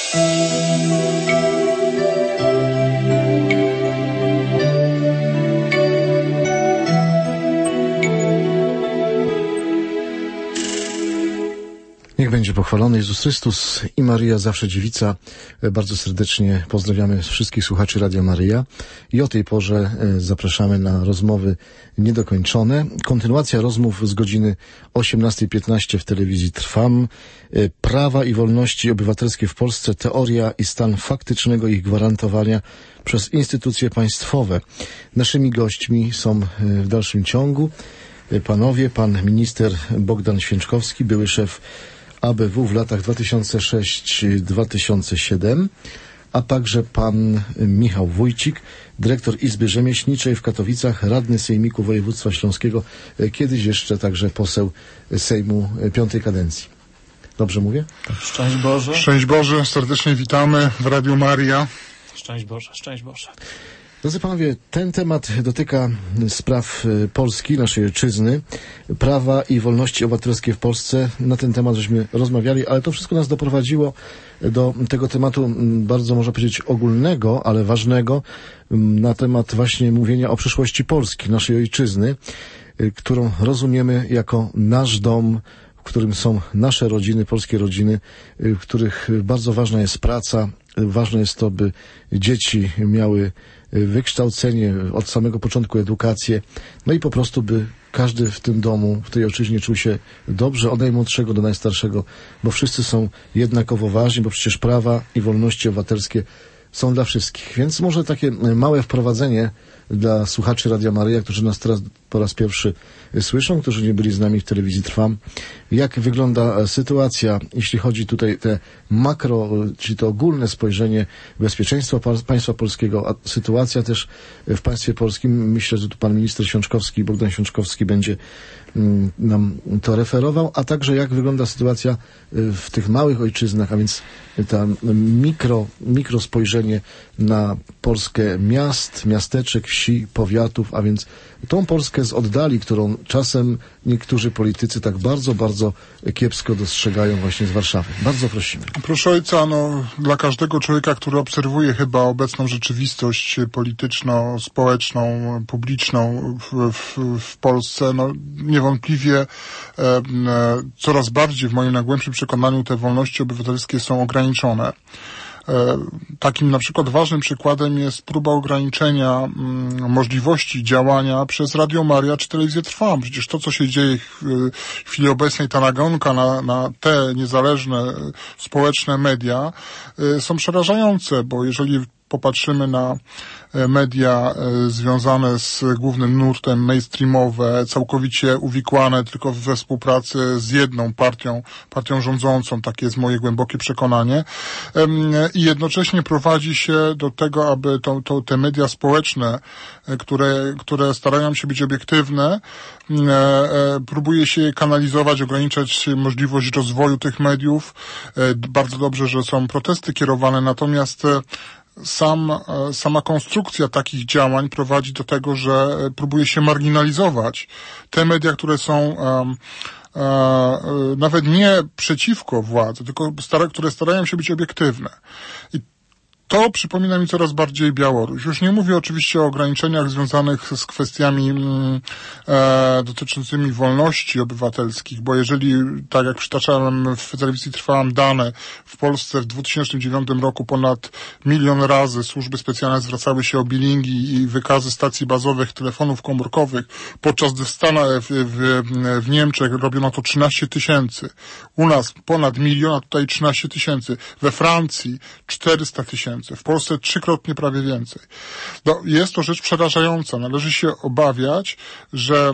Niech będzie pochwalony Jezus Chrystus i Maryja zawsze dziewica. Bardzo serdecznie pozdrawiamy wszystkich słuchaczy Radia Maryja i o tej porze zapraszamy na rozmowy niedokończone. Kontynuacja rozmów z godziny 18:15 w telewizji Trwam. Prawa i wolności obywatelskie w Polsce, teoria i stan faktycznego ich gwarantowania przez instytucje państwowe. Naszymi gośćmi są w dalszym ciągu panowie, pan minister Bogdan Święczkowski, były szef ABW w latach 2006-2007, a także pan Michał Wójcik, dyrektor Izby Rzemieślniczej w Katowicach, radny Sejmiku Województwa Śląskiego, kiedyś jeszcze także poseł Sejmu V kadencji. Dobrze mówię? Szczęść Boże. Szczęść Boże, serdecznie witamy w Radiu Maryja. Szczęść Boże, szczęść Boże. Drodzy panowie, ten temat dotyka spraw Polski, naszej ojczyzny, prawa i wolności obywatelskie w Polsce. Na ten temat żeśmy rozmawiali, ale to wszystko nas doprowadziło do tego tematu bardzo, można powiedzieć, ogólnego, ale ważnego, na temat właśnie mówienia o przyszłości Polski, naszej ojczyzny, którą rozumiemy jako nasz dom, w którym są nasze rodziny, polskie rodziny, w których bardzo ważna jest praca, ważne jest to, by dzieci miały wykształcenie, od samego początku edukację, no i po prostu, by każdy w tym domu, w tej ojczyźnie czuł się dobrze, od najmłodszego do najstarszego, bo wszyscy są jednakowo ważni, bo przecież prawa i wolności obywatelskie są dla wszystkich. Więc może takie małe wprowadzenie dla słuchaczy Radia Maryja, którzy nas teraz po raz pierwszy słyszą, którzy nie byli z nami w telewizji Trwam. Jak wygląda sytuacja, jeśli chodzi tutaj te makro, czyli to ogólne spojrzenie bezpieczeństwa państwa polskiego, a sytuacja też w państwie polskim. Myślę, że tu pan minister Święczkowski, Bogdan Święczkowski będzie nam to referował, a także jak wygląda sytuacja w tych małych ojczyznach, a więc ta mikro spojrzenie na Polskę miast, miasteczek, wsi, powiatów, a więc tą Polskę z oddali, którą czasem niektórzy politycy tak bardzo, bardzo kiepsko dostrzegają właśnie z Warszawy. Bardzo prosimy. Proszę ojca, dla każdego człowieka, który obserwuje chyba obecną rzeczywistość polityczno-społeczną, publiczną w Polsce, niewątpliwie coraz bardziej w moim najgłębszym przekonaniu te wolności obywatelskie są ograniczone. Takim na przykład ważnym przykładem jest próba ograniczenia możliwości działania przez Radio Maryja czy Telewizję Trwam. Przecież to, co się dzieje w chwili obecnej, ta nagonka na te niezależne społeczne media są przerażające, bo jeżeli popatrzymy na media związane z głównym nurtem mainstreamowe, całkowicie uwikłane tylko we współpracy z jedną partią rządzącą, takie jest moje głębokie przekonanie, i jednocześnie prowadzi się do tego, aby te media społeczne, które starają się być obiektywne, próbuje się je kanalizować, ograniczać możliwość rozwoju tych mediów. Bardzo dobrze, że są protesty kierowane, natomiast sama konstrukcja takich działań prowadzi do tego, że próbuje się marginalizować te media, które są nawet nie przeciwko władzy, tylko które starają się być obiektywne. I to przypomina mi coraz bardziej Białoruś. Już nie mówię oczywiście o ograniczeniach związanych z kwestiami dotyczącymi wolności obywatelskich, bo jeżeli, tak jak przytaczałem w telewizji Trwam dane, w Polsce w 2009 roku ponad 1 000 000 razy służby specjalne zwracały się o bilingi i wykazy stacji bazowych telefonów komórkowych, podczas gdy w Niemczech robiono to 13 000. U nas ponad 1 000 000, a tutaj 13 000. We Francji 400 000. W Polsce 3-krotnie prawie więcej. Jest to rzecz przerażająca. Należy się obawiać, że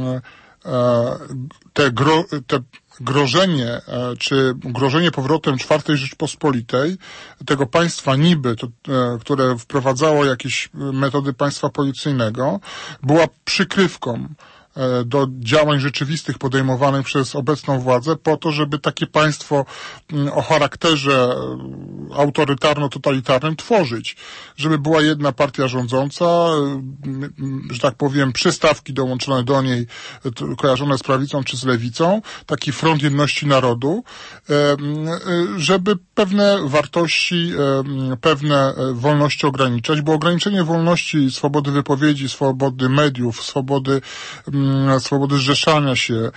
grożenie, czy grożenie powrotem IV Rzeczpospolitej, tego państwa niby, które wprowadzało jakieś metody państwa policyjnego, była przykrywką do działań rzeczywistych podejmowanych przez obecną władzę po to, żeby takie państwo o charakterze autorytarno-totalitarnym tworzyć. Żeby była jedna partia rządząca, że tak powiem, przystawki dołączone do niej, kojarzone z prawicą czy z lewicą, taki front jedności narodu, żeby pewne wartości, pewne wolności ograniczać, bo ograniczenie wolności, swobody wypowiedzi, swobody mediów, swobody zrzeszania się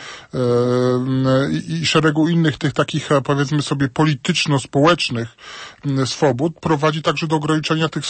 i szeregu innych tych takich, powiedzmy sobie, polityczno-społecznych swobód prowadzi także do ograniczenia tych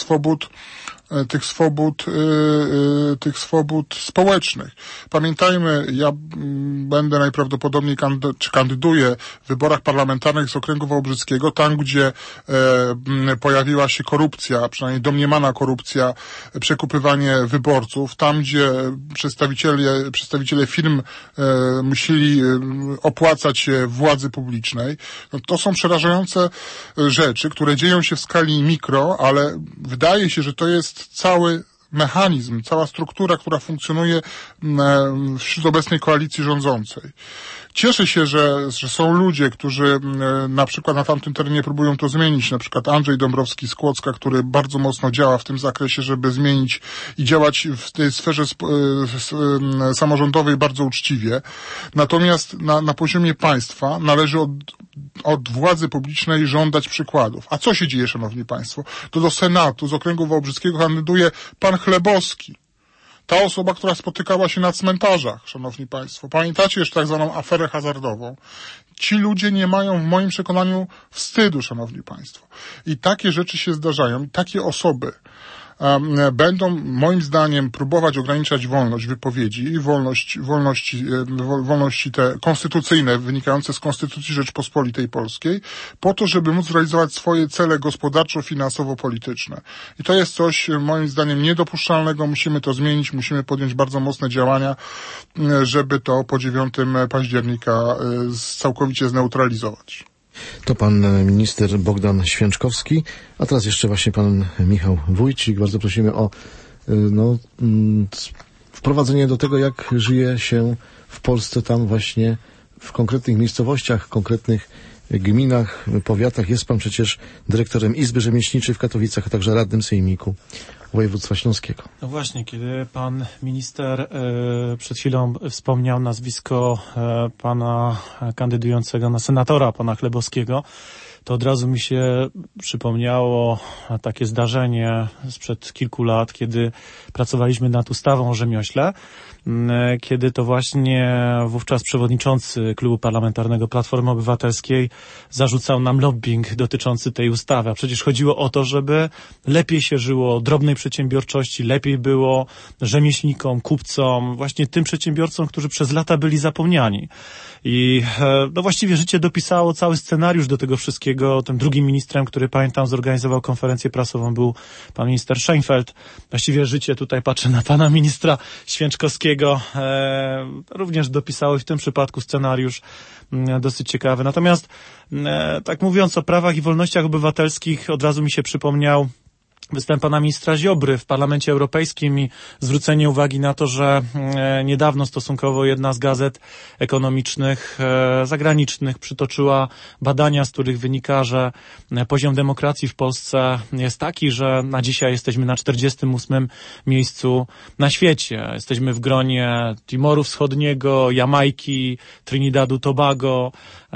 swobód społecznych. Pamiętajmy, ja będę najprawdopodobniej kandyduję w wyborach parlamentarnych z okręgu wałbrzyskiego, tam gdzie pojawiła się korupcja, przynajmniej domniemana korupcja, przekupywanie wyborców, tam gdzie przedstawiciele firm musieli opłacać się władzy publicznej. No, to są przerażające rzeczy, które dzieją się w skali mikro, ale wydaje się, że to jest cały mechanizm, cała struktura, która funkcjonuje wśród obecnej koalicji rządzącej. Cieszę się, że są ludzie, którzy na przykład na tamtym terenie próbują to zmienić, na przykład Andrzej Dąbrowski z Kłodzka, który bardzo mocno działa w tym zakresie, żeby zmienić i działać w tej sferze samorządowej bardzo uczciwie. Natomiast na poziomie państwa należy od władzy publicznej żądać przykładów. A co się dzieje, szanowni państwo? To do Senatu z okręgu wałbrzyskiego kandyduje pan Chlebowski. Ta osoba, która spotykała się na cmentarzach, szanowni państwo. Pamiętacie jeszcze tak zwaną aferę hazardową? Ci ludzie nie mają w moim przekonaniu wstydu, szanowni państwo. I takie rzeczy się zdarzają. Takie osoby będą, moim zdaniem, próbować ograniczać wolność wypowiedzi i wolności te konstytucyjne, wynikające z Konstytucji Rzeczpospolitej Polskiej, po to, żeby móc realizować swoje cele gospodarczo-finansowo-polityczne. I to jest coś, moim zdaniem, niedopuszczalnego. Musimy to zmienić, musimy podjąć bardzo mocne działania, żeby to po 9 października całkowicie zneutralizować. To pan minister Bogdan Święczkowski, a teraz jeszcze właśnie pan Michał Wójcik. Bardzo prosimy o wprowadzenie do tego, jak żyje się w Polsce tam właśnie w konkretnych miejscowościach, konkretnych gminach, powiatach. Jest pan przecież dyrektorem Izby Rzemieślniczej w Katowicach, a także radnym sejmiku województwa śląskiego. No właśnie, kiedy pan minister przed chwilą wspomniał nazwisko pana kandydującego na senatora, pana Chlebowskiego, to od razu mi się przypomniało takie zdarzenie sprzed kilku lat, kiedy pracowaliśmy nad ustawą o rzemiośle, kiedy to właśnie wówczas przewodniczący Klubu Parlamentarnego Platformy Obywatelskiej zarzucał nam lobbying dotyczący tej ustawy. A przecież chodziło o to, żeby lepiej się żyło drobnej przedsiębiorczości, lepiej było rzemieślnikom, kupcom, właśnie tym przedsiębiorcom, którzy przez lata byli zapomniani. I no właściwie życie dopisało cały scenariusz do tego wszystkiego. Tym drugim ministrem, który pamiętam zorganizował konferencję prasową, był pan minister Szejnfeld. Właściwie życie, tutaj patrzę na pana ministra Święczkowskiego, również dopisało w tym przypadku scenariusz dosyć ciekawy. Natomiast tak mówiąc o prawach i wolnościach obywatelskich, od razu mi się przypomniał występ pana ministra Ziobry w Parlamencie Europejskim i zwrócenie uwagi na to, że niedawno stosunkowo jedna z gazet ekonomicznych zagranicznych przytoczyła badania, z których wynika, że poziom demokracji w Polsce jest taki, że na dzisiaj jesteśmy na 48. miejscu na świecie. Jesteśmy w gronie Timoru Wschodniego, Jamajki, Trinidadu, Tobago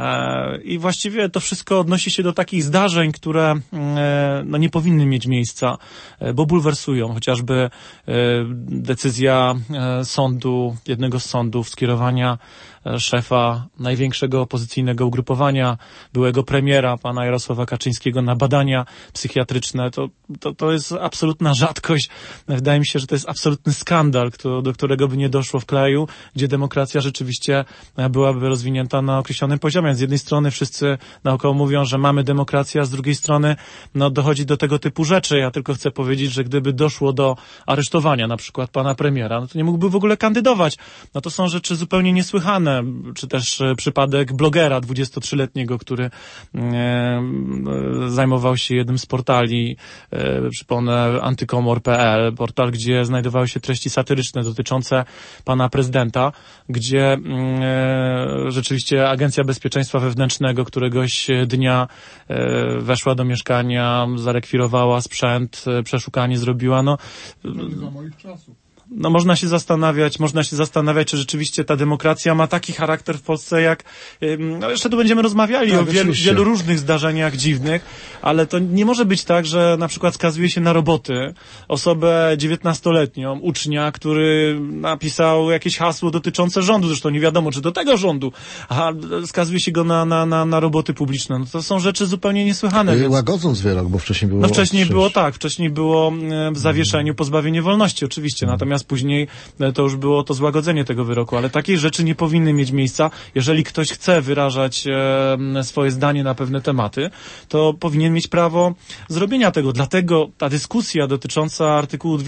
i właściwie to wszystko odnosi się do takich zdarzeń, które no, nie powinny mieć miejsca, bo bulwersują. Chociażby decyzja sądu, jednego z sądów, skierowania szefa największego opozycyjnego ugrupowania, byłego premiera, pana Jarosława Kaczyńskiego, na badania psychiatryczne. To jest absolutna rzadkość. Wydaje mi się, że to jest absolutny skandal, do którego by nie doszło w kraju, gdzie demokracja rzeczywiście byłaby rozwinięta na określonym poziomie. Z jednej strony wszyscy naokoło mówią, że mamy demokrację, a z drugiej strony no, dochodzi do tego typu rzeczy. Ja tylko chcę powiedzieć, że gdyby doszło do aresztowania na przykład pana premiera, no to nie mógłby w ogóle kandydować. No to są rzeczy zupełnie niesłychane. czy też przypadek blogera 23-letniego, który zajmował się jednym z portali, przypomnę, antykomor.pl, portal, gdzie znajdowały się treści satyryczne dotyczące pana prezydenta, gdzie rzeczywiście Agencja Bezpieczeństwa Wewnętrznego któregoś dnia weszła do mieszkania, zarekwirowała sprzęt, przeszukanie zrobiła. To nie za moich czasów. No można się zastanawiać, czy rzeczywiście ta demokracja ma taki charakter w Polsce, jak, no jeszcze tu będziemy rozmawiali o wielu różnych zdarzeniach dziwnych, ale to nie może być tak, że na przykład skazuje się na roboty osobę 19-letnią, ucznia, który napisał jakieś hasło dotyczące rządu, zresztą nie wiadomo, czy do tego rządu, a skazuje się go na roboty publiczne. No to są rzeczy zupełnie niesłychane. Więc... Łagodząc wyrok, bo wcześniej było... No wcześniej było w zawieszeniu pozbawienie wolności oczywiście, natomiast później to już było to złagodzenie tego wyroku, ale takie rzeczy nie powinny mieć miejsca. Jeżeli ktoś chce wyrażać swoje zdanie na pewne tematy, to powinien mieć prawo zrobienia tego. Dlatego ta dyskusja dotycząca artykułu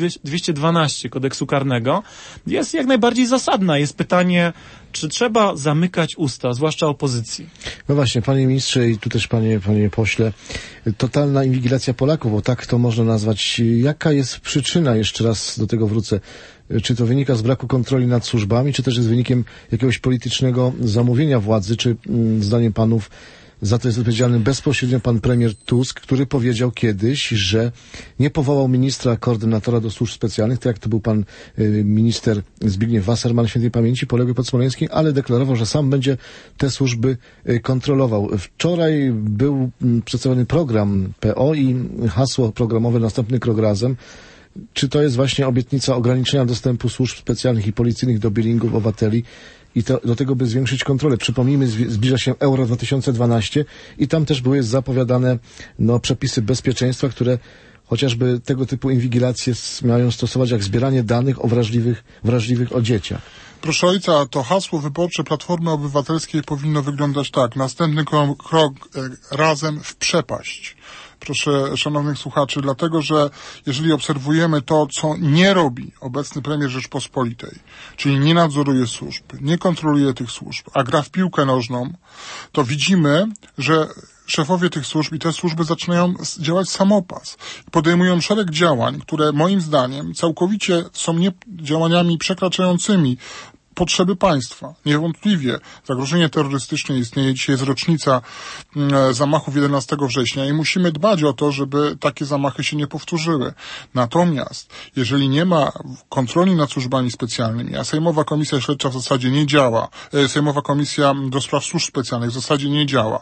212 Kodeksu Karnego jest jak najbardziej zasadna. Jest pytanie, czy trzeba zamykać usta, zwłaszcza opozycji? No właśnie, panie ministrze i tu też panie pośle, totalna inwigilacja Polaków, bo tak to można nazwać. Jaka jest przyczyna, jeszcze raz do tego wrócę, czy to wynika z braku kontroli nad służbami, czy też jest wynikiem jakiegoś politycznego zamówienia władzy, czy zdaniem panów za to jest odpowiedzialny bezpośrednio pan premier Tusk, który powiedział kiedyś, że nie powołał ministra koordynatora do służb specjalnych, tak jak to był pan minister Zbigniew Wasserman świętej pamięci, poległy pod Smoleńskim, ale deklarował, że sam będzie te służby kontrolował. Wczoraj był przedstawiony program PO i hasło programowe Następny krok razem. Czy to jest właśnie obietnica ograniczenia dostępu służb specjalnych i policyjnych do bielingów obywateli i do tego, by zwiększyć kontrolę? Przypomnijmy, zbliża się Euro 2012 i tam też były zapowiadane przepisy bezpieczeństwa, które chociażby tego typu inwigilacje mają stosować, jak zbieranie danych o wrażliwych o dzieciach. Proszę ojca, to hasło wyborcze Platformy Obywatelskiej powinno wyglądać tak. Następny krok razem w przepaść. Proszę szanownych słuchaczy, dlatego, że jeżeli obserwujemy to, co nie robi obecny premier Rzeczpospolitej, czyli nie nadzoruje służb, nie kontroluje tych służb, a gra w piłkę nożną, to widzimy, że szefowie tych służb i te służby zaczynają działać samopas. Podejmują szereg działań, które moim zdaniem całkowicie są działaniami przekraczającymi potrzeby państwa. Niewątpliwie zagrożenie terrorystyczne istnieje. Dzisiaj jest rocznica zamachów 11 września i musimy dbać o to, żeby takie zamachy się nie powtórzyły. Natomiast jeżeli nie ma kontroli nad służbami specjalnymi, a Sejmowa Komisja Śledcza w zasadzie nie działa, Sejmowa Komisja do Spraw Służb Specjalnych w zasadzie nie działa,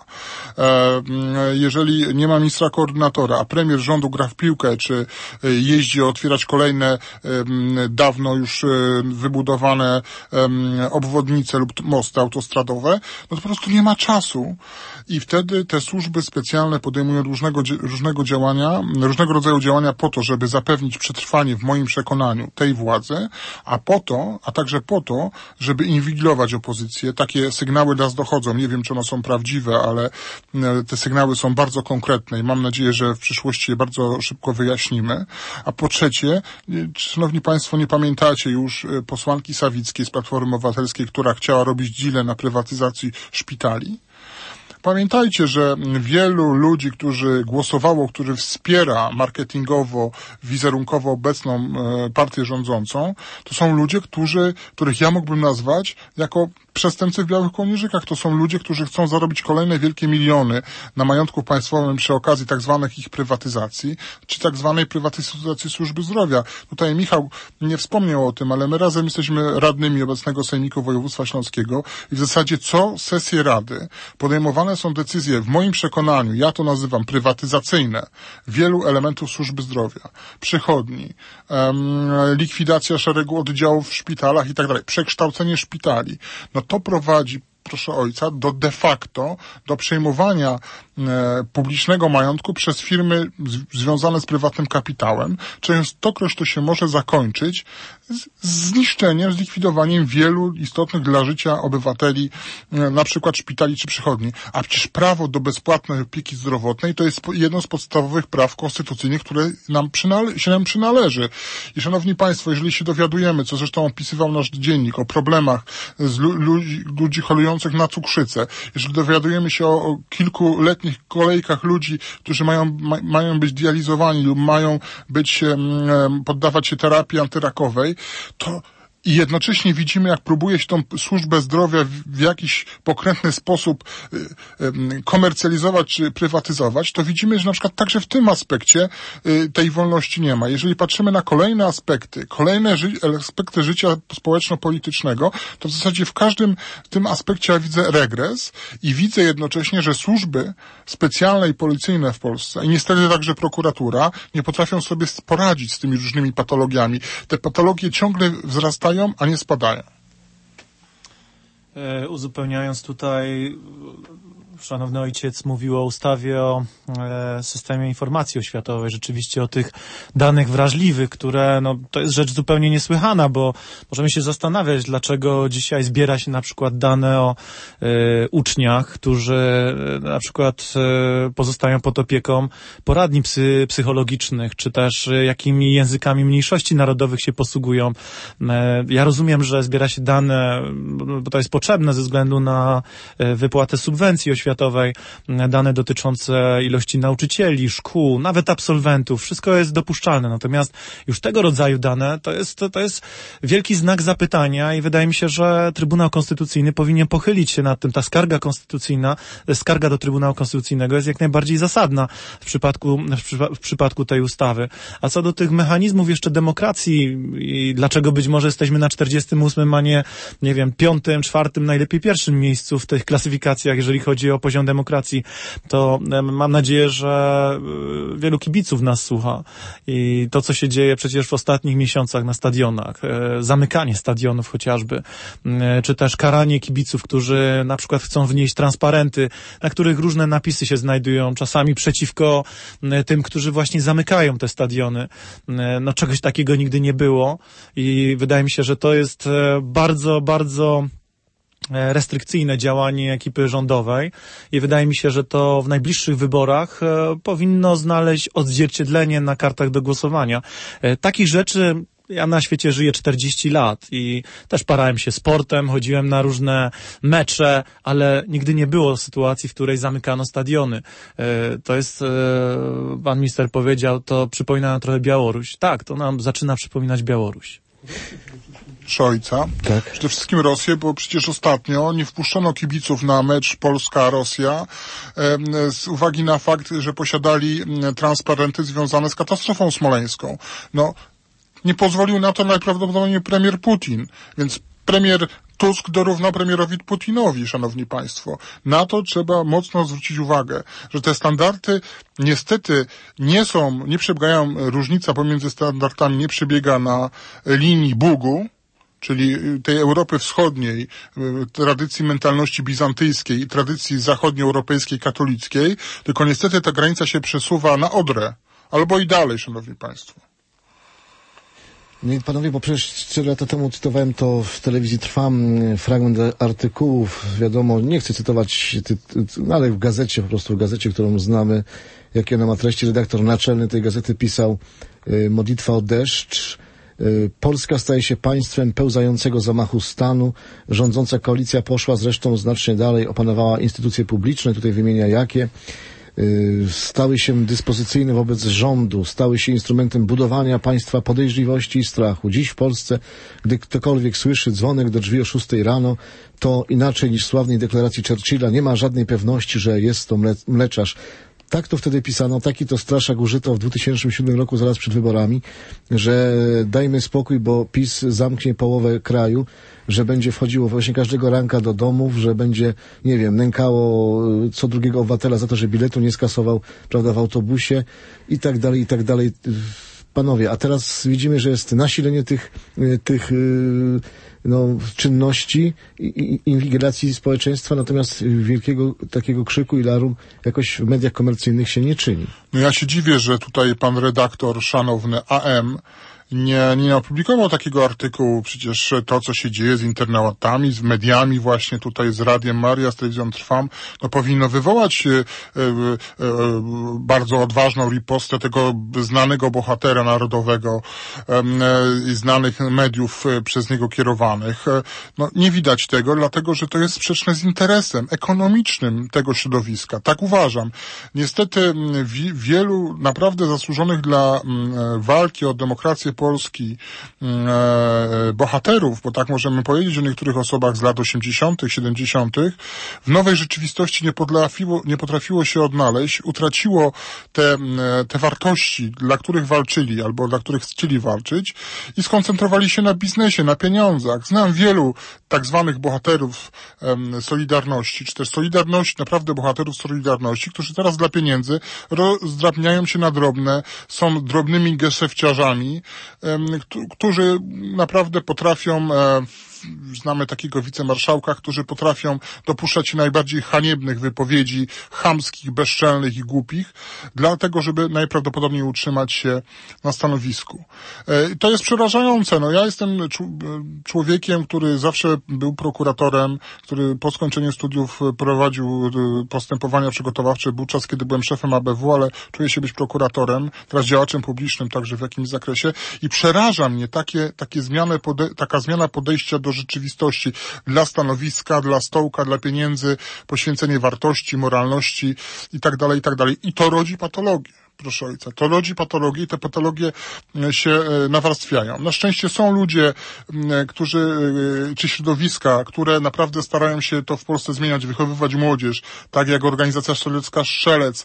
jeżeli nie ma ministra koordynatora, a premier rządu gra w piłkę, czy jeździ otwierać kolejne dawno już wybudowane obwodnice lub mosty autostradowe, no to po prostu nie ma czasu i wtedy te służby specjalne podejmują różnego rodzaju działania po to, żeby zapewnić przetrwanie w moim przekonaniu tej władzy, a także po to, żeby inwigilować opozycję. Takie sygnały nas dochodzą. Nie wiem, czy one są prawdziwe, ale te sygnały są bardzo konkretne i mam nadzieję, że w przyszłości je bardzo szybko wyjaśnimy. A po trzecie, szanowni państwo, nie pamiętacie już posłanki Sawickiej z Platformy Obywatelskiej, która chciała robić deale na prywatyzacji szpitali? Pamiętajcie, że wielu ludzi, którzy wspiera marketingowo, wizerunkowo obecną partię rządzącą, to są ludzie, których ja mógłbym nazwać jako przestępcy w białych kołnierzykach. To są ludzie, którzy chcą zarobić kolejne wielkie miliony na majątku państwowym przy okazji tak zwanych ich prywatyzacji, czy tak zwanej prywatyzacji służby zdrowia. Tutaj Michał nie wspomniał o tym, ale my razem jesteśmy radnymi obecnego Sejmiku Województwa Śląskiego i w zasadzie co sesję Rady podejmowane są decyzje, w moim przekonaniu, ja to nazywam prywatyzacyjne, wielu elementów służby zdrowia, przychodni, likwidacja szeregu oddziałów w szpitalach i tak dalej, przekształcenie szpitali. No to prowadzi, proszę ojca, de facto do przejmowania publicznego majątku przez firmy związane z prywatnym kapitałem. Częstokroć to się może zakończyć zniszczeniem, zlikwidowaniem wielu istotnych dla życia obywateli, na przykład szpitali czy przychodni. A przecież prawo do bezpłatnej opieki zdrowotnej to jest jedno z podstawowych praw konstytucyjnych, które się nam przynależy. I szanowni państwo, jeżeli się dowiadujemy, co zresztą opisywał nasz dziennik, o problemach z ludzi chorujących na cukrzycę, jeżeli dowiadujemy się o kilkuletnich kolejkach ludzi, którzy mają być dializowani lub mają poddawać się terapii antyrakowej, to i jednocześnie widzimy, jak próbuje się tą służbę zdrowia w jakiś pokrętny sposób komercjalizować czy prywatyzować, to widzimy, że na przykład także w tym aspekcie tej wolności nie ma. Jeżeli patrzymy na kolejne aspekty życia społeczno-politycznego, to w zasadzie w każdym tym aspekcie ja widzę regres i widzę jednocześnie, że służby specjalne i policyjne w Polsce i niestety także prokuratura nie potrafią sobie poradzić z tymi różnymi patologiami. Te patologie ciągle wzrastają, a nie spadają. Uzupełniając tutaj, szanowny ojciec mówił o ustawie o systemie informacji oświatowej, rzeczywiście o tych danych wrażliwych, które, to jest rzecz zupełnie niesłychana, bo możemy się zastanawiać, dlaczego dzisiaj zbiera się na przykład dane o uczniach, którzy na przykład pozostają pod opieką poradni psychologicznych, czy też jakimi językami mniejszości narodowych się posługują. Ja rozumiem, że zbiera się dane, bo to jest potrzebne ze względu na wypłatę subwencji oświatowej, dane dotyczące ilości nauczycieli, szkół, nawet absolwentów, wszystko jest dopuszczalne. Natomiast już tego rodzaju dane to jest wielki znak zapytania i wydaje mi się, że Trybunał Konstytucyjny powinien pochylić się nad tym. Ta skarga do Trybunału Konstytucyjnego jest jak najbardziej zasadna w przypadku tej ustawy. A co do tych mechanizmów jeszcze demokracji i dlaczego być może jesteśmy na 48, a nie wiem, 5., 4., najlepiej 1. miejscu w tych klasyfikacjach, jeżeli chodzi o poziom demokracji, to mam nadzieję, że wielu kibiców nas słucha i to, co się dzieje przecież w ostatnich miesiącach na stadionach, zamykanie stadionów chociażby, czy też karanie kibiców, którzy na przykład chcą wnieść transparenty, na których różne napisy się znajdują, czasami przeciwko tym, którzy właśnie zamykają te stadiony. Czegoś takiego nigdy nie było i wydaje mi się, że to jest bardzo, bardzo restrykcyjne działanie ekipy rządowej i wydaje mi się, że to w najbliższych wyborach powinno znaleźć odzwierciedlenie na kartach do głosowania. Takich rzeczy ja na świecie żyję 40 lat i też parałem się sportem, chodziłem na różne mecze, ale nigdy nie było sytuacji, w której zamykano stadiony. To jest, pan minister powiedział, to przypomina nam trochę Białoruś. Tak, to nam zaczyna przypominać Białoruś. Ojca. Tak. Przede wszystkim Rosję, bo przecież ostatnio nie wpuszczono kibiców na mecz Polska-Rosja z uwagi na fakt, że posiadali transparenty związane z katastrofą smoleńską. Nie pozwolił na to najprawdopodobniej premier Putin, więc premier Tusk dorównał premierowi Putinowi, szanowni państwo. Na to trzeba mocno zwrócić uwagę, że te standardy niestety nie przebiegają, różnica pomiędzy standardami nie przebiega na linii Bugu, czyli tej Europy Wschodniej, tradycji mentalności bizantyjskiej i tradycji zachodnioeuropejskiej katolickiej, tylko niestety ta granica się przesuwa na Odrę, albo i dalej, szanowni państwo. Panowie, bo przecież 4 lata temu cytowałem to w telewizji Trwam, fragment artykułów, wiadomo, nie chcę cytować, ale w gazecie, po prostu w gazecie, którą znamy, jakie ona ma treści, redaktor naczelny tej gazety pisał modlitwa o deszcz. Polska staje się państwem pełzającego zamachu stanu. Rządząca koalicja poszła zresztą znacznie dalej, opanowała instytucje publiczne, tutaj wymienia jakie. Stały się dyspozycyjne wobec rządu, stały się instrumentem budowania państwa podejrzliwości i strachu. Dziś w Polsce, gdy ktokolwiek słyszy dzwonek do drzwi o 6 rano, to inaczej niż w sławnej deklaracji Churchilla nie ma żadnej pewności, że jest to mleczarz. Tak to wtedy pisano, taki to straszak użyto w 2007 roku, zaraz przed wyborami, że dajmy spokój, bo PiS zamknie połowę kraju, że będzie wchodziło właśnie każdego ranka do domów, że będzie, nie wiem, nękało co drugiego obywatela za to, że biletu nie skasował, prawda, w autobusie i tak dalej, i tak dalej. panowie, a teraz widzimy, że jest nasilenie tych czynności i inwigilacji społeczeństwa, natomiast wielkiego takiego krzyku i larum jakoś w mediach komercyjnych się nie czyni. No ja się dziwię, że tutaj pan redaktor szanowny AM nie opublikował takiego artykułu. Przecież to, co się dzieje z internautami, z mediami właśnie tutaj, z Radiem Maria, z Telewizją Trwam, no powinno wywołać bardzo odważną ripostę tego znanego bohatera narodowego i znanych mediów przez niego kierowanych. No nie widać tego, dlatego że to jest sprzeczne z interesem ekonomicznym tego środowiska. Tak uważam. Niestety wielu naprawdę zasłużonych dla walki o demokrację Polski bohaterów, bo tak możemy powiedzieć o niektórych osobach z lat 80., 70., w nowej rzeczywistości nie potrafiło się odnaleźć, utraciło te wartości, dla których walczyli albo dla których chcieli walczyć i skoncentrowali się na biznesie, na pieniądzach. Znam wielu tak zwanych bohaterów Solidarności, czy też Solidarności, naprawdę bohaterów Solidarności, którzy teraz dla pieniędzy rozdrabniają się na drobne, są drobnymi geszefciarzami, którzy naprawdę potrafią, znamy takiego wicemarszałka, którzy potrafią dopuszczać się najbardziej haniebnych wypowiedzi, chamskich, bezczelnych i głupich, dlatego, żeby najprawdopodobniej utrzymać się na stanowisku. To jest przerażające. No, ja jestem człowiekiem, który zawsze był prokuratorem, który po skończeniu studiów prowadził postępowania przygotowawcze. Był czas, kiedy byłem szefem ABW, ale czuję się być prokuratorem, teraz działaczem publicznym także w jakimś zakresie i przeraża mnie taka zmiana podejścia do rzeczywistości dla stanowiska, dla stołka, dla pieniędzy, poświęcenie wartości, moralności i tak dalej, i tak dalej. I to rodzi patologię. Proszę ojca, to rodzi patologię i te patologie się nawarstwiają. Na szczęście są ludzie, czy środowiska, które naprawdę starają się to w Polsce zmieniać, wychowywać młodzież, tak jak organizacja strzelecka Strzelec,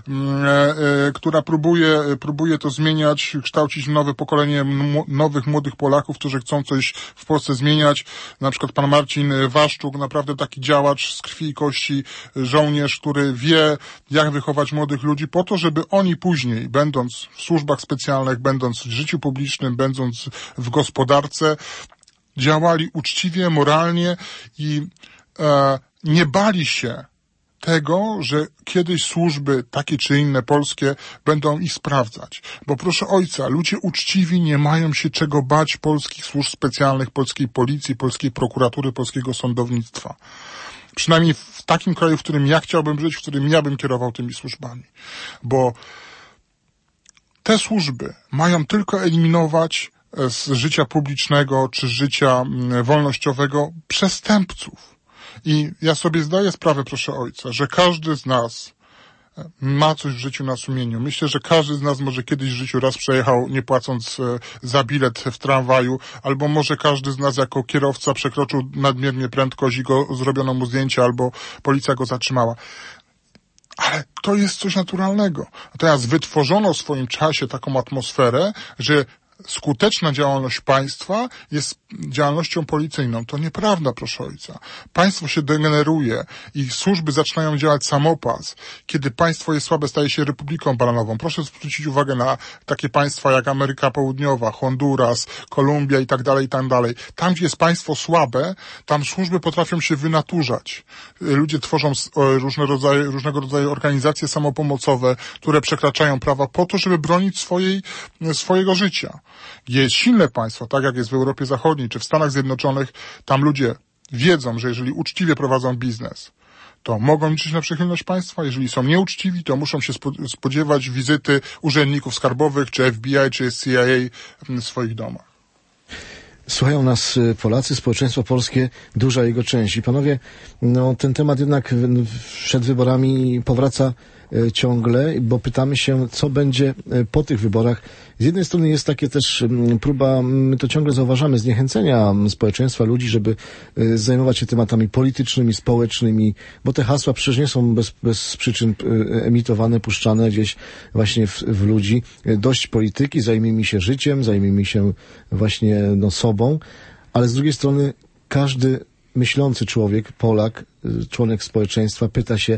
która próbuje to zmieniać, kształcić nowe pokolenie nowych, młodych Polaków, którzy chcą coś w Polsce zmieniać. Na przykład pan Marcin Waszczuk, naprawdę taki działacz z krwi i kości, żołnierz, który wie, jak wychować młodych ludzi po to, żeby oni później, będąc w służbach specjalnych, będąc w życiu publicznym, będąc w gospodarce, działali uczciwie, moralnie i nie bali się tego, że kiedyś służby takie czy inne polskie będą ich sprawdzać. Bo proszę ojca, ludzie uczciwi nie mają się czego bać polskich służb specjalnych, polskiej policji, polskiej prokuratury, polskiego sądownictwa. Przynajmniej w takim kraju, w którym ja chciałbym żyć, w którym ja bym kierował tymi służbami. Bo te służby mają tylko eliminować z życia publicznego czy życia wolnościowego przestępców. I ja sobie zdaję sprawę, proszę ojca, że każdy z nas ma coś w życiu na sumieniu. Myślę, że każdy z nas może kiedyś w życiu raz przejechał nie płacąc za bilet w tramwaju, albo może każdy z nas jako kierowca przekroczył nadmiernie prędkość i zrobiono mu zdjęcie, albo policja go zatrzymała. Ale to jest coś naturalnego. Natomiast wytworzono w swoim czasie taką atmosferę, że skuteczna działalność państwa jest działalnością policyjną. To nieprawda, proszę ojca. Państwo się degeneruje i służby zaczynają działać samopas. Kiedy państwo jest słabe, staje się republiką bananową. Proszę zwrócić uwagę na takie państwa jak Ameryka Południowa, Honduras, Kolumbia i tak dalej, i tak dalej. Tam, gdzie jest państwo słabe, tam służby potrafią się wynaturzać. Ludzie tworzą różnego rodzaju organizacje samopomocowe, które przekraczają prawa po to, żeby bronić swojego życia. Jest silne państwo, tak jak jest w Europie Zachodniej czy w Stanach Zjednoczonych, tam ludzie wiedzą, że jeżeli uczciwie prowadzą biznes, to mogą liczyć na przychylność państwa. Jeżeli są nieuczciwi, to muszą się spodziewać wizyty urzędników skarbowych, czy FBI, czy CIA w swoich domach. Słuchają nas Polacy, społeczeństwo polskie, duża jego część. I panowie, ten temat jednak przed wyborami powraca ciągle, bo pytamy się, co będzie po tych wyborach. Z jednej strony jest takie też próba, my to ciągle zauważamy, zniechęcenia społeczeństwa, ludzi, żeby zajmować się tematami politycznymi, społecznymi, bo te hasła przecież nie są bez przyczyn emitowane, puszczane gdzieś właśnie w ludzi. Dość polityki, zajmijmy się życiem, zajmijmy się właśnie sobą, ale z drugiej strony każdy myślący człowiek, Polak, członek społeczeństwa pyta się,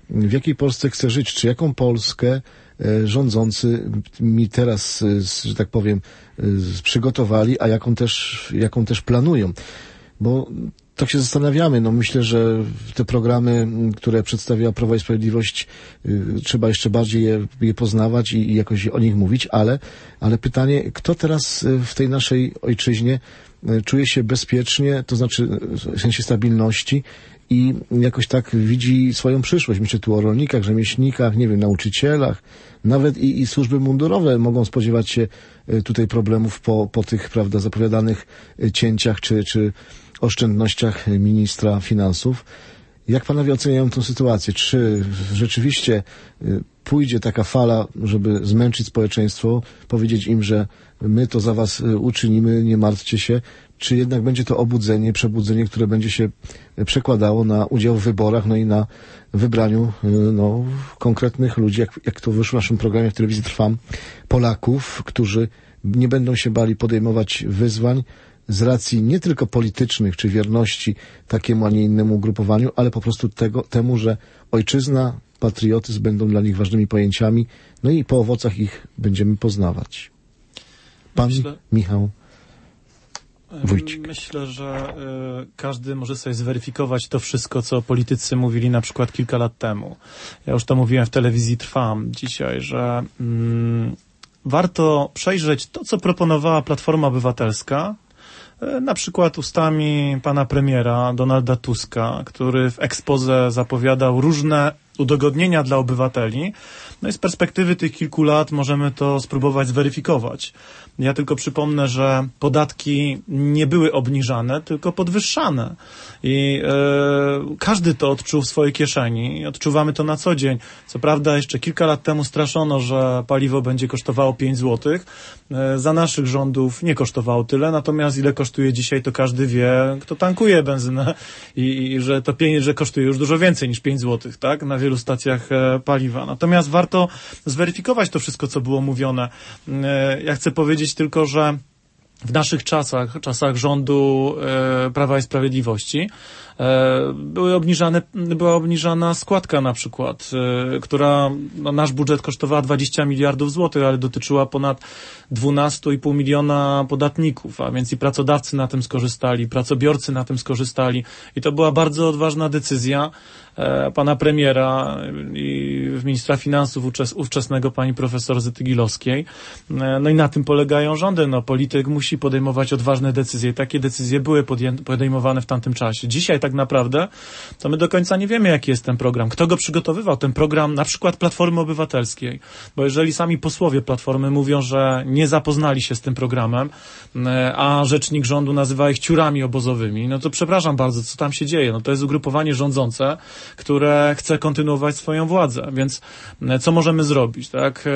w jakiej Polsce chcę żyć, czy jaką Polskę rządzący mi teraz, że tak powiem, przygotowali, a jaką też planują. Bo tak się zastanawiamy. No myślę, że te programy, które przedstawiła Prawo i Sprawiedliwość, trzeba jeszcze bardziej je poznawać i jakoś o nich mówić, ale pytanie, kto teraz w tej naszej ojczyźnie czuje się bezpiecznie, to znaczy w sensie stabilności i jakoś tak widzi swoją przyszłość. Myślę tu o rolnikach, rzemieślnikach, nie wiem, nauczycielach, nawet i służby mundurowe mogą spodziewać się tutaj problemów po tych, prawda, zapowiadanych cięciach czy oszczędnościach ministra finansów. Jak panowie oceniają tę sytuację? Czy rzeczywiście pójdzie taka fala, żeby zmęczyć społeczeństwo, powiedzieć im, że my to za was uczynimy, nie martwcie się, czy jednak będzie to przebudzenie, które będzie się przekładało na udział w wyborach, no i na wybraniu konkretnych ludzi, jak to wyszło w naszym programie w telewizji Trwam, Polaków, którzy nie będą się bali podejmować wyzwań z racji nie tylko politycznych, czy wierności takiemu, a nie innemu ugrupowaniu, ale po prostu temu, że ojczyzna, patriotyzm będą dla nich ważnymi pojęciami, no i po owocach ich będziemy poznawać. Pan Michał Wójcik. Myślę, że każdy może sobie zweryfikować to wszystko, co politycy mówili na przykład kilka lat temu. Ja już to mówiłem w telewizji Trwam dzisiaj, że warto przejrzeć to, co proponowała Platforma Obywatelska, na przykład ustami pana premiera Donalda Tuska, który w exposé zapowiadał różne udogodnienia dla obywateli. No i z perspektywy tych kilku lat możemy to spróbować zweryfikować. Ja tylko przypomnę, że podatki nie były obniżane, tylko podwyższane. I każdy to odczuł w swojej kieszeni. Odczuwamy to na co dzień. Co prawda jeszcze kilka lat temu straszono, że paliwo będzie kosztowało 5 zł. Za naszych rządów nie kosztowało tyle, natomiast ile kosztuje dzisiaj, to każdy wie, kto tankuje benzynę i że to że kosztuje już dużo więcej niż 5 zł, tak? Na wielu stacjach paliwa. Natomiast warto zweryfikować to wszystko, co było mówione. Ja chcę powiedzieć tylko, że w naszych czasach rządu Prawa i Sprawiedliwości była obniżana składka na przykład, która nasz budżet kosztowała 20 miliardów złotych, ale dotyczyła ponad 12,5 miliona podatników, a więc i pracodawcy na tym skorzystali, pracobiorcy na tym skorzystali i to była bardzo odważna decyzja pana premiera i ministra finansów ówczesnego pani profesor Zyty Gilowskiej. No i na tym polegają rządy. No, polityk musi podejmować odważne decyzje i takie decyzje były podejmowane w tamtym czasie. Dzisiaj tak naprawdę to my do końca nie wiemy, jaki jest ten program. Kto go przygotowywał? Ten program na przykład Platformy Obywatelskiej. Bo jeżeli sami posłowie Platformy mówią, że nie zapoznali się z tym programem, a rzecznik rządu nazywa ich ciurami obozowymi, no to przepraszam bardzo, co tam się dzieje? No to jest ugrupowanie rządzące, które chce kontynuować swoją władzę. Więc co możemy zrobić? Tak?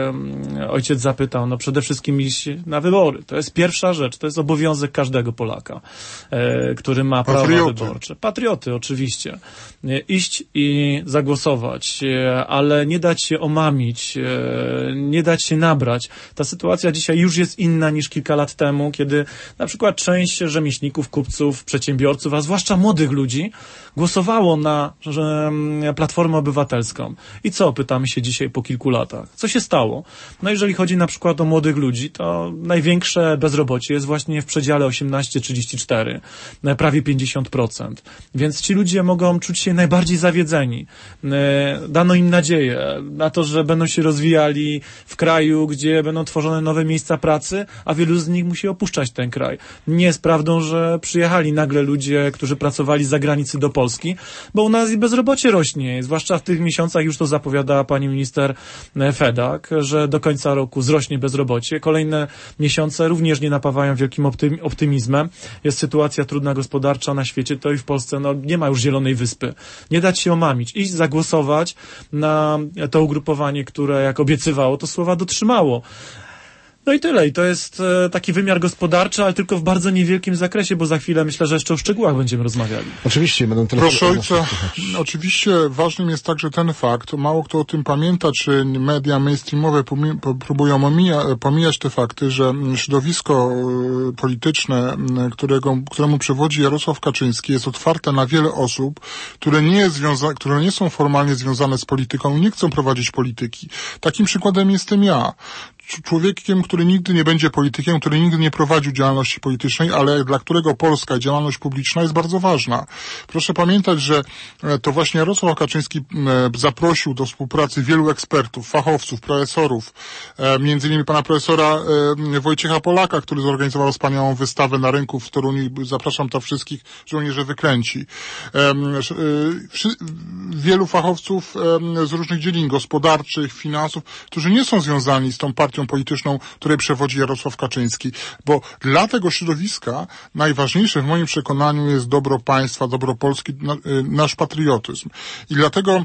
Ojciec zapytał, no przede wszystkim iść na wybory. To jest pierwsza rzecz, to jest obowiązek każdego Polaka, który ma prawo wyborcze. Patrioty, oczywiście. Iść i zagłosować, ale nie dać się omamić, nie dać się nabrać. Ta sytuacja dzisiaj już jest inna niż kilka lat temu, kiedy na przykład część rzemieślników, kupców, przedsiębiorców, a zwłaszcza młodych ludzi głosowało na Platformę Obywatelską. I co? Pytamy się dzisiaj po kilku latach. Co się stało? No jeżeli chodzi na przykład o młodych ludzi, to największe bezrobocie jest właśnie w przedziale 18-34, prawie 50%. Więc ci ludzie mogą czuć się najbardziej zawiedzeni. Dano im nadzieję na to, że będą się rozwijali w kraju, gdzie będą tworzone nowe miejsca pracy, a wielu z nich musi opuszczać ten kraj. Nie jest prawdą, że przyjechali nagle ludzie, którzy pracowali z zagranicy do Polski, bo u nas i bezrobocie rośnie, zwłaszcza w tych miesiącach, już to zapowiada pani minister Fedak, że do końca roku wzrośnie bezrobocie. Kolejne miesiące również nie napawają wielkim optymizmem. Jest sytuacja trudna gospodarcza na świecie, to i w Polsce nie ma już zielonej wyspy. Nie dać się omamić, iść zagłosować na to ugrupowanie, które jak obiecywało, to słowa dotrzymało. No i tyle. I to jest taki wymiar gospodarczy, ale tylko w bardzo niewielkim zakresie, bo za chwilę myślę, że jeszcze o szczegółach będziemy rozmawiali. Oczywiście, będą Proszę ojca, oczywiście ważnym jest także ten fakt, mało kto o tym pamięta, czy media mainstreamowe próbują pomijać te fakty, że środowisko polityczne, któremu przewodzi Jarosław Kaczyński, jest otwarte na wiele osób, które nie są formalnie związane z polityką i nie chcą prowadzić polityki. Takim przykładem jestem ja. Człowiekiem, który nigdy nie będzie politykiem, który nigdy nie prowadził działalności politycznej, ale dla którego Polska i działalność publiczna jest bardzo ważna. Proszę pamiętać, że to właśnie Jarosław Kaczyński zaprosił do współpracy wielu ekspertów, fachowców, profesorów, między innymi pana profesora Wojciecha Polaka, który zorganizował wspaniałą wystawę na rynku w Toruniu. Zapraszam tam wszystkich żołnierzy wyklęci. Wielu fachowców z różnych dziedzin gospodarczych, finansów, którzy nie są związani z tą partią polityczną, której przewodzi Jarosław Kaczyński. Bo dla tego środowiska najważniejsze w moim przekonaniu jest dobro państwa, dobro Polski, nasz patriotyzm. I dlatego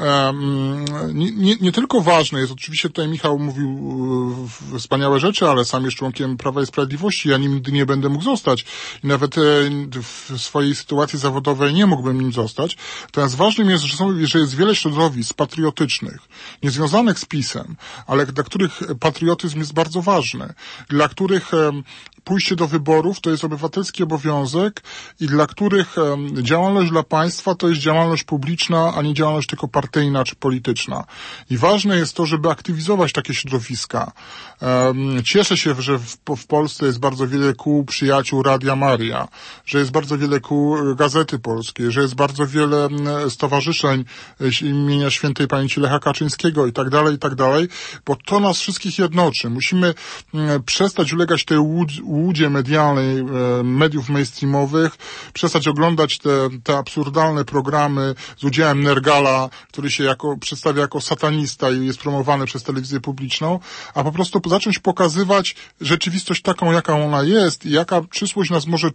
nie tylko ważne jest, oczywiście tutaj Michał mówił wspaniałe rzeczy, ale sam jest członkiem Prawa i Sprawiedliwości, ja nim nigdy nie będę mógł zostać i nawet w swojej sytuacji zawodowej nie mógłbym nim zostać. Natomiast ważnym jest, że jest wiele środowisk patriotycznych, niezwiązanych z PiS-em, ale dla których patriotyzm jest bardzo ważny, dla których pójście do wyborów to jest obywatelski obowiązek i dla których działalność dla państwa to jest działalność publiczna, a nie działalność tylko partyjna czy polityczna. I ważne jest to, żeby aktywizować takie środowiska. Cieszę się, że w Polsce jest bardzo wiele kół przyjaciół Radia Maria, że jest bardzo wiele kół Gazety Polskiej, że jest bardzo wiele stowarzyszeń imienia świętej pamięci Lecha Kaczyńskiego i tak dalej, bo to nas wszystkich jednoczy. Musimy przestać ulegać tej łudzie medialnej, mediów mainstreamowych, przestać oglądać te absurdalne programy z udziałem Nergala, który się przedstawia jako satanista i jest promowany przez telewizję publiczną, a po prostu zacząć pokazywać rzeczywistość taką, jaka ona jest i jaka przyszłość nas może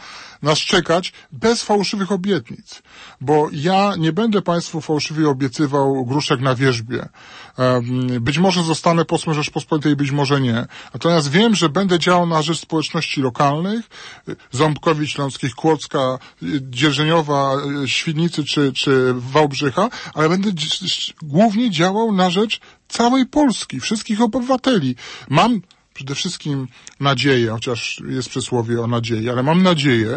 czekać bez fałszywych obietnic. Bo ja nie będę państwu fałszywie obiecywał gruszek na wierzbie. Być może zostanę posłem Rzeczpospolitej, być może nie. Natomiast wiem, że będę działał na rzecz społeczności lokalnych, Ząbkowic, Śląskich, Kłodzka, Dzierżeniowa, Świdnicy czy Wałbrzycha, ale będę głównie działał na rzecz całej Polski, wszystkich obywateli. Mam przede wszystkim nadzieję, chociaż jest przysłowie o nadziei, ale mam nadzieję,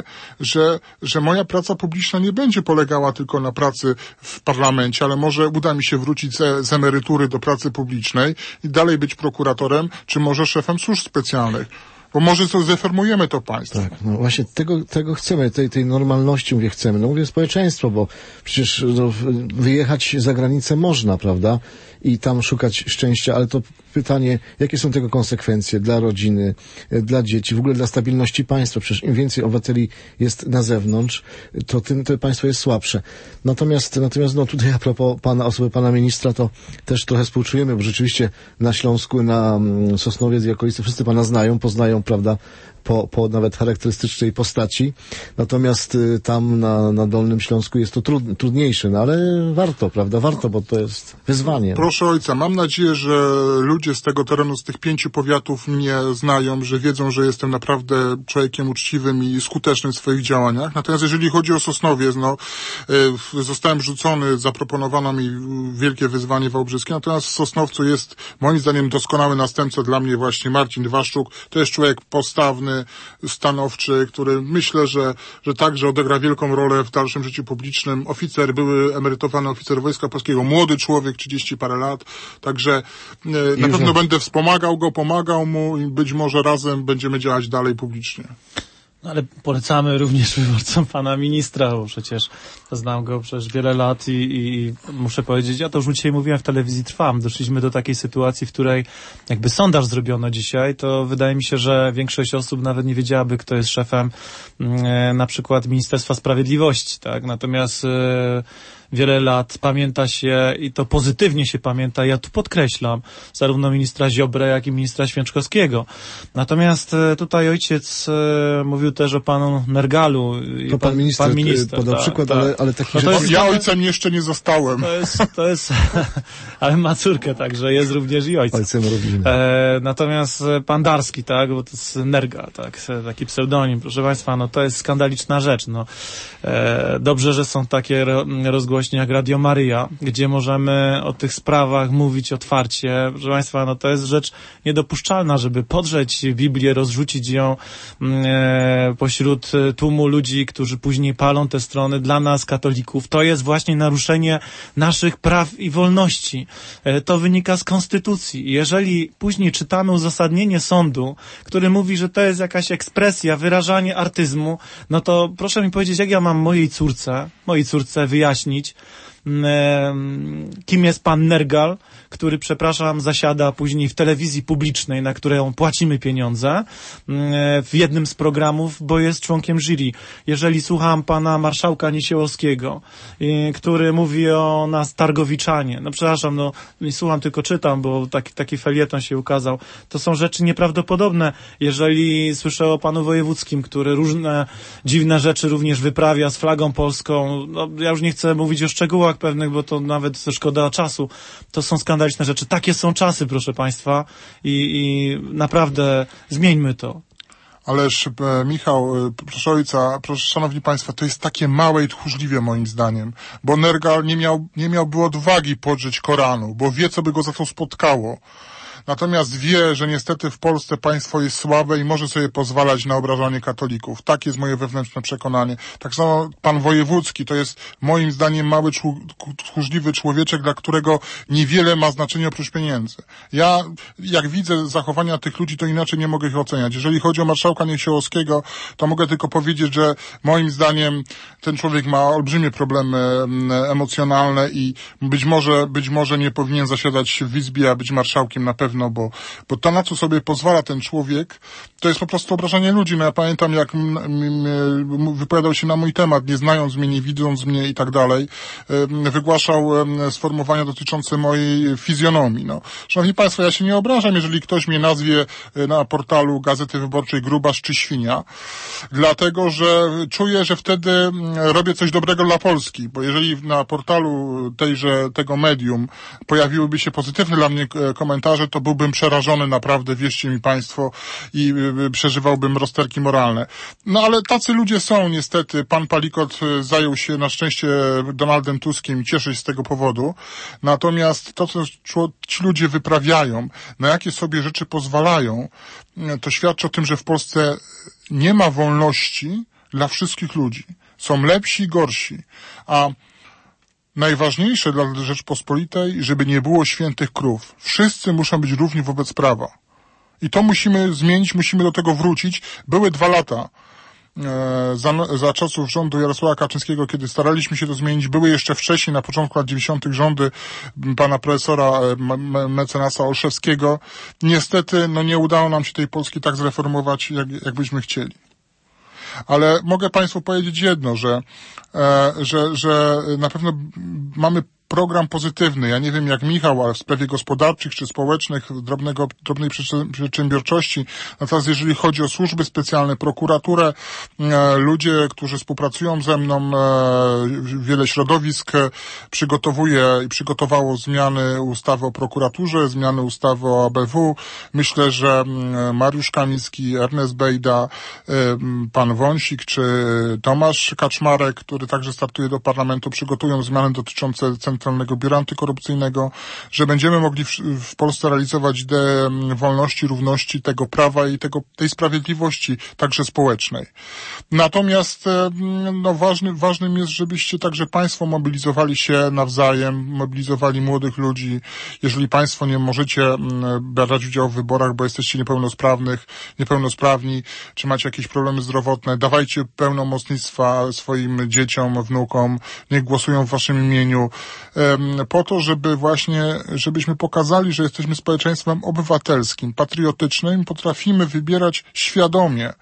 że moja praca publiczna nie będzie polegała tylko na pracy w parlamencie, ale może uda mi się wrócić z emerytury do pracy publicznej i dalej być prokuratorem, czy może szefem służb specjalnych. Bo może zreformujemy to państwo. Tak, no właśnie tego chcemy, tej normalności chcemy. No mówię społeczeństwo, bo przecież wyjechać za granicę można, prawda? I tam szukać szczęścia, ale to pytanie, jakie są tego konsekwencje dla rodziny, dla dzieci, w ogóle dla stabilności państwa. Przecież im więcej obywateli jest na zewnątrz, to tym to państwo jest słabsze. Natomiast no tutaj a propos osoby pana ministra, to też trochę współczujemy, bo rzeczywiście na Śląsku, na Sosnowiec i okolicy wszyscy pana poznają, prawda, po nawet charakterystycznej postaci. Natomiast tam na Dolnym Śląsku jest to trudniejsze, no ale warto, prawda, bo to jest wyzwanie. Proszę ojca, mam nadzieję, że ludzie z tego terenu, z tych 5 powiatów mnie znają, że wiedzą, że jestem naprawdę człowiekiem uczciwym i skutecznym w swoich działaniach. Natomiast jeżeli chodzi o Sosnowiec, zostałem rzucony, zaproponowano mi wielkie wyzwanie wałbrzyskie, natomiast w Sosnowcu jest moim zdaniem doskonały następca dla mnie właśnie Marcin Dwaszczuk. To jest człowiek postawny, stanowczy, który myślę, że także odegra wielką rolę w dalszym życiu publicznym. Były emerytowany oficer Wojska Polskiego, młody człowiek, 30 parę lat, także na pewno będę wspomagał go, pomagał mu i być może razem będziemy działać dalej publicznie. No ale polecamy również wyborcom pana ministra, bo przecież znam go przez wiele lat i muszę powiedzieć, ja to już dzisiaj mówiłem w telewizji Trwam, doszliśmy do takiej sytuacji, w której jakby sondaż zrobiono dzisiaj, to wydaje mi się, że większość osób nawet nie wiedziałaby, kto jest szefem na przykład Ministerstwa Sprawiedliwości, tak? Natomiast wiele lat pamięta się i to pozytywnie się pamięta, ja tu podkreślam, zarówno ministra Ziobrę, jak i ministra Święczkowskiego. Natomiast tutaj ojciec mówił też o panu Nergalu. To pan minister podał przykład, ale taki... Ja ojcem jeszcze nie zostałem. To jest ale ma córkę, także jest również i ojcem. Ojcem rodziny. Natomiast pan Darski, tak, bo to jest Nergal, tak, taki pseudonim, proszę państwa, no to jest skandaliczna rzecz, no. Dobrze, że są takie rozgłośnie jak Radio Maryja, gdzie możemy o tych sprawach mówić otwarcie. Proszę państwa, no to jest rzecz niedopuszczalna, żeby podrzeć Biblię, rozrzucić ją pośród tłumu ludzi, którzy później palą te strony. Dla nas, katolików, to jest właśnie naruszenie naszych praw i wolności. To wynika z Konstytucji. Jeżeli później czytamy uzasadnienie sądu, który mówi, że to jest jakaś ekspresja, wyrażanie artyzmu, no to proszę mi powiedzieć, jak ja mam mojej córce wyjaśnić, kim jest pan Nergal, który, przepraszam, zasiada później w telewizji publicznej, na którą płacimy pieniądze, w jednym z programów, bo jest członkiem jury. Jeżeli słucham pana marszałka Niesiołowskiego, który mówi o nas Targowiczanie, no przepraszam, no nie słucham, tylko czytam, bo taki felieton się ukazał, to są rzeczy nieprawdopodobne. Jeżeli słyszę o panu Wojewódzkim, który różne dziwne rzeczy również wyprawia z flagą polską, no ja już nie chcę mówić o szczegółach pewnych, bo to nawet szkoda czasu, to są skandaliczne rzeczy. Takie są czasy, proszę państwa, i naprawdę zmieńmy to. Ależ, Michał, proszę ojca, proszę, szanowni państwo, to jest takie małe i tchórzliwe moim zdaniem, bo Nergal nie miałby odwagi podrzeć Koranu, bo wie, co by go za to spotkało. Natomiast wie, że niestety w Polsce państwo jest słabe i może sobie pozwalać na obrażanie katolików. Tak jest moje wewnętrzne przekonanie. Tak samo pan Wojewódzki to jest moim zdaniem mały, tchórzliwy człowieczek, dla którego niewiele ma znaczenia oprócz pieniędzy. Ja, jak widzę zachowania tych ludzi, to inaczej nie mogę ich oceniać. Jeżeli chodzi o marszałka Niesiołowskiego, to mogę tylko powiedzieć, że moim zdaniem ten człowiek ma olbrzymie problemy emocjonalne i być może nie powinien zasiadać w Izbie, a być marszałkiem na pewno, bo to, na co sobie pozwala ten człowiek, to jest po prostu obrażanie ludzi. No ja pamiętam, jak wypowiadał się na mój temat, nie znając mnie, nie widząc mnie i tak dalej, wygłaszał sformułowania dotyczące mojej fizjonomii. No. Szanowni państwo, ja się nie obrażam, jeżeli ktoś mnie nazwie na portalu Gazety Wyborczej grubasz czy świnia, dlatego, że czuję, że wtedy robię coś dobrego dla Polski, bo jeżeli na portalu tego medium pojawiłyby się pozytywne dla mnie komentarze, to byłbym przerażony naprawdę, wierzcie mi państwo, i przeżywałbym rozterki moralne. No ale tacy ludzie są niestety. Pan Palikot zajął się na szczęście Donaldem Tuskiem i cieszę się z tego powodu. Natomiast to, co ci ludzie wyprawiają, na jakie sobie rzeczy pozwalają, to świadczy o tym, że w Polsce nie ma wolności dla wszystkich ludzi. Są lepsi i gorsi. A najważniejsze dla Rzeczpospolitej, żeby nie było świętych krów. Wszyscy muszą być równi wobec prawa. I to musimy zmienić, musimy do tego wrócić. Były 2 lata za czasów rządu Jarosława Kaczyńskiego, kiedy staraliśmy się to zmienić. Były jeszcze wcześniej, na początku lat 90. rządy pana profesora mecenasa Olszewskiego. Niestety, nie udało nam się tej Polski tak zreformować, jak byśmy chcieli. Ale mogę państwu powiedzieć jedno, że na pewno mamy program pozytywny. Ja nie wiem jak Michał, ale w sprawie gospodarczych czy społecznych, drobnej przedsiębiorczości. Natomiast jeżeli chodzi o służby specjalne, prokuraturę, ludzie, którzy współpracują ze mną, wiele środowisk przygotowuje i przygotowało zmiany ustawy o prokuraturze, zmiany ustawy o ABW. Myślę, że Mariusz Kamiński, Ernest Bejda, pan Wąsik czy Tomasz Kaczmarek, który także startuje do parlamentu, przygotują zmiany dotyczące Centralnego Biura Antykorupcyjnego, że będziemy mogli w Polsce realizować ideę wolności, równości, tego prawa i tej sprawiedliwości także społecznej. Natomiast ważnym jest, żebyście także państwo mobilizowali się nawzajem, mobilizowali młodych ludzi. Jeżeli państwo nie możecie brać udziału w wyborach, bo jesteście niepełnosprawni, czy macie jakieś problemy zdrowotne, dawajcie pełnomocnictwa swoim dzieciom, wnukom, niech głosują w waszym imieniu, po to, żebyśmy pokazali, że jesteśmy społeczeństwem obywatelskim, patriotycznym, potrafimy wybierać świadomie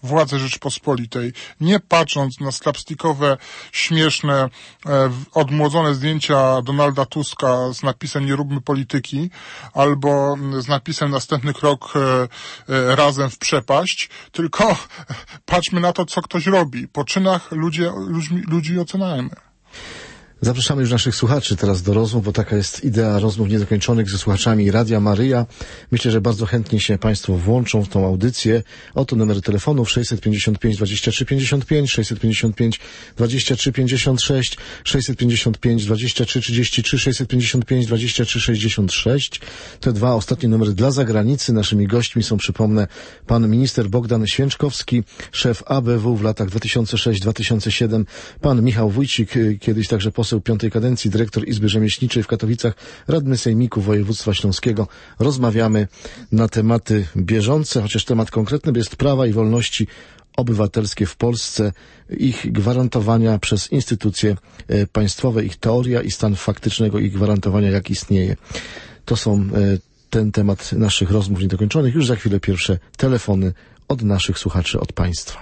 władzę Rzeczpospolitej, nie patrząc na slapstickowe, śmieszne, odmłodzone zdjęcia Donalda Tuska z napisem "Nie róbmy polityki" albo z napisem "Następny krok razem w przepaść", tylko patrzmy na to, co ktoś robi. Po czynach ludzi oceniajmy. Zapraszamy już naszych słuchaczy teraz do rozmów, bo taka jest idea rozmów niedokończonych ze słuchaczami Radia Maryja. Myślę, że bardzo chętnie się Państwo włączą w tą audycję. Oto numery telefonów 655 23 55, 655 23 56, 655 23 33, 655 23 66. Te dwa ostatnie numery dla zagranicy. Naszymi gośćmi są, przypomnę, pan minister Bogdan Święczkowski, szef ABW w latach 2006-2007, pan Michał Wójcik, kiedyś także poseł piątej kadencji, dyrektor Izby Rzemieślniczej w Katowicach, radny Sejmiku Województwa Śląskiego. Rozmawiamy na tematy bieżące, chociaż temat konkretny jest prawa i wolności obywatelskie w Polsce, ich gwarantowania przez instytucje państwowe, ich teoria i stan faktycznego ich gwarantowania, jak istnieje. To są ten temat naszych rozmów niedokończonych. Już za chwilę pierwsze telefony od naszych słuchaczy, od Państwa.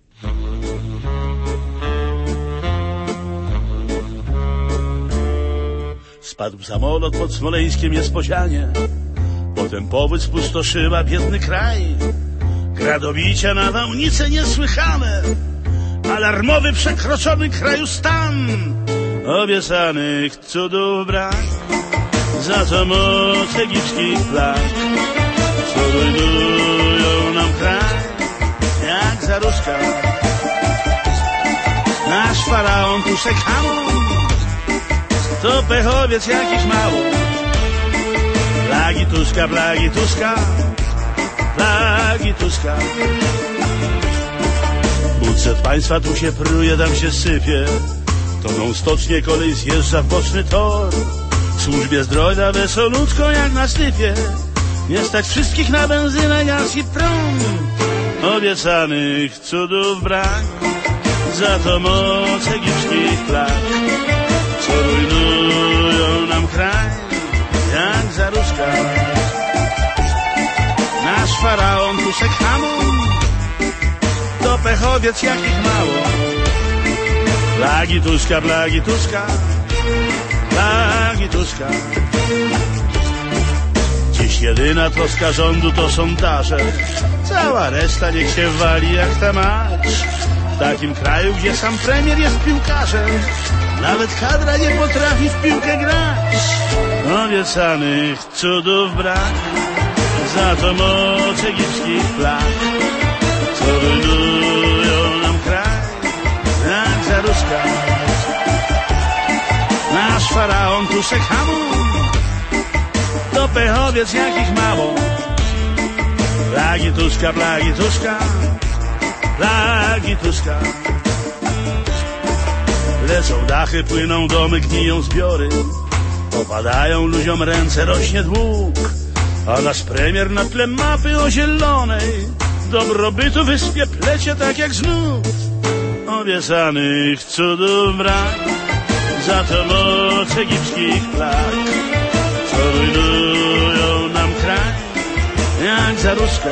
Spadł samolot pod Smoleńskiem niespodzianie, potem powódź spustoszyła biedny kraj. Gradobicia, nawałnice niesłychane, alarmowy przekroczony kraju stan. Obiecanych cudów brak, za to moc egipskich plag, co rujnują nam kraj, jak zaruszka. Nasz faraon Tutanchamun to pechowiec jakiś mało. Plagi Tuska, plagi Tuska, plagi Tuska. Budżet państwa tu się pruje, tam się sypie. Toną stocznie, kolej zjeżdża w boczny tor. W służbie zdrowia wesolutko jak na stypie. Nie stać wszystkich na benzynę, gaz i prąd. Obiecanych cudów brak, za to moc egipskich plag, co rujnują nam kraj, jak zaruszka. Nasz faraon Tutanchamun to pechowiec jakich mało. Plagi Tuska, plagi Tuska, plagi Tuska. Dziś jedyna troska rządu to sondaże, cała reszta niech się wali jak ta macz. W takim kraju, gdzie sam premier jest piłkarzem, nawet kadra nie potrafi w piłkę grać. Obiecanych cudów brak, za to moc egipskich plag, co rujnują nam kraj, jak zaruszka. Nasz faraon Tutanchamun to pechowiec jakich mało. Plagi Tuska, plagi Tuska, plagi Tuska. Lecą dachy, płyną domy, gniją zbiory, opadają ludziom ręce, rośnie dług. A nasz premier na tle mapy ozielonej dobrobytu wyspie plecie tak jak znów. Obiecanych cudów brak, za to moc egipskich plag, co rujnują nam kraj, jak zaruszka.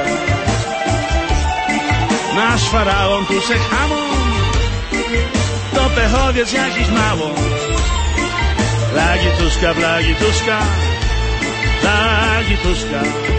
Nasz faraon Tutanchamun to pechowiec jakiś mało. Plagi Tuska, plagi Tuska, plagi Tuska,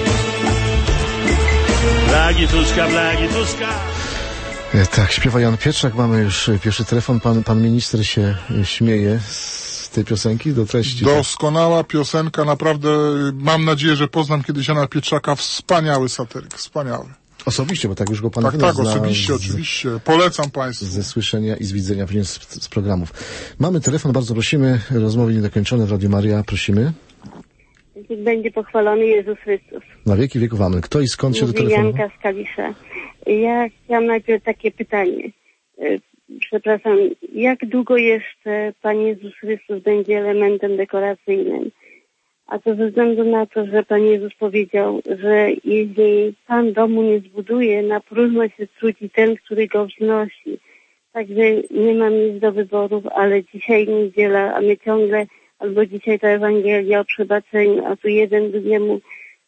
plagi Tuska, plagi Tuska. Tak, śpiewa Jan Pietrzak. Mamy już pierwszy telefon. Pan minister się śmieje z tej piosenki do treści. Doskonała piosenka, naprawdę mam nadzieję, że poznam kiedyś Jana Pietrzaka. Wspaniały satyryk, wspaniały. Osobiście, bo tak już go pan zna. Tak, oczywiście. Polecam państwu. Ze słyszenia i z widzenia, później z programów. Mamy telefon, bardzo prosimy. Rozmowy niedokończone w Radiu Maryja. Prosimy. Niech będzie pochwalony Jezus Chrystus. Na wieki wieków amen. Kto i skąd się do telefonu? Janka z Kalisza. Ja chciałam najpierw takie pytanie. Przepraszam, jak długo jeszcze Pan Jezus Chrystus będzie elementem dekoracyjnym? A to ze względu na to, że Pan Jezus powiedział, że jeśli Pan domu nie zbuduje, na próżno się trudzi ten, który go wznosi. Także nie mam nic do wyborów, ale dzisiaj niedziela, a my ciągle, albo dzisiaj ta Ewangelia o przebaczeniu, a tu jeden drugiemu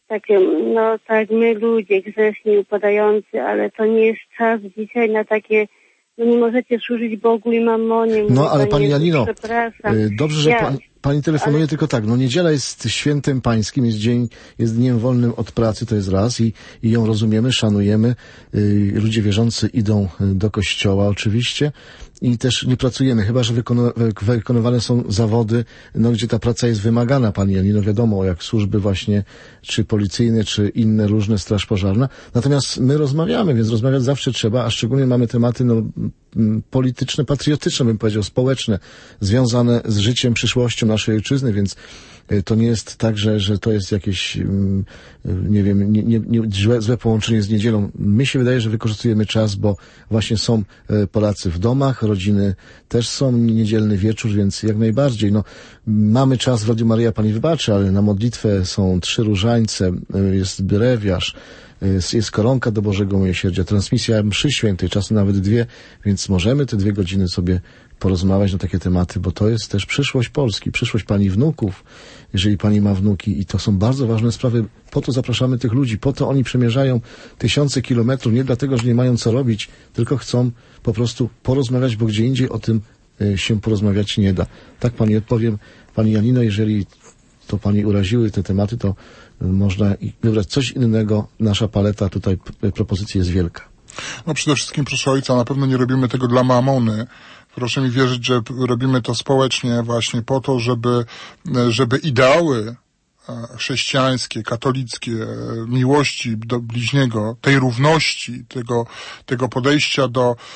takie, no tak my ludzie grzeszni, upadający, ale to nie jest czas dzisiaj na takie, no nie możecie służyć Bogu i mamonie. No ale Pani Janino, dobrze, że Pani telefonuje, ale... tylko tak, no niedziela jest świętem pańskim, jest dniem wolnym od pracy, to jest raz i ją rozumiemy, szanujemy. Ludzie wierzący idą do kościoła oczywiście i też nie pracujemy, chyba że wykonywane są zawody, no gdzie ta praca jest wymagana, Pani Janino, wiadomo, jak służby właśnie, czy policyjne, czy inne różne, straż pożarna. Natomiast my rozmawiamy, więc rozmawiać zawsze trzeba, a szczególnie mamy tematy, no, polityczne, patriotyczne, bym powiedział, społeczne, związane z życiem, przyszłością naszej ojczyzny, więc to nie jest tak, że to jest jakieś, nie wiem, złe połączenie z niedzielą. Mi się wydaje, że wykorzystujemy czas, bo właśnie są Polacy w domach, rodziny też są, niedzielny wieczór, więc jak najbardziej. No, mamy czas w Radiu Maryja, Pani wybaczy, ale na modlitwę są 3 różańce, jest brewiarz, jest koronka do Bożego Miłosierdzia, transmisja mszy świętej, czasem nawet 2, więc możemy te 2 godziny sobie porozmawiać na takie tematy, bo to jest też przyszłość Polski, przyszłość Pani wnuków, jeżeli Pani ma wnuki i to są bardzo ważne sprawy. Po to zapraszamy tych ludzi, po to oni przemierzają tysiące kilometrów, nie dlatego, że nie mają co robić, tylko chcą po prostu porozmawiać, bo gdzie indziej o tym się porozmawiać nie da. Tak Pani odpowiem. Pani Janino, jeżeli to Pani uraziły te tematy, to można wybrać coś innego. Nasza paleta tutaj propozycji jest wielka. No przede wszystkim, proszę ojca, na pewno nie robimy tego dla mamony. Proszę mi wierzyć, że robimy to społecznie właśnie po to, żeby ideały chrześcijańskie, katolickie, miłości do bliźniego, tej równości, tego podejścia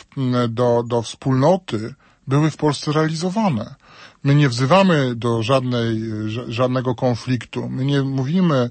do wspólnoty były w Polsce realizowane. My nie wzywamy do żadnego konfliktu. My nie mówimy,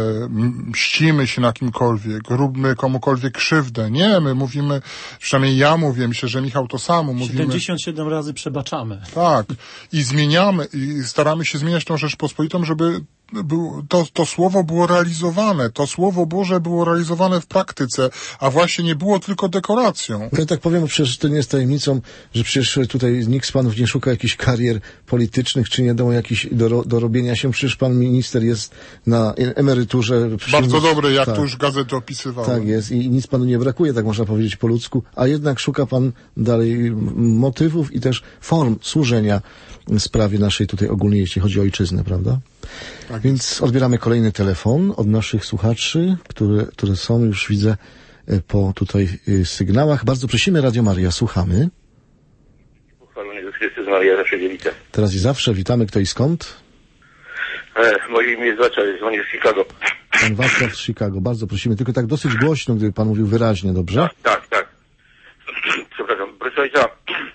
mścimy się na kimkolwiek, róbmy komukolwiek krzywdę. Nie, my mówimy, przynajmniej ja mówię, myślę, że Michał to samo. Mówimy, 77 razy przebaczamy. Tak. I zmieniamy, i staramy się zmieniać tą Rzeczpospolitą, żeby to słowo było realizowane. To Słowo Boże było realizowane w praktyce, a właśnie nie było tylko dekoracją. Ja tak powiem, przecież to nie jest tajemnicą, że przecież tutaj nikt z panów nie szuka jakichś karier politycznych, czy nie do robienia się. Przecież pan minister jest na emeryturze. Bardzo dobry, jak to już gazety opisywałem. Tak jest i nic panu nie brakuje, tak można powiedzieć po ludzku, a jednak szuka pan dalej motywów i też form służenia sprawie naszej tutaj ogólnie, jeśli chodzi o ojczyznę, prawda? Tak. Więc odbieramy kolejny telefon od naszych słuchaczy, które są, już widzę, po tutaj sygnałach. Bardzo prosimy, Radio Maryja, słuchamy. Pochwalony Jezus Chrystus, Maria, zawsze dzielica. Teraz i zawsze, witamy, kto i skąd? Moje imię jest Wacław, dzwonię z Chicago. Pan Wacław z Chicago, bardzo prosimy, tylko tak dosyć głośno, gdyby pan mówił wyraźnie, dobrze? Tak. Przepraszam, proszę ojca,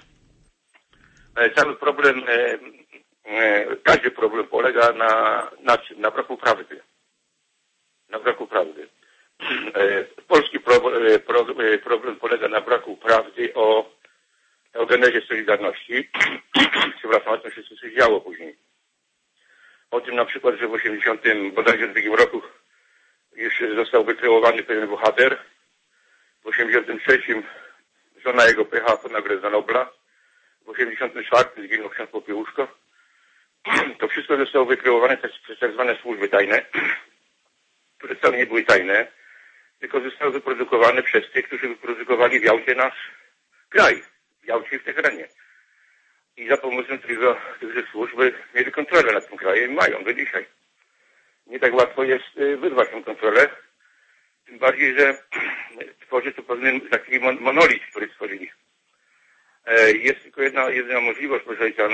cały problem, każdy problem polega na braku prawdy. Na braku prawdy. Polski problem polega na braku prawdy o genezie Solidarności. Przepraszam, to się coś działo później. O tym na przykład, że w 1982 roku już został wykreowany pewien bohater. W 1983 żona jego pojechała po nagrodę Nobla. W 1984 zginął ksiądz Popiełuszko. To wszystko zostało wykreowane przez tak zwane służby tajne, które wcale nie były tajne, tylko zostały wyprodukowane przez tych, którzy wyprodukowali w Jałcie nasz kraj, w Jałcie i w Teheranie. I za pomocą tychże służby mieli kontrolę nad tym krajem i mają do dzisiaj. Nie tak łatwo jest wyrwać tę kontrolę, tym bardziej, że tworzy to pewien taki monolit, który stworzyli. Jest tylko jedna możliwość, proszę ojca,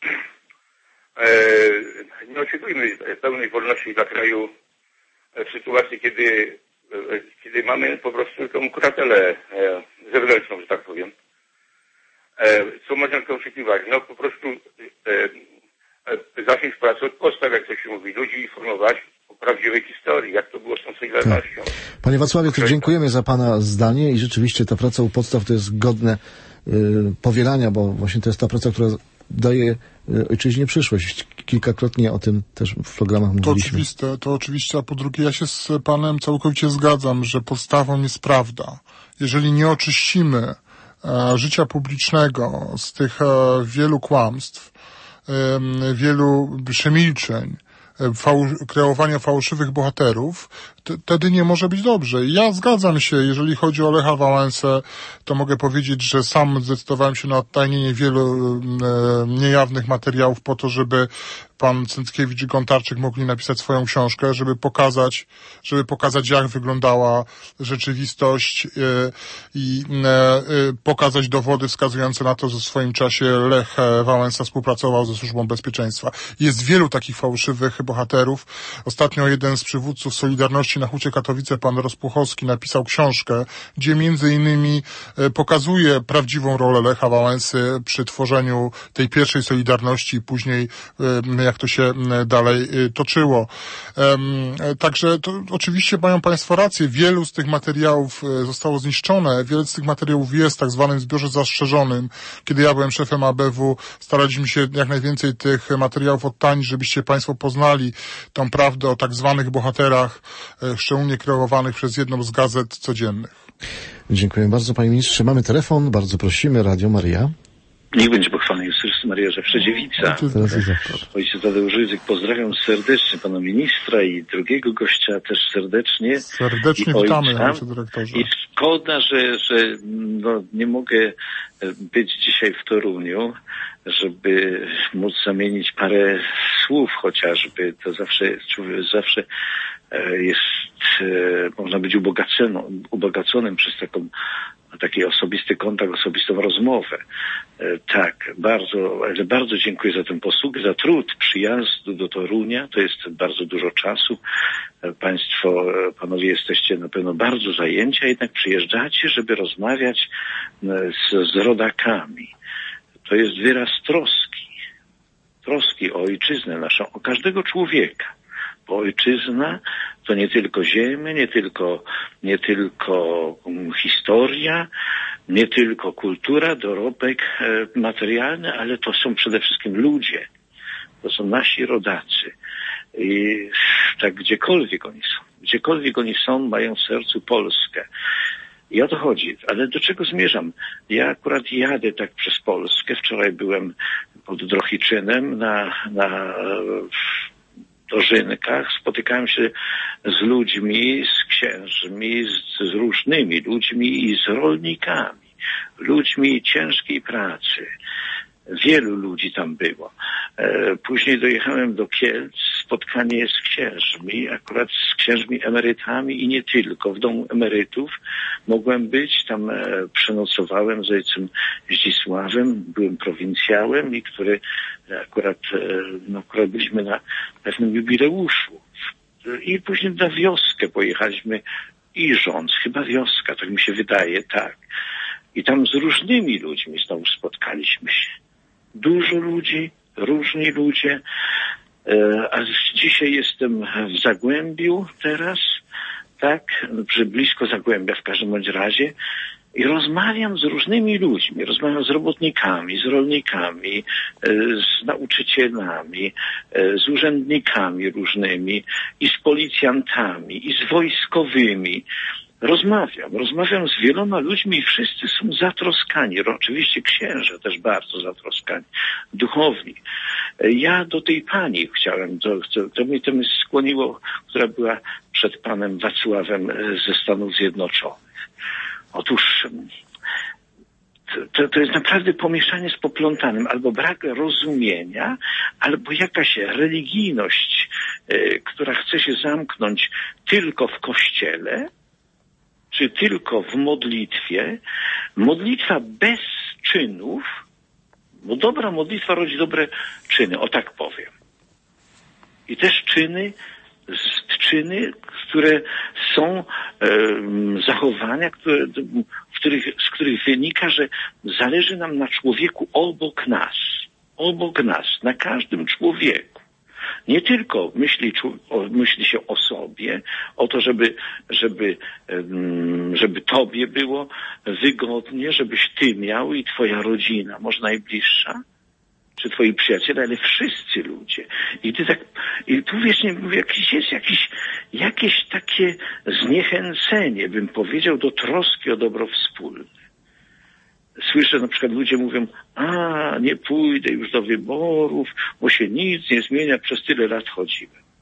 nie oczekujmy pełnej wolności dla kraju w sytuacji, kiedy mamy po prostu tą kuratelę zewnętrzną, że tak powiem. Co można tylko oczekiwać? No po prostu zacząć pracę od podstaw, jak to się mówi, ludzi informować o prawdziwej historii, jak to było z tą Solidarnością. Tak. Panie Wacławie, to dziękujemy za pana zdanie i rzeczywiście ta praca u podstaw to jest godne powielania, bo właśnie to jest ta praca, która daje ojczyźnie przyszłość. Kilkakrotnie o tym też w programach mówiliśmy. To oczywiste, a po drugie ja się z panem całkowicie zgadzam, że podstawą jest prawda. Jeżeli nie oczyścimy życia publicznego z tych wielu kłamstw, wielu przemilczeń, kreowania fałszywych bohaterów, wtedy nie może być dobrze. Ja zgadzam się, jeżeli chodzi o Lecha Wałęsę, to mogę powiedzieć, że sam zdecydowałem się na odtajnienie wielu niejawnych materiałów po to, żeby pan Cęckiewicz i Gontarczyk mogli napisać swoją książkę, żeby pokazać jak wyglądała rzeczywistość i pokazać dowody wskazujące na to, że w swoim czasie Lech Wałęsa współpracował ze Służbą Bezpieczeństwa. Jest wielu takich fałszywych bohaterów. Ostatnio jeden z przywódców Solidarności na Hucie Katowice, pan Rozpuchowski, napisał książkę, gdzie między innymi pokazuje prawdziwą rolę Lecha Wałęsy przy tworzeniu tej pierwszej Solidarności i później jak to się dalej toczyło. Także to oczywiście mają państwo rację. Wielu z tych materiałów zostało zniszczone. Wiele z tych materiałów jest w tak zwanym zbiorze zastrzeżonym. Kiedy ja byłem szefem ABW, staraliśmy się jak najwięcej tych materiałów odtanić, żebyście państwo poznali tą prawdę o tak zwanych bohaterach, szczególnie kreowanych przez jedną z gazet codziennych. Dziękuję bardzo, panie ministrze. Mamy telefon, bardzo prosimy, Radio Maryja. Niech będzie pochwalony Jezus Maria, że Przedziewica. Ojciec Tadeusz Rydzyk, pozdrawiam serdecznie pana ministra i drugiego gościa też serdecznie. Serdecznie witamy, ojcze dyrektorze. I szkoda, że nie mogę być dzisiaj w Toruniu, żeby móc zamienić parę słów chociażby. To zawsze jest, można być ubogaconym przez taki osobisty kontakt, osobistą rozmowę. Tak, bardzo dziękuję za tę posługę, za trud przyjazdu do Torunia. To jest bardzo dużo czasu. Panowie jesteście na pewno bardzo zajęci, a jednak przyjeżdżacie, żeby rozmawiać z rodakami. To jest wyraz troski o ojczyznę naszą, o każdego człowieka. Bo ojczyzna to nie tylko ziemia, nie tylko historia, nie tylko kultura, dorobek materialny, ale to są przede wszystkim ludzie. To są nasi rodacy. I tak gdziekolwiek oni są, mają w sercu Polskę. I o to chodzi. Ale do czego zmierzam? Ja akurat jadę tak przez Polskę. Wczoraj byłem pod Drohiczynem na dożynkach, spotykałem się z ludźmi, z księżmi, z różnymi ludźmi i z rolnikami, ludźmi ciężkiej pracy. Wielu ludzi tam było. Później dojechałem do Kielc, spotkanie z księżmi, akurat z księżmi emerytami i nie tylko. W domu emerytów mogłem być, tam przenocowałem z ojcem Zdzisławem, byłem prowincjałem i który akurat byliśmy na pewnym jubileuszu. I później na wioskę pojechaliśmy, Irząc, chyba wioska, tak mi się wydaje, tak. I tam z różnymi ludźmi znowu spotkaliśmy się. Dużo ludzi, różni ludzie, a dzisiaj jestem w Zagłębiu teraz, tak, blisko Zagłębia w każdym bądź razie i rozmawiam z różnymi ludźmi, rozmawiam z robotnikami, z rolnikami, z nauczycielami, z urzędnikami różnymi i z policjantami i z wojskowymi. Rozmawiam z wieloma ludźmi i wszyscy są zatroskani. Oczywiście księża też bardzo zatroskani. Duchowni. Ja do tej pani chciałem, to mnie skłoniło, która była przed panem Wacławem ze Stanów Zjednoczonych. Otóż to jest naprawdę pomieszanie z poplątanym. Albo brak rozumienia, albo jakaś religijność, która chce się zamknąć tylko w kościele, czy tylko w modlitwie. Modlitwa bez czynów, bo dobra modlitwa rodzi dobre czyny, o tak powiem. I też czyny, które są zachowania, z których wynika, że zależy nam na człowieku obok nas, na każdym człowieku. Nie tylko myśli się o sobie, o to, żeby tobie było wygodnie, żebyś ty miał i twoja rodzina, może najbliższa, czy twoi przyjaciele, ale wszyscy ludzie. I tu wiesz, nie mówię, jakieś takie zniechęcenie, bym powiedział, do troski o dobro wspólne. Słyszę, na przykład ludzie mówią, nie pójdę już do wyborów, bo się nic nie zmienia, przez tyle lat chodziłem.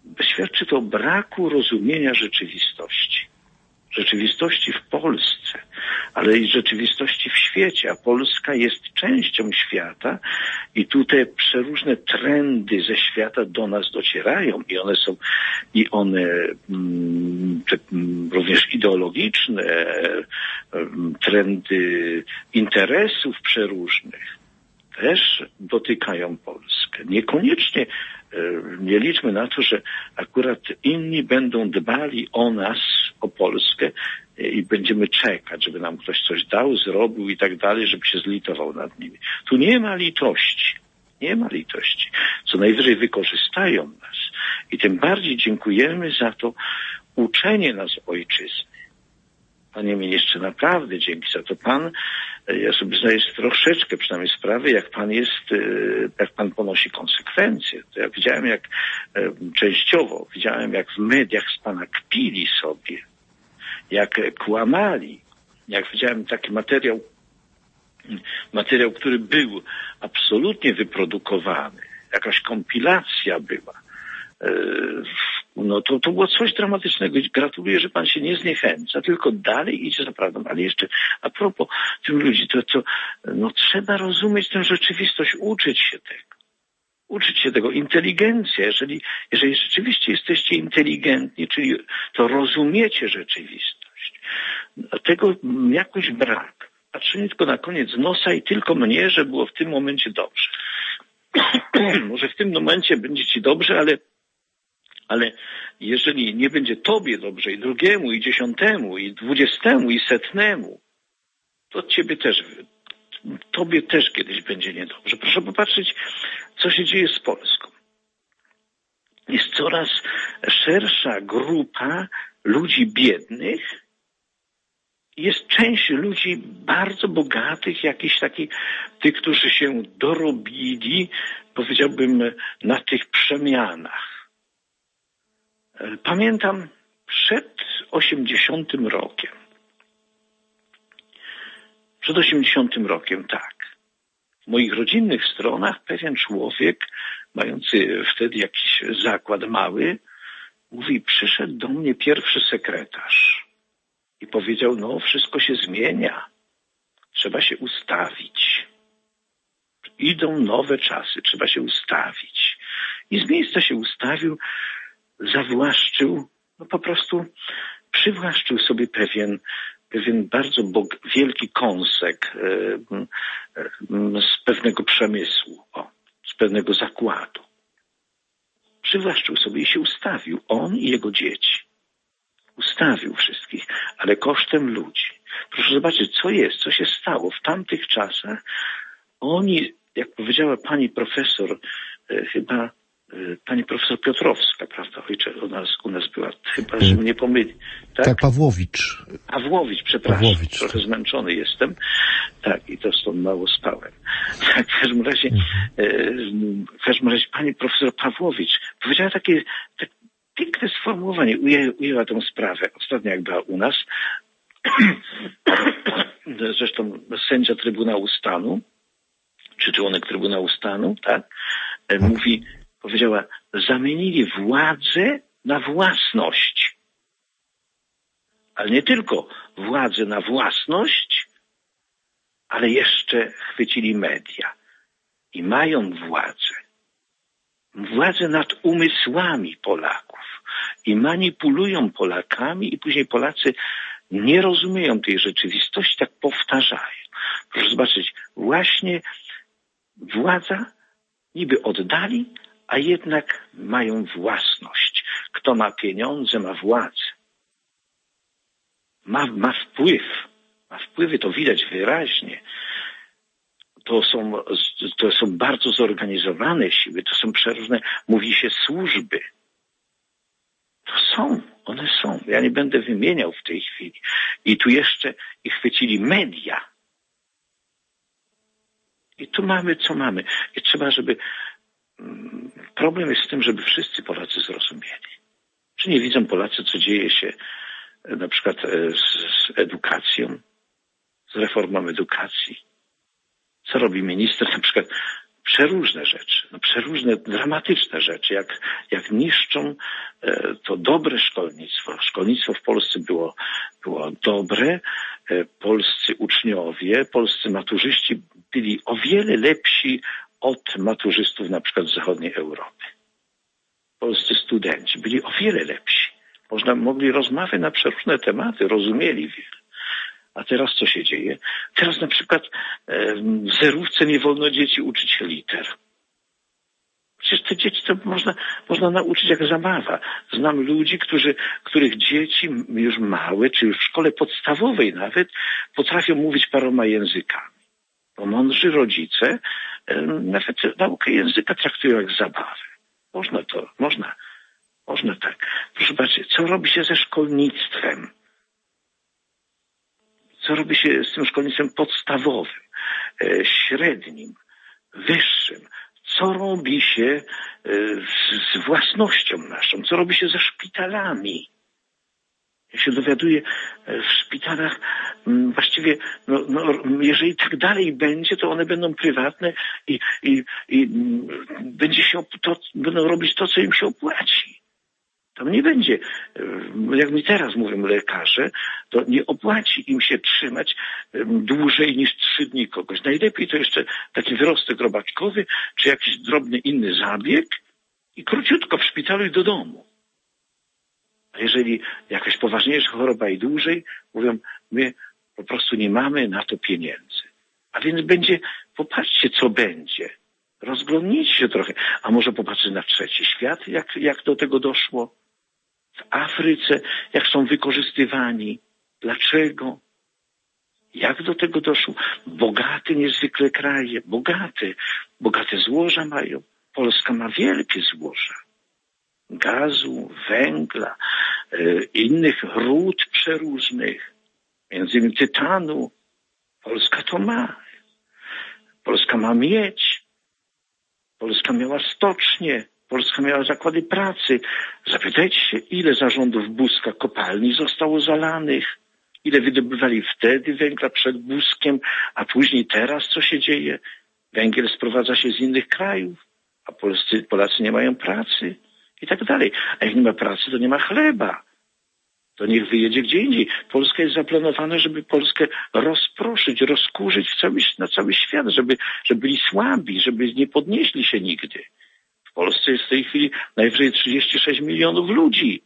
Świadczy to o braku rozumienia rzeczywistości. Rzeczywistości w Polsce, ale i rzeczywistości w świecie, a Polska jest częścią świata i tutaj przeróżne trendy ze świata do nas docierają i one również ideologiczne, trendy interesów przeróżnych też dotykają Polskę. Niekoniecznie nie liczmy na to, że akurat inni będą dbali o nas, o Polskę i będziemy czekać, żeby nam ktoś coś dał, zrobił i tak dalej, żeby się zlitował nad nimi. Tu nie ma litości. Nie ma litości. Co najwyżej wykorzystają nas. I tym bardziej dziękujemy za to uczenie nas ojczyzny. Panie ministrze, naprawdę dzięki za to. Ja sobie zdaję troszeczkę przynajmniej sprawę, jak pan ponosi konsekwencje. To ja widziałem, częściowo widziałem, jak w mediach z pana kpili sobie, jak kłamali, jak widziałem taki materiał, który był absolutnie wyprodukowany, jakaś kompilacja była. No to było coś dramatycznego. Gratuluję, że pan się nie zniechęca, tylko dalej idzie za prawdą. Ale jeszcze a propos tym ludzi, to trzeba rozumieć tę rzeczywistość, uczyć się tego. Inteligencja, jeżeli rzeczywiście jesteście inteligentni, czyli to rozumiecie rzeczywistość, tego jakoś brak. Patrzenie tylko na koniec nosa i tylko mnie, że było w tym momencie dobrze. Może w tym momencie będzie ci dobrze, ale jeżeli nie będzie tobie dobrze i drugiemu, i 10., i 20., i 100., to tobie też kiedyś będzie niedobrze. Proszę popatrzeć, co się dzieje z Polską. Jest coraz szersza grupa ludzi biednych. Jest część ludzi bardzo bogatych, jakichś tych, którzy się dorobili, powiedziałbym, na tych przemianach. Pamiętam przed 80 rokiem. Przed 80 rokiem, tak. W moich rodzinnych stronach pewien człowiek, mający wtedy jakiś zakład mały, mówi, przyszedł do mnie pierwszy sekretarz i powiedział, wszystko się zmienia. Trzeba się ustawić. Idą nowe czasy, trzeba się ustawić. I z miejsca się ustawił, zawłaszczył, po prostu przywłaszczył sobie pewien bardzo wielki kąsek z pewnego przemysłu, z pewnego zakładu. Przywłaszczył sobie i się ustawił, on i jego dzieci. Ustawił wszystkich, ale kosztem ludzi. Proszę zobaczyć, co się stało w tamtych czasach. Oni, jak powiedziała pani profesor, chyba pani profesor Piotrowska, prawda? Ojcze, u nas była, chyba, że mnie pomyli. Tak, Pawłowicz, przepraszam. Trochę zmęczony jestem. Tak, i to stąd mało spałem. Tak, w każdym razie pani profesor Pawłowicz powiedziała takie piękne sformułowanie, ujęła tę sprawę. Ostatnio jak była u nas, zresztą sędzia Trybunału Stanu, czy członek Trybunału Stanu, tak, powiedziała, zamienili władzę na własność. Ale nie tylko władzę na własność, ale jeszcze chwycili media. I mają władzę nad umysłami Polaków. I manipulują Polakami i później Polacy nie rozumieją tej rzeczywistości, tak powtarzają. Proszę zobaczyć, właśnie władza niby oddali, a jednak mają własność. Kto ma pieniądze, ma władzę. Ma wpływ. Ma wpływy, to widać wyraźnie. To są bardzo zorganizowane siły, to są przeróżne, mówi się służby. One są. Ja nie będę wymieniał w tej chwili. I tu jeszcze ich chwycili media. I tu mamy, co mamy. I trzeba, problem jest z tym, żeby wszyscy Polacy zrozumieli. Czy nie widzą Polacy, co dzieje się na przykład z edukacją, z reformą edukacji? Co robi minister? Na przykład przeróżne rzeczy, przeróżne dramatyczne rzeczy, jak niszczą to dobre szkolnictwo. Szkolnictwo w Polsce było dobre, polscy uczniowie, polscy maturzyści byli o wiele lepsi od maturzystów na przykład z zachodniej Europy. Polscy studenci byli o wiele lepsi. Mogli rozmawiać na przeróżne tematy, rozumieli wiele. A teraz co się dzieje? Teraz na przykład w zerówce nie wolno dzieci uczyć się liter. Przecież te dzieci to można nauczyć jak zabawa. Znam ludzi, których dzieci już małe, czy już w szkole podstawowej nawet, potrafią mówić paroma językami. Bo mądrzy rodzice nawet naukę języka traktują jak zabawę. Można tak. Proszę patrzeć, co robi się ze szkolnictwem? Co robi się z tym szkolnictwem podstawowym, średnim, wyższym? Co robi się z własnością naszą? Co robi się ze szpitalami? Ja się dowiaduję, w szpitalach właściwie, jeżeli tak dalej będzie, to one będą prywatne i będą robić to, co im się opłaci. Tam nie będzie, jak mi teraz mówią lekarze, to nie opłaci im się trzymać dłużej niż 3 dni kogoś. Najlepiej to jeszcze taki wyrostek robaczkowy, czy jakiś drobny inny zabieg i króciutko w szpitalu i do domu. A jeżeli jakaś poważniejsza choroba i dłużej, mówią, my po prostu nie mamy na to pieniędzy. A więc popatrzcie co będzie. Rozglądnijcie się trochę. A może popatrzeć na trzeci świat, jak do tego doszło? W Afryce, jak są wykorzystywani. Dlaczego? Jak do tego doszło? Bogate niezwykle kraje, bogate złoża mają. Polska ma wielkie złoża. Gazu, węgla, innych ród przeróżnych, między innymi tytanu. Polska to ma. Polska ma miedź. Polska miała stocznie. Polska miała zakłady pracy. Zapytajcie się, ile zarządów Buzka kopalni zostało zalanych. Ile wydobywali wtedy węgla przed Buzkiem, a później teraz co się dzieje? Węgiel sprowadza się z innych krajów, a Polacy nie mają pracy i tak dalej. A jak nie ma pracy, to nie ma chleba. To niech wyjedzie gdzie indziej. Polska jest zaplanowana, żeby Polskę rozproszyć, rozkurzyć na cały świat, żeby byli słabi, żeby nie podnieśli się nigdy. W Polsce jest w tej chwili najwyżej 36 milionów ludzi.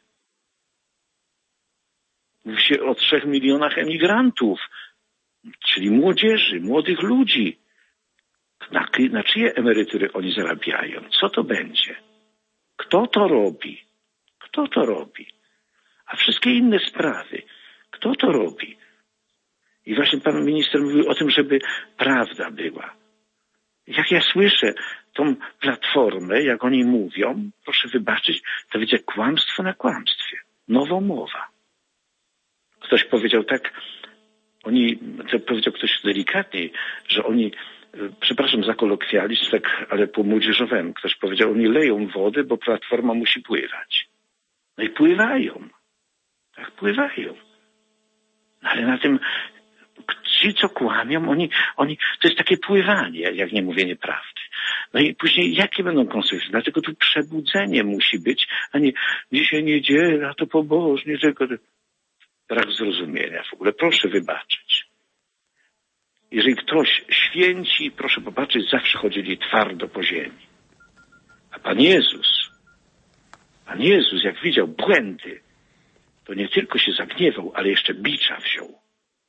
Mówi się o 3 milionach emigrantów, czyli młodzieży, młodych ludzi. Na czyje emerytury oni zarabiają? Co to będzie? Kto to robi? Kto to robi? A wszystkie inne sprawy, kto to robi? I właśnie pan minister mówił o tym, żeby prawda była. Jak ja słyszę tą platformę, jak oni mówią, proszę wybaczyć, to widzę kłamstwo na kłamstwie. Nowomowa. Ktoś powiedział tak, to powiedział ktoś delikatniej, że oni, przepraszam za kolokwializm, tak, ale po młodzieżowemu, ktoś powiedział, oni leją wodę, bo platforma musi pływać. No i pływają. Tak, pływają. No ale na tym ci, co kłamią, oni, to jest takie pływanie, jak nie mówienie prawdy. No i później jakie będą konsekwencje? Dlatego tu przebudzenie musi być, a nie dzisiaj niedziela, to pobożnie, tylko brak zrozumienia w ogóle. Proszę wybaczyć. Jeżeli ktoś święci, proszę popatrzeć, zawsze chodzili twardo po ziemi. A Pan Jezus, jak widział błędy, to nie tylko się zagniewał, ale jeszcze bicza wziął.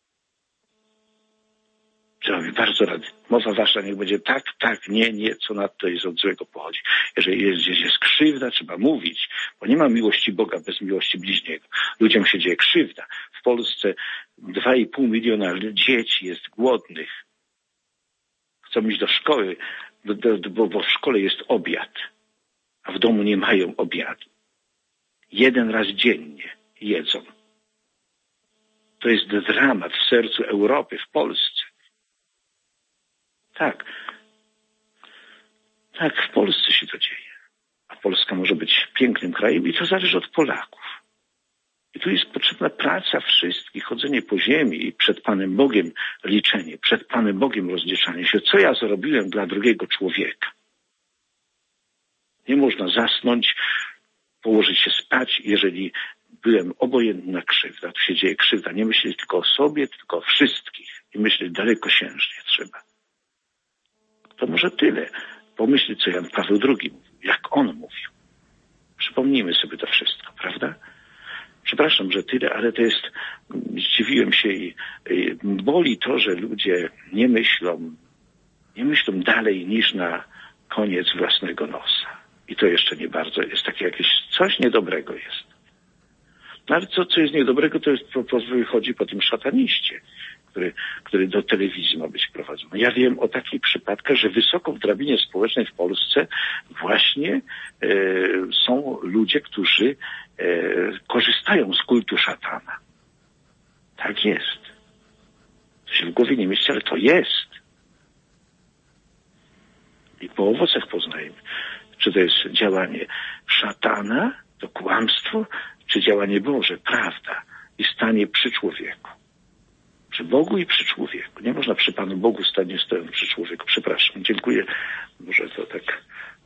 Trzeba mi bardzo rady. Mowa wasza niech będzie tak, nie, co nadto jest od złego pochodzi. Jeżeli gdzieś jest krzywda, trzeba mówić, bo nie ma miłości Boga bez miłości bliźniego. Ludziom się dzieje krzywda. W Polsce 2,5 miliona dzieci jest głodnych. Chcą iść do szkoły, bo w szkole jest obiad, a w domu nie mają obiadu. 1 raz dziennie jedzą. To jest dramat w sercu Europy, w Polsce. Tak, w Polsce się to dzieje. A Polska może być pięknym krajem i to zależy od Polaków. I tu jest potrzebna praca wszystkich, chodzenie po ziemi i przed Panem Bogiem liczenie, przed Panem Bogiem rozliczanie się, co ja zrobiłem dla drugiego człowieka. Nie można zasnąć, położyć się spać, jeżeli byłem obojętny na krzywdę. Tu się dzieje krzywda. Nie myśleć tylko o sobie, tylko o wszystkich. I myśleć dalekosiężnie trzeba. To może tyle. Pomyśleć, co Jan Paweł II mówił, jak on mówił. Przypomnijmy sobie to wszystko, prawda? Przepraszam, że tyle, ale to jest, zdziwiłem się i boli to, że ludzie nie myślą dalej niż na koniec własnego nosa. I to jeszcze nie bardzo jest takie jakieś, coś niedobrego jest. No ale co jest niedobrego, to jest, wychodzi po tym szataniście, który do telewizji ma być prowadzony. Ja wiem o takich przypadkach, że wysoko w drabinie społecznej w Polsce właśnie są ludzie, którzy korzystają z kultu szatana. Tak jest. To się w głowie nie mieści, ale to jest. I po owocach poznajemy, czy to jest działanie szatana, to kłamstwo, czy działanie Boże, prawda i stanie przy człowieku. Przy Bogu i przy człowieku. Nie można przy Panu Bogu stać przy człowieku. Przepraszam, dziękuję. Może to tak...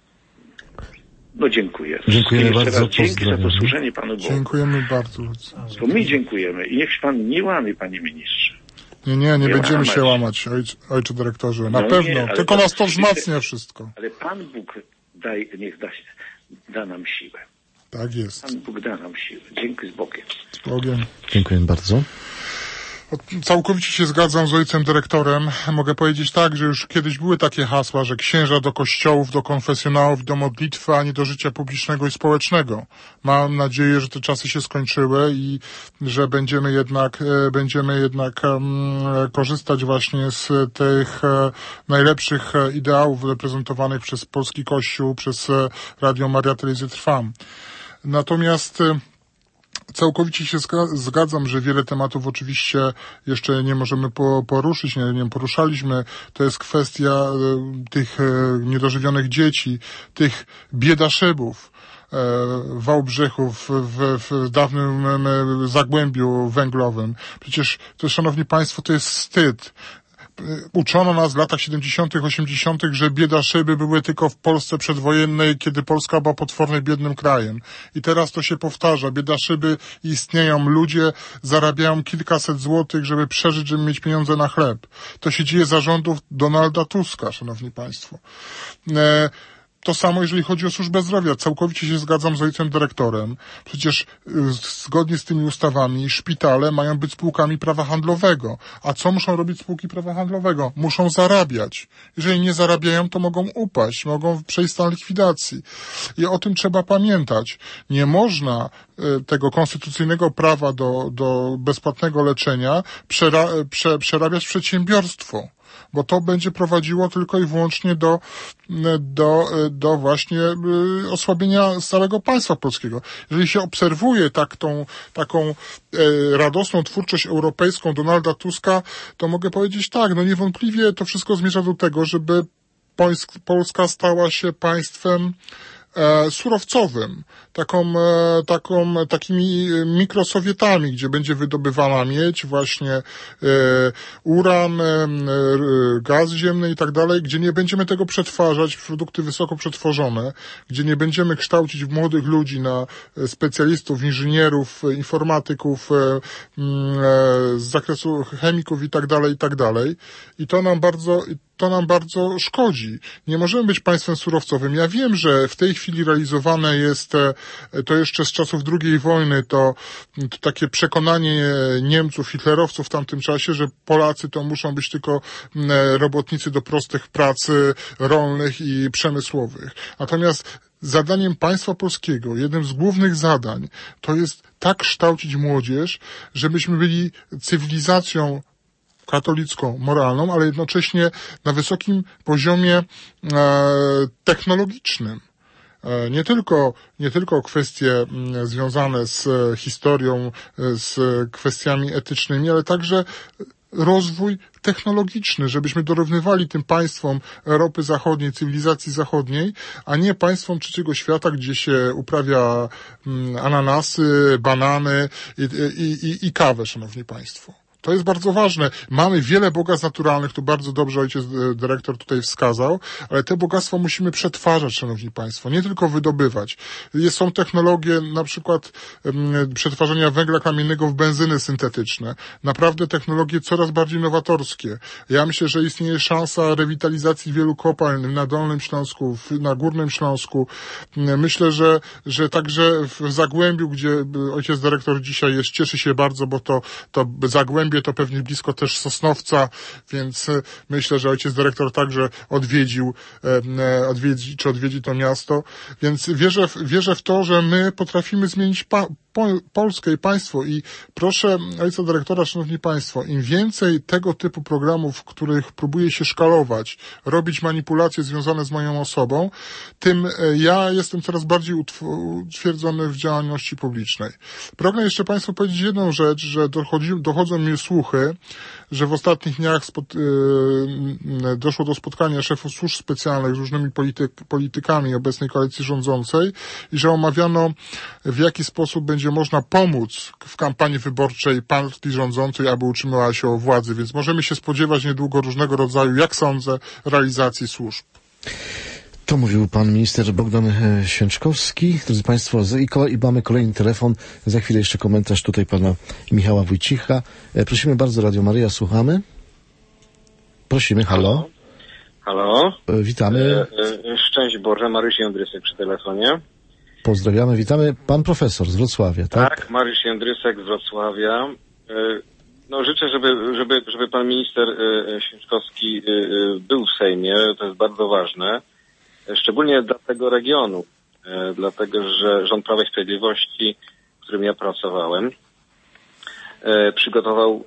No dziękuję. Dziękujemy bardzo. Dzięki za to służenie Panu Bogu. Dziękujemy bardzo. To my dziękujemy i niech Pan nie łamie, Panie Ministrze. Nie będziemy się łamać, ojcze dyrektorze. Na pewno. Nie, tylko nas to wzmacnia wszystko. Ale Pan Bóg niech da nam siłę. Tak jest. Pan Bóg da nam siłę. Dzięki, z Bogiem. Z Bogiem. Dziękuję bardzo. Całkowicie się zgadzam z ojcem dyrektorem. Mogę powiedzieć tak, że już kiedyś były takie hasła, że księża do kościołów, do konfesjonałów, do modlitwy, a nie do życia publicznego i społecznego. Mam nadzieję, że te czasy się skończyły i że będziemy jednak korzystać właśnie z tych najlepszych ideałów reprezentowanych przez polski Kościół, przez Radio Maria Telewizję Trwam. Natomiast całkowicie się zgadzam, że wiele tematów oczywiście jeszcze nie możemy poruszyć, nie poruszaliśmy. To jest kwestia tych niedożywionych dzieci, tych biedaszybów, Wałbrzechów w dawnym Zagłębiu Węglowym. Przecież to, szanowni państwo, to jest wstyd. Uczono nas w latach 70., 80., że biedaszyby były tylko w Polsce przedwojennej, kiedy Polska była potwornie biednym krajem. I teraz to się powtarza. Biedaszyby istnieją. Ludzie zarabiają kilkaset złotych, żeby przeżyć, żeby mieć pieniądze na chleb. To się dzieje za rządów Donalda Tuska, szanowni państwo. To samo, jeżeli chodzi o służbę zdrowia. Całkowicie się zgadzam z ojcem dyrektorem. Przecież zgodnie z tymi ustawami szpitale mają być spółkami prawa handlowego. A co muszą robić spółki prawa handlowego? Muszą zarabiać. Jeżeli nie zarabiają, to mogą upaść, mogą przejść stan likwidacji. I o tym trzeba pamiętać. Nie można tego konstytucyjnego prawa do bezpłatnego leczenia przerabiać w przedsiębiorstwo. Bo to będzie prowadziło tylko i wyłącznie do właśnie osłabienia całego państwa polskiego. Jeżeli się obserwuje taką radosną twórczość europejską Donalda Tuska, to mogę powiedzieć tak, no niewątpliwie to wszystko zmierza do tego, żeby Polska stała się państwem surowcowym, takimi mikrosowietami, gdzie będzie wydobywana miedź, właśnie uran, gaz ziemny i tak dalej, gdzie nie będziemy tego przetwarzać w produkty wysoko przetworzone, gdzie nie będziemy kształcić młodych ludzi na specjalistów, inżynierów, informatyków z zakresu chemików i tak dalej. I to nam bardzo szkodzi. Nie możemy być państwem surowcowym. Ja wiem, że w tej chwili realizowane jest to jeszcze z czasów II wojny, to takie przekonanie Niemców, hitlerowców w tamtym czasie, że Polacy to muszą być tylko robotnicy do prostych prac rolnych i przemysłowych. Natomiast zadaniem państwa polskiego, jednym z głównych zadań, to jest tak kształcić młodzież, żebyśmy byli cywilizacją katolicką, moralną, ale jednocześnie na wysokim poziomie technologicznym. Nie tylko kwestie związane z historią, z kwestiami etycznymi, ale także rozwój technologiczny, żebyśmy dorównywali tym państwom Europy Zachodniej, cywilizacji zachodniej, a nie państwom trzeciego świata, gdzie się uprawia ananasy, banany i kawę, szanowni państwo. To jest bardzo ważne. Mamy wiele bogactw naturalnych, tu bardzo dobrze ojciec dyrektor tutaj wskazał, ale te bogactwa musimy przetwarzać, szanowni państwo, nie tylko wydobywać. Są technologie na przykład przetwarzania węgla kamiennego w benzyny syntetyczne. Naprawdę technologie coraz bardziej nowatorskie. Ja myślę, że istnieje szansa rewitalizacji wielu kopalń na Dolnym Śląsku, na Górnym Śląsku. Myślę, że także w Zagłębiu, gdzie ojciec dyrektor dzisiaj jest, cieszy się bardzo, bo to Zagłębie to pewnie blisko też Sosnowca, więc myślę, że ojciec dyrektor także odwiedzi to miasto, więc wierzę w to, że my potrafimy zmienić Polskę i państwo i proszę ojca dyrektora, szanowni państwo, im więcej tego typu programów, których próbuje się szkalować, robić manipulacje związane z moją osobą, tym ja jestem coraz bardziej utwierdzony w działalności publicznej. Pragnę jeszcze państwu powiedzieć jedną rzecz, że dochodzą mi słuchy, że w ostatnich dniach doszło do spotkania szefów służb specjalnych z różnymi politykami obecnej koalicji rządzącej i że omawiano, w jaki sposób będzie można pomóc w kampanii wyborczej partii rządzącej, aby utrzymała się o władzy, więc możemy się spodziewać niedługo różnego rodzaju, jak sądzę, realizacji służb. To mówił pan minister Bogdan Święczkowski. Drodzy państwo, i mamy kolejny telefon. Za chwilę jeszcze komentarz tutaj pana Michała Wójcicha. Prosimy bardzo, Radio Maryja, słuchamy. Prosimy, halo. Halo. Witamy. Szczęść Boże, Mariusz Jędrysek przy telefonie. Pozdrawiamy, witamy. Pan profesor z Wrocławia, tak? Tak, Mariusz Jędrysek z Wrocławia. No życzę, żeby pan minister Święczkowski był w Sejmie, to jest bardzo ważne. Szczególnie dla tego regionu, dlatego że rząd Prawa i Sprawiedliwości, w którym ja pracowałem, przygotował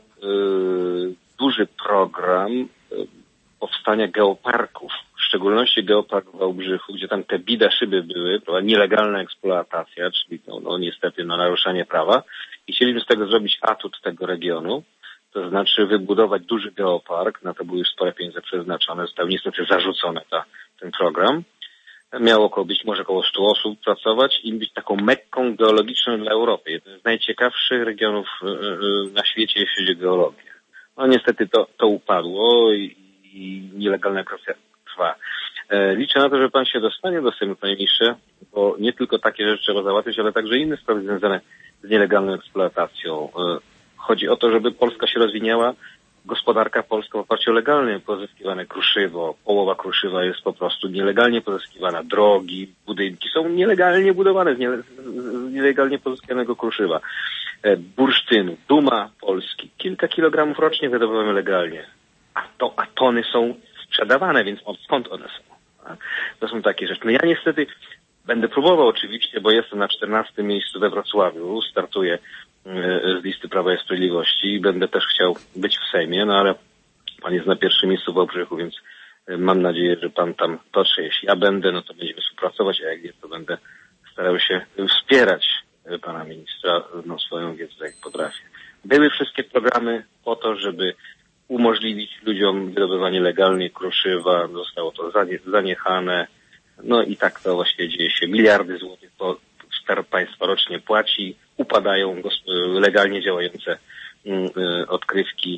duży program powstania geoparków, w szczególności geopark w Wałbrzychu, gdzie tam te bida szyby były, prawda, nielegalna eksploatacja, czyli niestety naruszanie prawa i chcieliśmy z tego zrobić atut tego regionu, to znaczy wybudować duży geopark, na to były już spore pieniądze przeznaczone, został niestety zarzucony ten program. Miało być może około 100 osób pracować i być taką mekką geologiczną dla Europy. Jeden z najciekawszych regionów na świecie, jeśli chodzi o geologię. No niestety to upadło i nielegalna eksploatacja trwa. Liczę na to, że pan się dostanie do Sejmu, panie ministrze, bo nie tylko takie rzeczy trzeba załatwić, ale także inne sprawy związane z nielegalną eksploatacją. Chodzi o to, żeby Polska się rozwinęła, gospodarka polska w oparciu o legalnie pozyskiwane kruszywo. Połowa kruszywa jest po prostu nielegalnie pozyskiwana. Drogi, budynki są nielegalnie budowane z nielegalnie pozyskanego kruszywa. Bursztynu, duma Polski. Kilka kilogramów rocznie wydobywamy legalnie. A tony są sprzedawane, więc skąd one są? To są takie rzeczy. No ja niestety będę próbował oczywiście, bo jestem na 14. miejscu we Wrocławiu. Startuję z listy Prawa i Sprawiedliwości i będę też chciał być w Sejmie, no ale pan jest na pierwszym miejscu w Wałbrzychu, więc mam nadzieję, że pan tam dotrze. Jeśli ja będę, no to będziemy współpracować, a jak nie, to będę starał się wspierać pana ministra swoją wiedzą, jak potrafię. Były wszystkie programy po to, żeby umożliwić ludziom wydobywanie legalnie kruszywa, zostało to zaniechane, no i tak to właściwie dzieje się. Miliardy złotych Skarb Państwa rocznie płaci, upadają legalnie działające odkrywki,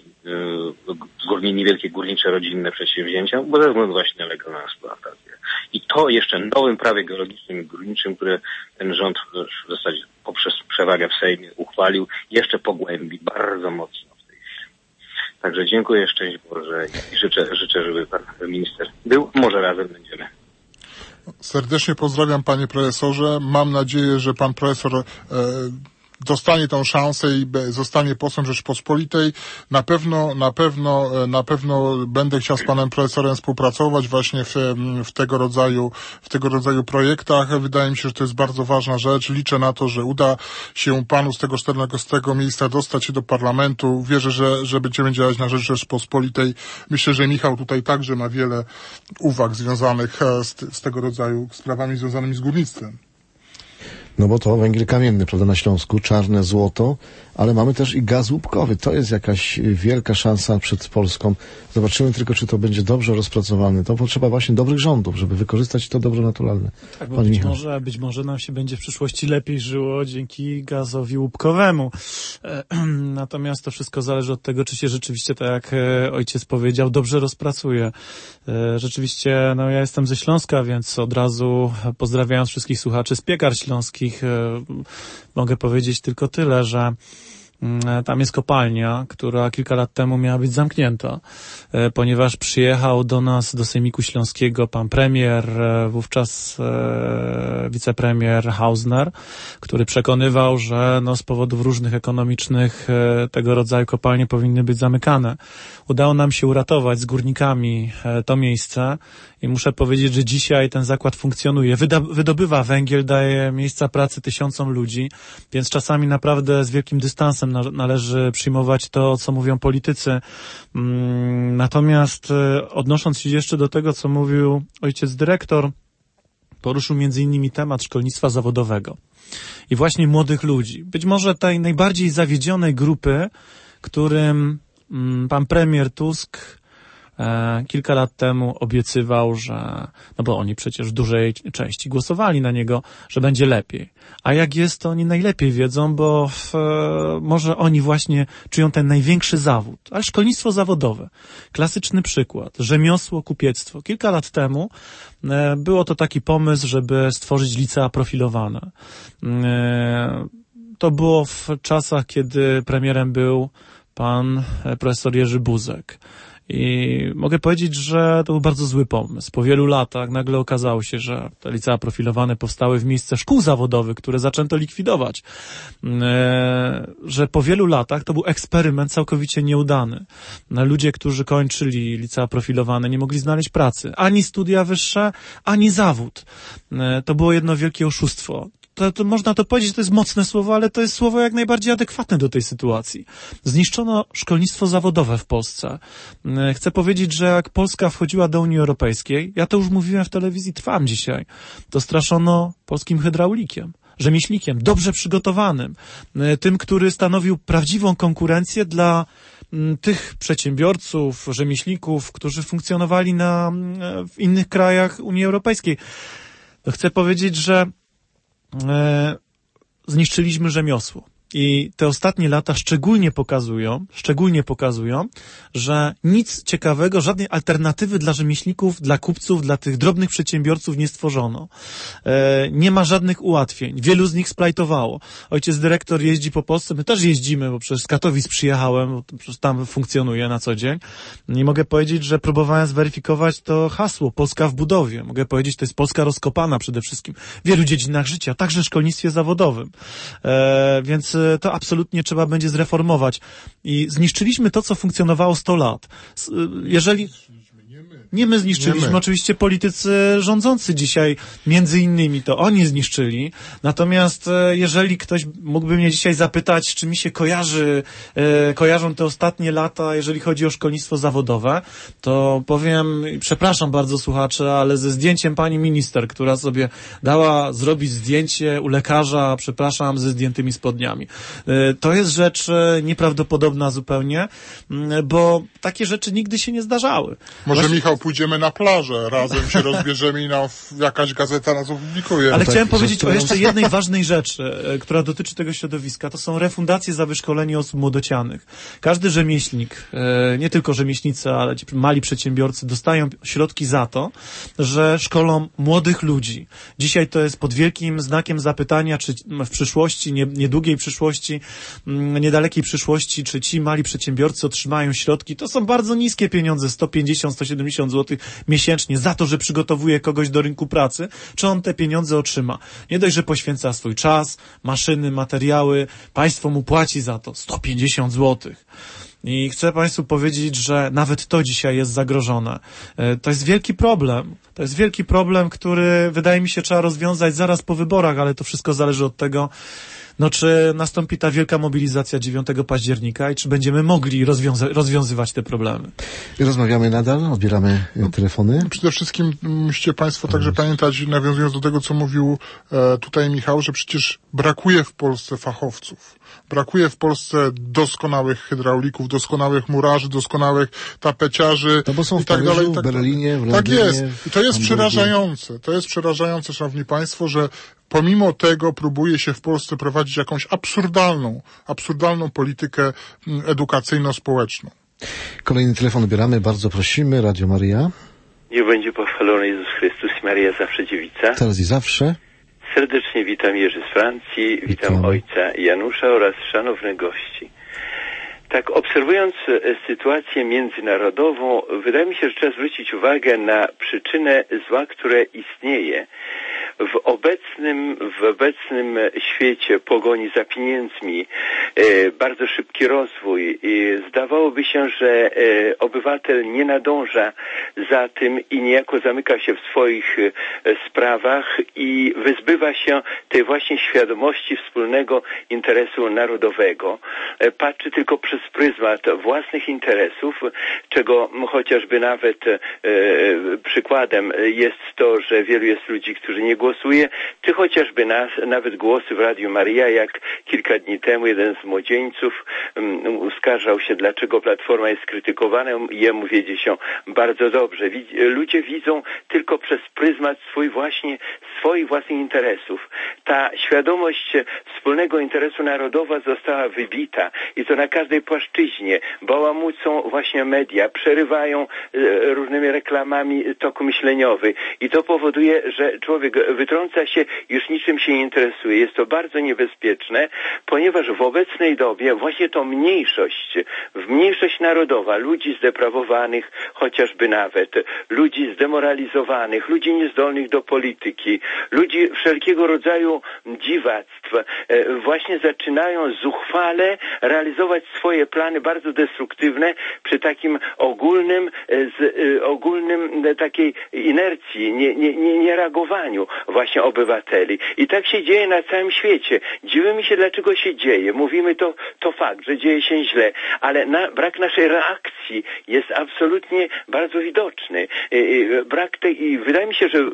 niewielkie górnicze rodzinne przedsięwzięcia, bo ze względu właśnie na legalną eksploatację. I to jeszcze nowym prawie geologicznym i górniczym, które ten rząd w zasadzie poprzez przewagę w Sejmie uchwalił, jeszcze pogłębi bardzo mocno w tej chwili. Także dziękuję, szczęść Boże i życzę, żeby pan minister był. Może razem będziemy. Serdecznie pozdrawiam, panie profesorze. Mam nadzieję, że pan profesor dostanie tą szansę i zostanie posłem Rzeczypospolitej. Na pewno będę chciał z panem profesorem współpracować właśnie w tego rodzaju projektach. Wydaje mi się, że to jest bardzo ważna rzecz. Liczę na to, że uda się panu z tego 14 miejsca dostać się do parlamentu. Wierzę, że będziemy działać na rzecz Rzeczypospolitej. Myślę, że Michał tutaj także ma wiele uwag związanych z tego rodzaju sprawami związanymi z górnictwem. No bo to węgiel kamienny, prawda, na Śląsku, czarne złoto, ale mamy też i gaz łupkowy. To jest jakaś wielka szansa przed Polską. Zobaczymy tylko, czy to będzie dobrze rozpracowane. To potrzeba właśnie dobrych rządów, żeby wykorzystać to dobro naturalne. Tak, bo być może nam się będzie w przyszłości lepiej żyło dzięki gazowi łupkowemu. Natomiast to wszystko zależy od tego, czy się rzeczywiście, tak jak ojciec powiedział, dobrze rozpracuje. Rzeczywiście, no ja jestem ze Śląska, więc od razu pozdrawiając wszystkich słuchaczy z Piekar Śląskich, mogę powiedzieć tylko tyle, że tam jest kopalnia, która kilka lat temu miała być zamknięta, ponieważ przyjechał do nas, do Sejmiku Śląskiego pan premier, wówczas wicepremier Hausner, który przekonywał, że no z powodów różnych ekonomicznych tego rodzaju kopalnie powinny być zamykane. Udało nam się uratować z górnikami to miejsce i muszę powiedzieć, że dzisiaj ten zakład funkcjonuje. Wydobywa węgiel, daje miejsca pracy tysiącom ludzi, więc czasami naprawdę z wielkim dystansem należy przyjmować to, co mówią politycy. Natomiast odnosząc się jeszcze do tego, co mówił ojciec dyrektor, poruszył między innymi temat szkolnictwa zawodowego i właśnie młodych ludzi. Być może tej najbardziej zawiedzionej grupy, którym pan premier Tusk kilka lat temu obiecywał, że, no bo oni przecież w dużej części głosowali na niego, że będzie lepiej. A jak jest, to oni najlepiej wiedzą, bo może oni właśnie czują ten największy zawód. Ale szkolnictwo zawodowe, klasyczny przykład, rzemiosło, kupiectwo. Kilka lat temu było to taki pomysł, żeby stworzyć licea profilowane. To było w czasach, kiedy premierem był pan profesor Jerzy Buzek. I mogę powiedzieć, że to był bardzo zły pomysł. Po wielu latach nagle okazało się, że te licea profilowane powstały w miejsce szkół zawodowych, które zaczęto likwidować. Że po wielu latach to był eksperyment całkowicie nieudany. Ludzie, którzy kończyli licea profilowane, nie mogli znaleźć pracy. Ani studia wyższe, ani zawód. To było jedno wielkie oszustwo. To można to powiedzieć, to jest mocne słowo, ale to jest słowo jak najbardziej adekwatne do tej sytuacji. Zniszczono szkolnictwo zawodowe w Polsce. Chcę powiedzieć, że jak Polska wchodziła do Unii Europejskiej, ja to już mówiłem w telewizji Trwam dzisiaj, to straszono polskim hydraulikiem, rzemieślnikiem, dobrze przygotowanym, tym, który stanowił prawdziwą konkurencję dla tych przedsiębiorców, rzemieślników, którzy funkcjonowali w innych krajach Unii Europejskiej. To chcę powiedzieć, że zniszczyliśmy rzemiosło. I te ostatnie lata szczególnie pokazują, że nic ciekawego, żadnej alternatywy dla rzemieślników, dla kupców, dla tych drobnych przedsiębiorców nie stworzono. Nie ma żadnych ułatwień. Wielu z nich splajtowało. Ojciec dyrektor jeździ po Polsce, my też jeździmy, bo przecież z Katowic przyjechałem, bo przecież tam funkcjonuje na co dzień. I mogę powiedzieć, że próbowałem zweryfikować to hasło Polska w budowie. Mogę powiedzieć, to jest Polska rozkopana przede wszystkim w wielu dziedzinach życia, także w szkolnictwie zawodowym. Więc to absolutnie trzeba będzie zreformować. I zniszczyliśmy to, co funkcjonowało 100 lat. Jeżeli... Nie my zniszczyliśmy, oczywiście politycy rządzący dzisiaj, między innymi to oni zniszczyli. Natomiast jeżeli ktoś mógłby mnie dzisiaj zapytać, czy mi się kojarzą te ostatnie lata, jeżeli chodzi o szkolnictwo zawodowe, to powiem, przepraszam bardzo słuchacze, ale ze zdjęciem pani minister, która sobie dała zrobić zdjęcie u lekarza, przepraszam, ze zdjętymi spodniami. To jest rzecz nieprawdopodobna zupełnie, bo takie rzeczy nigdy się nie zdarzały. Może Michał, pójdziemy na plażę, razem się rozbierzemy i jakaś gazeta nas opublikuje. Ale chciałem powiedzieć o jeszcze jednej ważnej rzeczy, która dotyczy tego środowiska. To są refundacje za wyszkolenie osób młodocianych. Każdy rzemieślnik, nie tylko rzemieślnicy, ale ci mali przedsiębiorcy dostają środki za to, że szkolą młodych ludzi. Dzisiaj to jest pod wielkim znakiem zapytania, czy w przyszłości, niedługiej przyszłości, niedalekiej przyszłości, czy ci mali przedsiębiorcy otrzymają środki. To są bardzo niskie pieniądze, 150, 170 zł miesięcznie za to, że przygotowuje kogoś do rynku pracy, czy on te pieniądze otrzyma. Nie dość, że poświęca swój czas, maszyny, materiały, państwo mu płaci za to 150 zł. I chcę państwu powiedzieć, że nawet to dzisiaj jest zagrożone. To jest wielki problem. To jest wielki problem, który wydaje mi się trzeba rozwiązać zaraz po wyborach, ale to wszystko zależy od tego, No czy nastąpi ta wielka mobilizacja 9 października i czy będziemy mogli rozwiązywać te problemy? Rozmawiamy nadal, odbieramy telefony. Przede wszystkim musicie Państwo także pamiętać, nawiązując do tego, co mówił tutaj Michał, że przecież brakuje w Polsce fachowców. Brakuje w Polsce doskonałych hydraulików, doskonałych murarzy, doskonałych tapeciarzy bo są i tak dalej. W Berlinie, w Londynie. Tak jest. I to jest przerażające. To jest przerażające, szanowni Państwo, że pomimo tego próbuje się w Polsce prowadzić jakąś absurdalną politykę edukacyjno-społeczną. Kolejny telefon odbieramy, bardzo prosimy, Radio Maryja. Niech będzie pochwalony Jezus Chrystus i Maryja zawsze dziewica. Teraz i zawsze. Serdecznie witam Jerzy z Francji, witam ojca Janusza oraz szanownych gości. Tak, obserwując sytuację międzynarodową, wydaje mi się, że trzeba zwrócić uwagę na przyczynę zła, które istnieje. W obecnym świecie pogoni za pieniędzmi, bardzo szybki rozwój i zdawałoby się, że obywatel nie nadąża za tym i niejako zamyka się w swoich sprawach i wyzbywa się tej właśnie świadomości wspólnego interesu narodowego. Patrzy tylko przez pryzmat własnych interesów, czego chociażby nawet przykładem jest to, że wielu jest ludzi, którzy nie głosuje, czy chociażby nawet głosy w Radiu Maryja, jak kilka dni temu jeden z młodzieńców uskarżał się, dlaczego Platforma jest krytykowana, jemu wiedzie się bardzo dobrze. Ludzie widzą tylko przez pryzmat swoich własnych interesów. Ta świadomość wspólnego interesu narodowego została wybita i to na każdej płaszczyźnie. Bałamucą właśnie media, przerywają różnymi reklamami tok myśleniowy i to powoduje, że człowiek wytrąca się, już niczym się nie interesuje. Jest to bardzo niebezpieczne, ponieważ w obecnej dobie właśnie to mniejszość narodowa, ludzi zdeprawowanych, chociażby nawet, ludzi zdemoralizowanych, ludzi niezdolnych do polityki, ludzi wszelkiego rodzaju dziwactw, właśnie zaczynają zuchwale realizować swoje plany bardzo destruktywne przy takim ogólnym takiej inercji, niereagowaniu właśnie obywateli. I tak się dzieje na całym świecie. Dziwimy się, dlaczego się dzieje. Mówimy to fakt, że dzieje się źle, ale brak naszej reakcji jest absolutnie bardzo widoczny. Brak tej, i wydaje mi się, że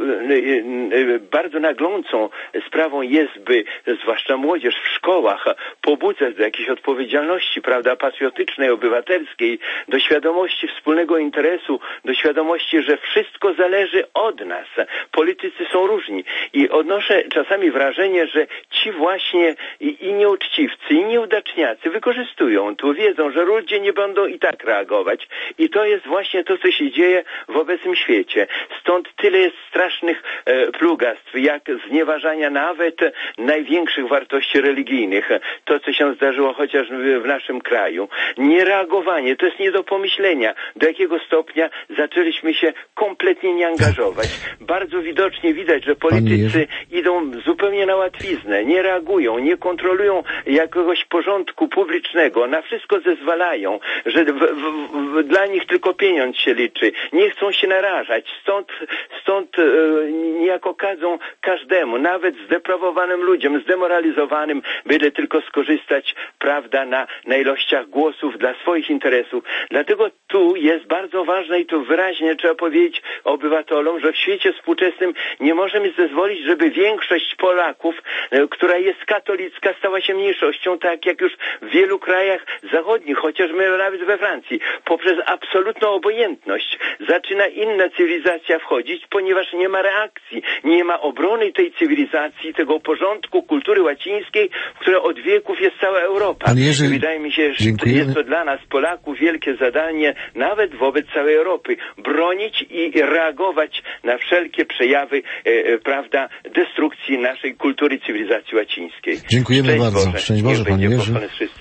bardzo naglącą sprawą jest, by zwłaszcza młodzież w szkołach pobudzać do jakiejś odpowiedzialności, prawda, patriotycznej, obywatelskiej, do świadomości wspólnego interesu, do świadomości, że wszystko zależy od nas. Politycy są różni i odnoszę czasami wrażenie, że ci właśnie i nieuczciwcy, i nieudaczniacy wykorzystują tu, wiedzą, że ludzie nie będą i tak reagować. I to jest właśnie to, co się dzieje w obecnym świecie. Stąd tyle jest strasznych plugastw, jak znieważania nawet największych wartości religijnych. To, co się zdarzyło chociażby w naszym kraju. Niereagowanie, to jest nie do pomyślenia, do jakiego stopnia zaczęliśmy się kompletnie nie angażować. Bardzo widocznie widać, że politycy idą zupełnie na łatwiznę, nie reagują, nie kontrolują jakiegoś porządku publicznego, na wszystko zezwalają, że dla nich tylko pieniądz się liczy, nie chcą się narażać, stąd niejako kadzą każdemu, nawet zdeprawowanym ludziom, zdemoralizowanym, byle tylko skorzystać, prawda, na ilościach głosów dla swoich interesów. Dlatego tu jest bardzo ważne i tu wyraźnie trzeba powiedzieć obywatelom, że w świecie współczesnym nie możemy zezwolić, żeby większość Polaków, która jest katolicka, stała się mniejszością, tak jak już w wielu krajach zachodnich, chociażby nawet we Francji. Poprzez absolutną obojętność zaczyna inna cywilizacja wchodzić, ponieważ nie ma reakcji, nie ma obrony tej cywilizacji, tego porządku, kultury łacińskiej, w której od wieków jest cała Europa. Jerzy, wydaje mi się, że jest to dla nas, Polaków, wielkie zadanie, nawet wobec całej Europy, bronić i reagować na wszelkie przejawy, prawda, destrukcji naszej kultury, cywilizacji łacińskiej. Dziękujemy Szczęść bardzo. Boże. Szczęść Boże, Panie Jerzy.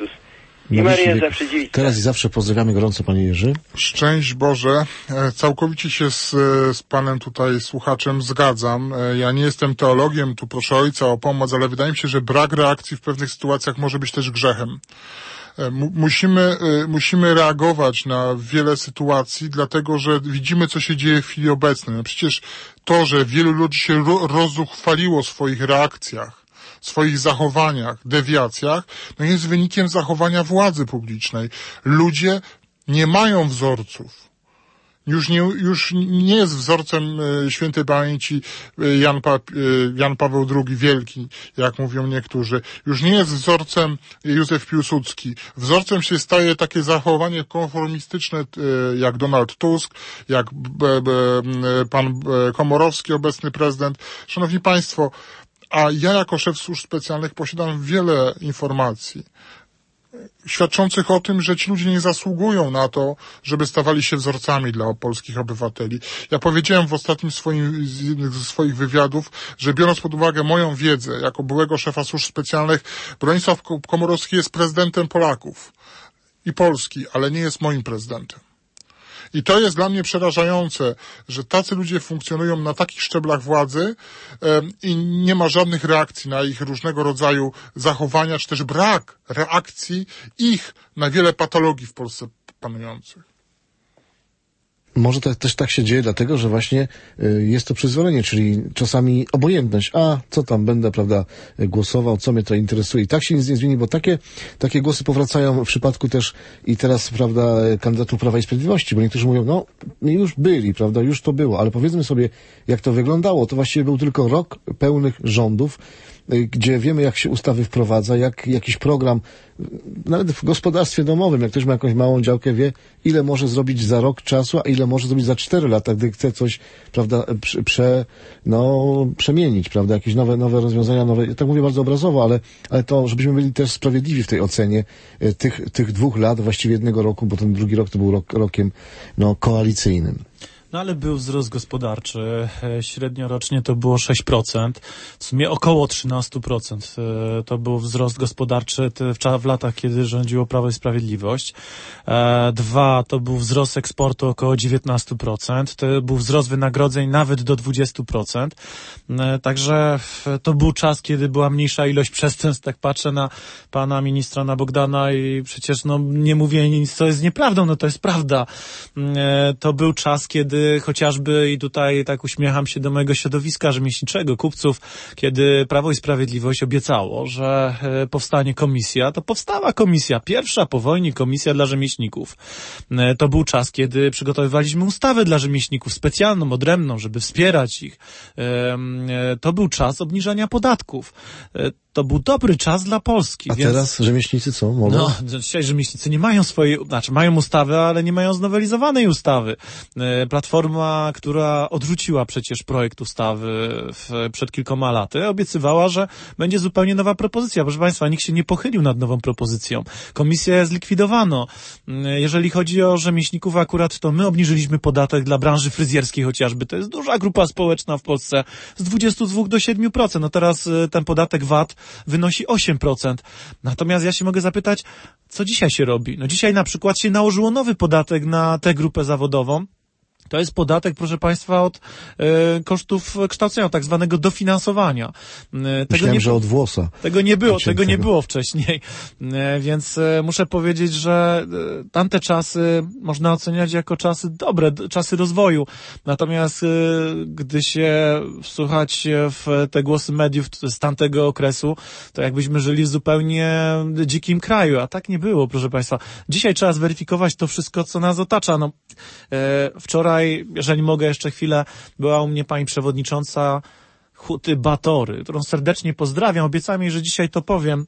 I Maryja zawsze dziewica. Teraz i zawsze pozdrawiamy gorąco, Panie Jerzy. Szczęść Boże. Całkowicie się z Panem tutaj słuchaczem zgadzam. Ja nie jestem teologiem, tu proszę Ojca o pomoc, ale wydaje mi się, że brak reakcji w pewnych sytuacjach może być też grzechem. Musimy reagować na wiele sytuacji, dlatego że widzimy, co się dzieje w chwili obecnej. No przecież to, że wielu ludzi się rozuchwaliło w swoich reakcjach, swoich zachowaniach, dewiacjach, no jest wynikiem zachowania władzy publicznej. Ludzie nie mają wzorców. Już nie jest wzorcem świętej pamięci Jan Paweł II Wielki, jak mówią niektórzy. Już nie jest wzorcem Józef Piłsudski. Wzorcem się staje takie zachowanie konformistyczne jak Donald Tusk, jak pan Komorowski, obecny prezydent. Szanowni Państwo, a ja jako szef służb specjalnych posiadam wiele informacji świadczących o tym, że ci ludzie nie zasługują na to, żeby stawali się wzorcami dla polskich obywateli. Ja powiedziałem w ostatnim jednym ze swoich wywiadów, że biorąc pod uwagę moją wiedzę jako byłego szefa służb specjalnych, Bronisław Komorowski jest prezydentem Polaków i Polski, ale nie jest moim prezydentem. I to jest dla mnie przerażające, że tacy ludzie funkcjonują na takich szczeblach władzy i nie ma żadnych reakcji na ich różnego rodzaju zachowania, czy też brak reakcji ich na wiele patologii w Polsce panujących. Może też tak się dzieje, dlatego że właśnie jest to przyzwolenie, czyli czasami obojętność. A co tam będę, prawda, głosował, co mnie to interesuje. I tak się nic nie zmieni, bo takie głosy powracają w przypadku też i teraz, prawda, kandydatów Prawa i Sprawiedliwości, bo niektórzy mówią, no już byli, prawda, już to było, ale powiedzmy sobie, jak to wyglądało. To właściwie był tylko rok pełnych rządów, gdzie wiemy, jak się ustawy wprowadza, jak jakiś program, nawet w gospodarstwie domowym, jak ktoś ma jakąś małą działkę, wie, ile może zrobić za rok czasu, a ile może zrobić za 4 lata, gdy chce coś, prawda, przemienić, prawda, jakieś nowe rozwiązania, ja tak mówię bardzo obrazowo, ale to, żebyśmy byli też sprawiedliwi w tej ocenie tych 2 lat, właściwie 1 roku, bo ten drugi rok to był rokiem, koalicyjnym. No ale był wzrost gospodarczy, średnio rocznie to było 6%, w sumie około 13% to był wzrost gospodarczy w latach, kiedy rządziło Prawo i Sprawiedliwość. 2 to był wzrost eksportu około 19%, to był wzrost wynagrodzeń nawet do 20%, także to był czas, kiedy była mniejsza ilość przestępstw, tak patrzę na pana ministra, na Bogdana i przecież nie mówię nic, co jest nieprawdą, to jest prawda. To był czas, kiedy chociażby, i tutaj tak uśmiecham się do mojego środowiska rzemieślniczego, kupców, kiedy Prawo i Sprawiedliwość obiecało, że powstanie komisja, to powstała komisja, pierwsza po wojnie komisja dla rzemieślników. To był czas, kiedy przygotowywaliśmy ustawę dla rzemieślników, specjalną, odrębną, żeby wspierać ich. To był czas obniżania podatków. To był dobry czas dla Polski. A teraz rzemieślnicy co? Mogą? Dzisiaj rzemieślnicy nie mają mają ustawę, ale nie mają znowelizowanej ustawy. Platforma, która odrzuciła przecież projekt ustawy przed kilkoma laty, obiecywała, że będzie zupełnie nowa propozycja. Proszę Państwa, nikt się nie pochylił nad nową propozycją. Komisję zlikwidowano. Jeżeli chodzi o rzemieślników akurat, to my obniżyliśmy podatek dla branży fryzjerskiej chociażby. To jest duża grupa społeczna w Polsce z 22 do 7%. No teraz ten podatek VAT wynosi 8%. Natomiast ja się mogę zapytać, co dzisiaj się robi? No dzisiaj na przykład się nałożyło nowy podatek na tę grupę zawodową. To jest podatek, proszę Państwa, od kosztów kształcenia, tak zwanego dofinansowania. Myślałem, że od włosa. Tego nie było wcześniej. Więc muszę powiedzieć, że tamte czasy można oceniać jako czasy dobre, czasy rozwoju. Natomiast gdy się wsłuchać w te głosy mediów z tamtego okresu, to jakbyśmy żyli w zupełnie dzikim kraju, a tak nie było, proszę Państwa. Dzisiaj trzeba zweryfikować to wszystko, co nas otacza. Wczoraj, jeżeli mogę jeszcze chwilę, była u mnie pani przewodnicząca Huty Batory, którą serdecznie pozdrawiam. Obiecałem jej, że dzisiaj to powiem,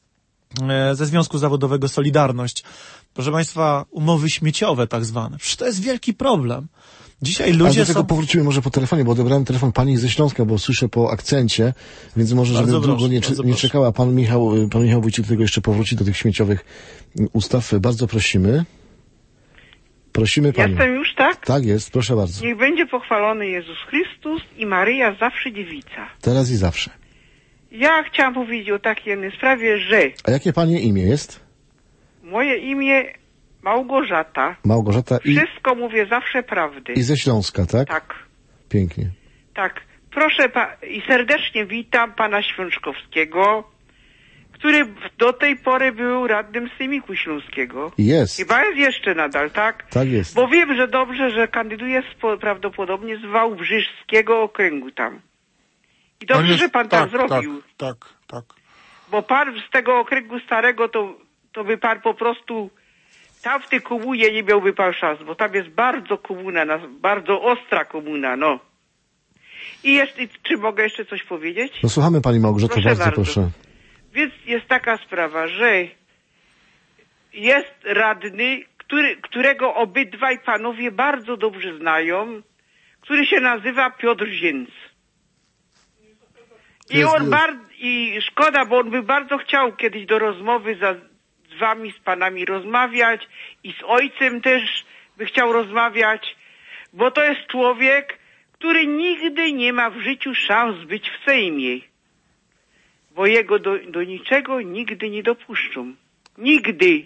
ze Związku Zawodowego Solidarność. Proszę Państwa, umowy śmieciowe tak zwane. Przecież to jest wielki problem. Dzisiaj ludzie do tego powrócimy może po telefonie, bo odebrałem telefon pani ze Śląska, bo słyszę po akcencie, więc może, żeby długo nie czekała. Pan Michał Wójcik do tego jeszcze powróci, do tych śmieciowych ustaw. Bardzo prosimy. Prosimy Panią. Jestem już, tak? Tak jest, proszę bardzo. Niech będzie pochwalony Jezus Chrystus i Maryja zawsze dziewica. Teraz i zawsze. Ja chciałam powiedzieć o takiej jednej sprawie, że... A jakie Pani imię jest? Moje imię Małgorzata. Małgorzata i... Wszystko mówię zawsze prawdę. I ze Śląska, tak? Tak. Pięknie. Tak. Proszę i serdecznie witam pana Świączkowskiego, który do tej pory był radnym Sejmiku Śląskiego. Jest. Chyba jest jeszcze nadal, tak? Tak jest. Bo wiem, że dobrze, że kandyduje prawdopodobnie z Wałbrzyskiego okręgu tam. I dobrze, że pan tak zrobił. Tak. Tak. Bo pan z tego okręgu starego, to by pan po prostu tam w tej komunie nie miałby pan szans, bo tam jest bardzo komuna, bardzo ostra komuna, no. I czy mogę jeszcze coś powiedzieć? No słuchamy pani Małgorzato, bardzo proszę. Więc jest taka sprawa, że jest radny, którego obydwaj panowie bardzo dobrze znają, który się nazywa Piotr Zięc. I szkoda, bo on by bardzo chciał kiedyś do rozmowy z wami, z panami rozmawiać i z ojcem też by chciał rozmawiać, bo to jest człowiek, który nigdy nie ma w życiu szans być w Sejmie, bo jego do niczego nigdy nie dopuszczą. Nigdy.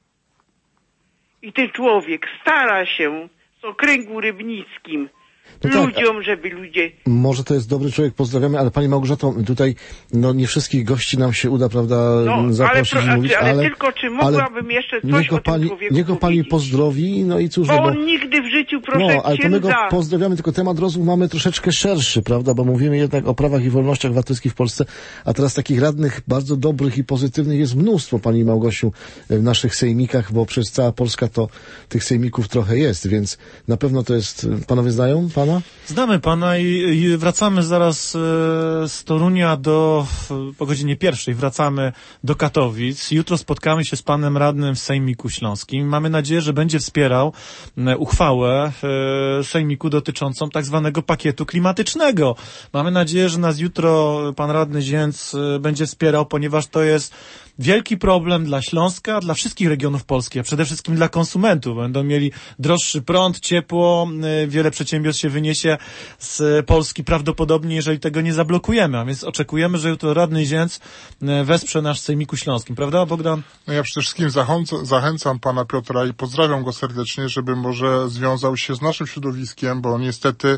I ten człowiek stara się z okręgu rybnickim ludziom, tak, żeby ludzie... Może to jest dobry człowiek, pozdrawiamy, ale pani Małgorzato, tutaj nie wszystkich gości nam się uda, prawda, zaprosić i mówić, ale tylko czy mogłabym jeszcze coś o tym człowieku niech go pani pozdrowi, no i cóż... Bo on nigdy w życiu, proszę ale to my go pozdrawiamy, tylko temat rozmów mamy troszeczkę szerszy, prawda, bo mówimy jednak o prawach i wolnościach obywatelskich w Polsce, a teraz takich radnych bardzo dobrych i pozytywnych jest mnóstwo, pani Małgosiu, w naszych sejmikach, bo przez cała Polska to tych sejmików trochę jest, więc na pewno to jest... Panowie znają pana? Znamy pana i wracamy zaraz z Torunia po godzinie 1:00 wracamy do Katowic. Jutro spotkamy się z panem radnym w Sejmiku Śląskim. Mamy nadzieję, że będzie wspierał uchwałę Sejmiku dotyczącą tak zwanego pakietu klimatycznego. Mamy nadzieję, że nas jutro pan radny Zięc będzie wspierał, ponieważ to jest wielki problem dla Śląska, dla wszystkich regionów Polski, a przede wszystkim dla konsumentów. Będą mieli droższy prąd, ciepło, wiele przedsiębiorstw się wyniesie z Polski prawdopodobnie, jeżeli tego nie zablokujemy. A więc oczekujemy, że jutro radny Zięc wesprze nasz Sejmiku Śląskim. Prawda, Bogdan? No ja przede wszystkim zachęcam pana Piotra i pozdrawiam go serdecznie, żeby może związał się z naszym środowiskiem, bo niestety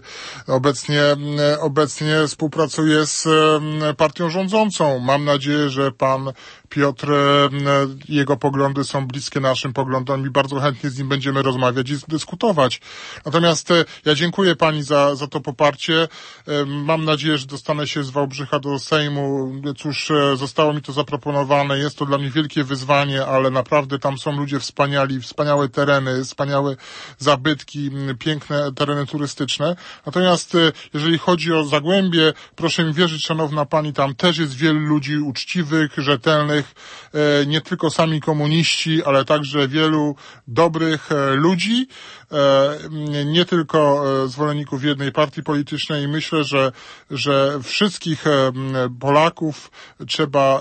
obecnie współpracuje z partią rządzącą. Mam nadzieję, że pan Piotr, jego poglądy są bliskie naszym poglądom i bardzo chętnie z nim będziemy rozmawiać i dyskutować. Natomiast ja dziękuję pani za to poparcie. Mam nadzieję, że dostanę się z Wałbrzycha do Sejmu. Cóż, zostało mi to zaproponowane. Jest to dla mnie wielkie wyzwanie, ale naprawdę tam są ludzie wspaniali, wspaniałe tereny, wspaniałe zabytki, piękne tereny turystyczne. Natomiast jeżeli chodzi o Zagłębie, proszę mi wierzyć, szanowna pani, tam też jest wielu ludzi uczciwych, rzetelnych, nie tylko sami komuniści, ale także wielu dobrych ludzi, nie tylko zwolenników jednej partii politycznej i myślę, że wszystkich Polaków trzeba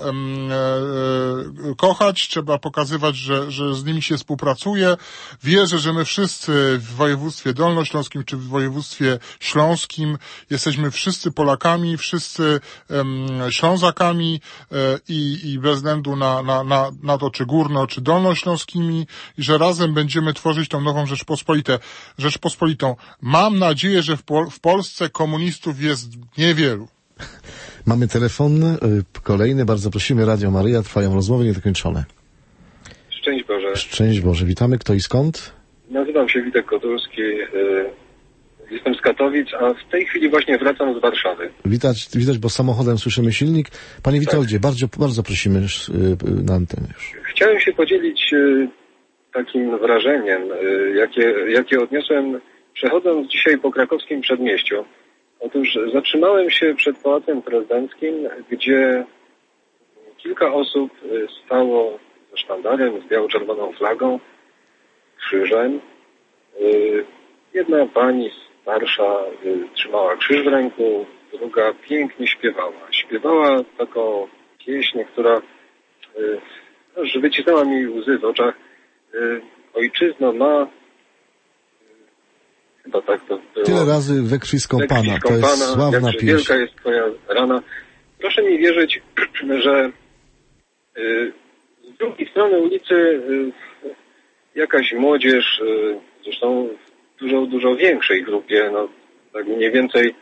kochać, trzeba pokazywać, że z nimi się współpracuje. Wierzę, że my wszyscy w województwie dolnośląskim czy w województwie śląskim jesteśmy wszyscy Polakami, wszyscy Ślązakami i bez względu na to, czy górno, czy dolnośląskimi i że razem będziemy tworzyć tą nową Rzeczpospolitą. Mam nadzieję, że w Polsce komunistów jest niewielu. Mamy telefon kolejny, bardzo prosimy, Radio Maryja, trwają rozmowy niedokończone. Szczęść Boże. Szczęść Boże, witamy, kto i skąd? Nazywam się Witek Kotulski, jestem z Katowic, a w tej chwili właśnie wracam z Warszawy. Widać, bo samochodem słyszymy silnik. Panie Witoldzie, bardzo prosimy na antenę już. Chciałem się podzielić takim wrażeniem, jakie odniosłem przechodząc dzisiaj po krakowskim przedmieściu. Otóż zatrzymałem się przed Pałacem Prezydenckim, gdzie kilka osób stało ze sztandarem, z biało-czerwoną flagą, krzyżem. Jedna pani starsza trzymała krzyż w ręku, druga pięknie śpiewała. Śpiewała taką pieśń, która że wycisnęła mi łzy w oczach. Ojczyzno ma... Chyba tak to było. Tyle razy we krwi skąpana. To jest sławna pieśń. Wielka jest twoja rana. Proszę mi wierzyć, że z drugiej strony ulicy jakaś młodzież, zresztą w dużo większej grupie, no tak mniej więcej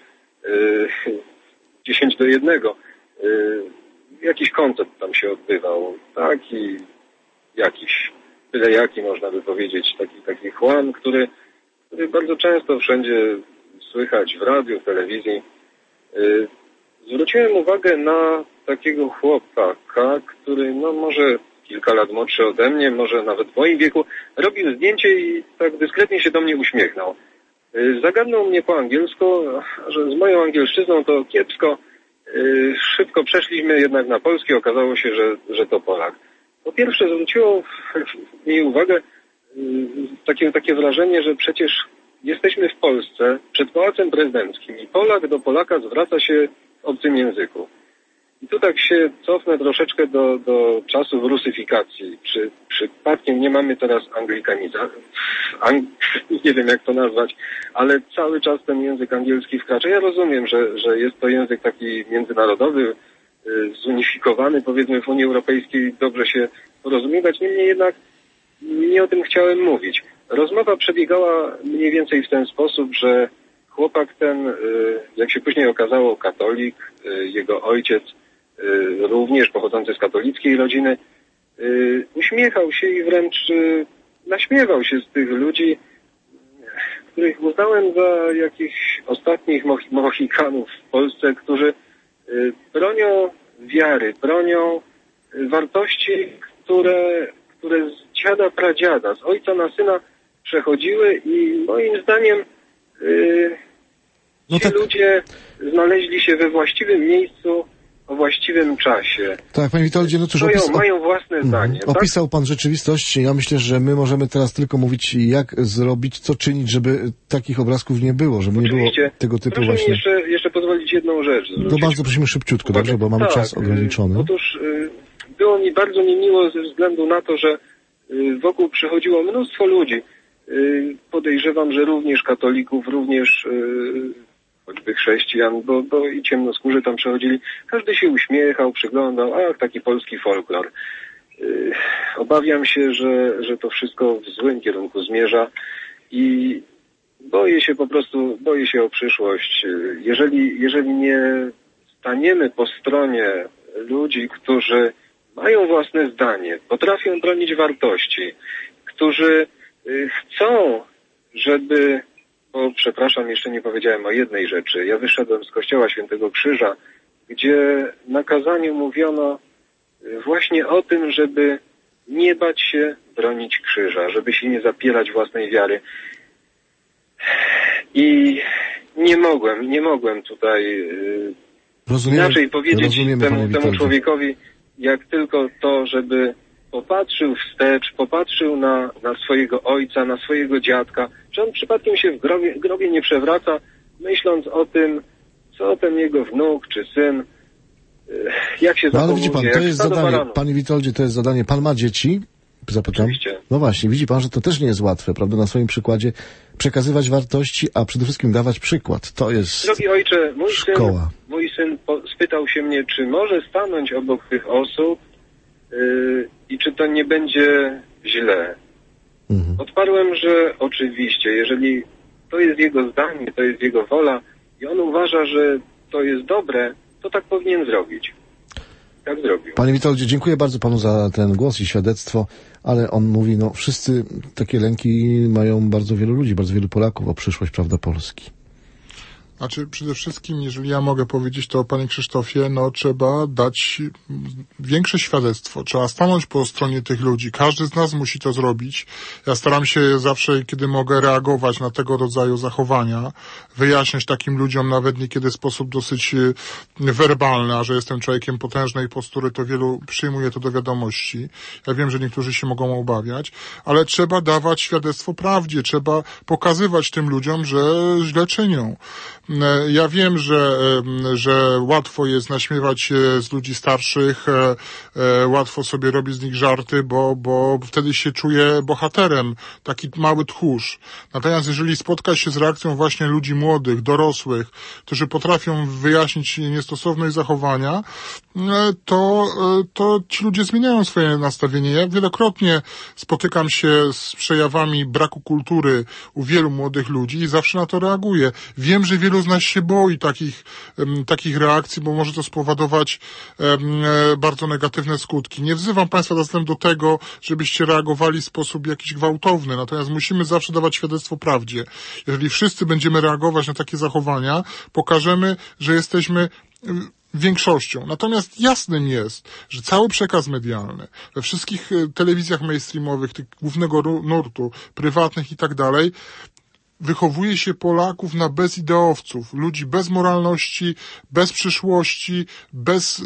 10:1, jakiś koncert tam się odbywał. Taki jakiś, byle jaki można by powiedzieć, taki chłam, który bardzo często wszędzie słychać w radiu, w telewizji. Zwróciłem uwagę na takiego chłopaka, który no może kilka lat młodszy ode mnie, może nawet w moim wieku, robił zdjęcie i tak dyskretnie się do mnie uśmiechnął. Zagadnął mnie po angielsku, że z moją angielszczyzną to kiepsko. Szybko przeszliśmy jednak na polski, okazało się, że to Polak. Po pierwsze zwróciło mi uwagę takie wrażenie, że przecież jesteśmy w Polsce przed Pałacem Prezydenckim i Polak do Polaka zwraca się w obcym języku. I tu tak się cofnę troszeczkę do czasów rusyfikacji. Czy przypadkiem nie mamy teraz anglikanizacji? Nie wiem jak to nazwać, ale cały czas ten język angielski wkracza. Ja rozumiem, że jest to język taki międzynarodowy, zunifikowany powiedzmy w Unii Europejskiej, dobrze się porozumiewać. Niemniej jednak nie o tym chciałem mówić. Rozmowa przebiegała mniej więcej w ten sposób, że chłopak ten, jak się później okazało, katolik, jego ojciec również pochodzący z katolickiej rodziny, uśmiechał się i wręcz naśmiewał się z tych ludzi, których uznałem za jakichś ostatnich Mohikanów w Polsce, którzy bronią wiary, bronią wartości, które z dziada pradziada, z ojca na syna przechodziły i moim zdaniem ci ludzie znaleźli się we właściwym miejscu o właściwym czasie. Tak, panie Witoldzie, no cóż, mają własne zdanie. Opisał pan rzeczywistość. Ja myślę, że my możemy teraz tylko mówić, jak zrobić, co czynić, żeby takich obrazków nie było, żeby oczywiście nie było tego typu proszę właśnie... mi jeszcze pozwolić jedną rzecz zwrócić. No bardzo prosimy szybciutko, dobrze, bo mamy czas ograniczony. Otóż było mi bardzo niemiło ze względu na to, że wokół przychodziło mnóstwo ludzi. Podejrzewam, że również katolików, również choćby chrześcijan, bo i ciemnoskórzy tam przechodzili. Każdy się uśmiechał, przyglądał, ach, taki polski folklor. Obawiam się, że to wszystko w złym kierunku zmierza i boję się o przyszłość. Jeżeli nie staniemy po stronie ludzi, którzy mają własne zdanie, potrafią bronić wartości, którzy chcą, żeby... Bo przepraszam, jeszcze nie powiedziałem o jednej rzeczy. Ja wyszedłem z kościoła Świętego Krzyża, gdzie na kazaniu mówiono właśnie o tym, żeby nie bać się bronić krzyża, żeby się nie zapierać własnej wiary. I nie mogłem tutaj inaczej powiedzieć temu człowiekowi, jak tylko to, żeby popatrzył wstecz, popatrzył na swojego ojca, na swojego dziadka, że on przypadkiem się w grobie nie przewraca, myśląc o tym, co ten jego wnuk czy syn, jak się zachowuje. Ale widzi pan, to jest zadanie, panie Witoldzie, to jest zadanie. Pan ma dzieci? Zapytam. Oczywiście. No właśnie, widzi pan, że to też nie jest łatwe, prawda, na swoim przykładzie przekazywać wartości, a przede wszystkim dawać przykład. To jest drogi ojcze, szkoła. Mój syn spytał się mnie, czy może stanąć obok tych osób i czy to nie będzie źle. Odparłem, że oczywiście, jeżeli to jest jego zdanie, to jest jego wola i on uważa, że to jest dobre, to tak powinien zrobić. Tak zrobił. Panie Witoldzie, dziękuję bardzo panu za ten głos i świadectwo, ale on mówi, no wszyscy takie lęki mają bardzo wielu ludzi, bardzo wielu Polaków o przyszłość, prawda, Polski. Znaczy, przede wszystkim, jeżeli ja mogę powiedzieć, to panie Krzysztofie, no trzeba dać większe świadectwo. Trzeba stanąć po stronie tych ludzi. Każdy z nas musi to zrobić. Ja staram się zawsze, kiedy mogę, reagować na tego rodzaju zachowania, wyjaśniać takim ludziom, nawet niekiedy w sposób dosyć werbalny, a że jestem człowiekiem potężnej postury, to wielu przyjmuje to do wiadomości. Ja wiem, że niektórzy się mogą obawiać, ale trzeba dawać świadectwo prawdzie. Trzeba pokazywać tym ludziom, że źle czynią. Ja wiem, że łatwo jest naśmiewać się z ludzi starszych, łatwo sobie robić z nich żarty, bo wtedy się czuje bohaterem, taki mały tchórz. Natomiast jeżeli spotka się z reakcją właśnie ludzi młodych, dorosłych, którzy potrafią wyjaśnić niestosowność zachowania, to ci ludzie zmieniają swoje nastawienie. Ja wielokrotnie spotykam się z przejawami braku kultury u wielu młodych ludzi i zawsze na to reaguję. Wiem, że wielu z nas się boi takich reakcji, bo może to spowodować bardzo negatywne skutki. Nie wzywam państwa zatem do tego, żebyście reagowali w sposób jakiś gwałtowny, natomiast musimy zawsze dawać świadectwo prawdzie. Jeżeli wszyscy będziemy reagować na takie zachowania, pokażemy, że jesteśmy większością. Natomiast jasnym jest, że cały przekaz medialny we wszystkich telewizjach mainstreamowych, tych głównego nurtu, prywatnych i tak dalej, wychowuje się Polaków na bezideowców, ludzi bez moralności, bez przyszłości, bez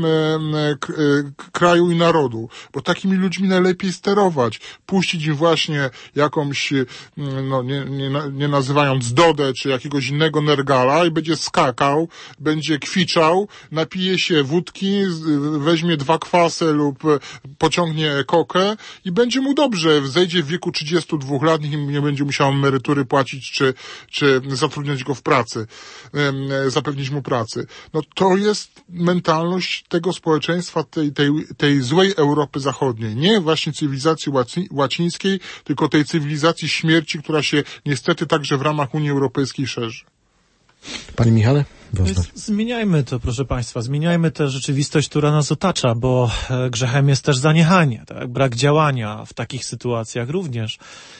kraju i narodu, bo takimi ludźmi najlepiej sterować, puścić im właśnie jakąś, no nie nazywając Dodę, czy jakiegoś innego nergala i będzie skakał, będzie kwiczał, napije się wódki, weźmie 2 kwasy lub pociągnie kokę i będzie mu dobrze, zejdzie w wieku 32 lat, nikt nie będzie musiał emerytury płacić, czy zatrudniać go w pracy, zapewnić mu pracy. No to jest mentalność tego społeczeństwa, tej złej Europy Zachodniej. Nie właśnie cywilizacji łacińskiej, tylko tej cywilizacji śmierci, która się niestety także w ramach Unii Europejskiej szerzy. Panie Michale? Zmieniajmy to, proszę Państwa, zmieniajmy tę rzeczywistość, która nas otacza, bo grzechem jest też zaniechanie, tak? Brak działania w takich sytuacjach również.